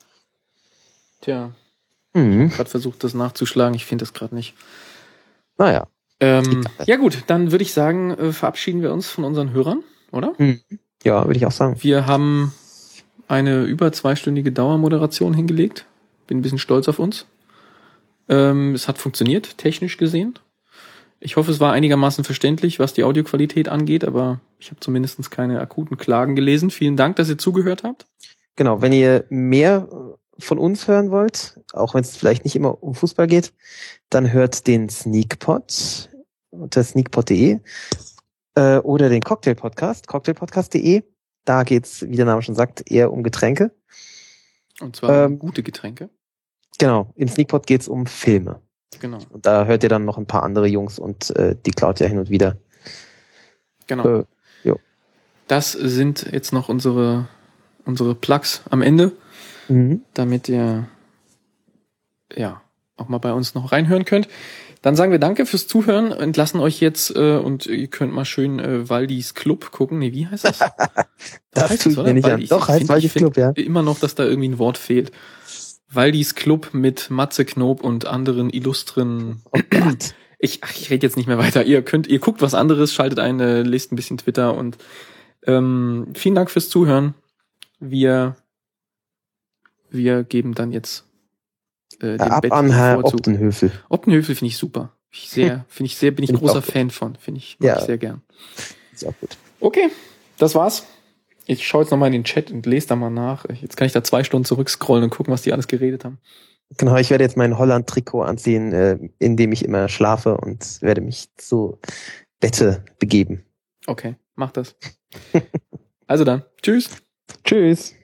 Tja, Mhm. gerade versucht, das nachzuschlagen. Ich finde das gerade nicht. Naja. Ähm, ja gut, dann würde ich sagen, äh, verabschieden wir uns von unseren Hörern, oder? Mhm. Ja, würde ich auch sagen. Wir haben eine über zweistündige Dauermoderation hingelegt. Bin ein bisschen stolz auf uns. Ähm, es hat funktioniert, technisch gesehen. Ich hoffe, es war einigermaßen verständlich, was die Audioqualität angeht, aber ich habe zumindest keine akuten Klagen gelesen. Vielen Dank, dass ihr zugehört habt. Genau, wenn ihr mehr von uns hören wollt, auch wenn es vielleicht nicht immer um Fußball geht, dann hört den Sneakpot unter sneakpot punkt de äh, oder den Cocktail-Podcast, cocktailpodcast punkt de. Da geht's, wie der Name schon sagt, eher um Getränke. Und zwar Ähm, gute Getränke. Genau, im Sneakpot geht's um Filme. Genau. Und da hört ihr dann noch ein paar andere Jungs und äh, die klaut ja hin und wieder. Genau. Äh, jo. Das sind jetzt noch unsere, unsere Plugs am Ende, Mhm. damit ihr ja auch mal bei uns noch reinhören könnt. Dann sagen wir danke fürs Zuhören, entlassen euch jetzt äh, und ihr könnt mal schön äh, Waldis Club gucken. Nee, wie heißt das? Das heißt tue ich es, mir nicht Weil an. ich- Doch, ich heißt find- Waldis ich find Club, ja. Immer noch, dass da irgendwie ein Wort fehlt. Waldis Club mit Matze Knob und anderen illustren. Oh Gott. Ich, ach, ich rede jetzt nicht mehr weiter. Ihr könnt, ihr guckt was anderes, schaltet ein, äh, lest ein bisschen Twitter und ähm, vielen Dank fürs Zuhören. Wir, wir geben dann jetzt äh, dem Ab Bett an den Herr Vorzug. Optenhöfel. Optenhöfel finde ich super. Finde ich sehr, finde ich sehr, bin ich Find ich großer auch gut. Fan von. Finde ich, mag Ja. ich sehr gern. Ist auch gut. Okay, das war's. Ich schaue jetzt nochmal in den Chat und lese da mal nach. Jetzt kann ich da zwei Stunden zurückscrollen und gucken, was die alles geredet haben. Genau, ich werde jetzt mein Holland-Trikot anziehen, äh, in dem ich immer schlafe und werde mich zu Bette begeben. Okay, mach das. Also dann, tschüss. Tschüss.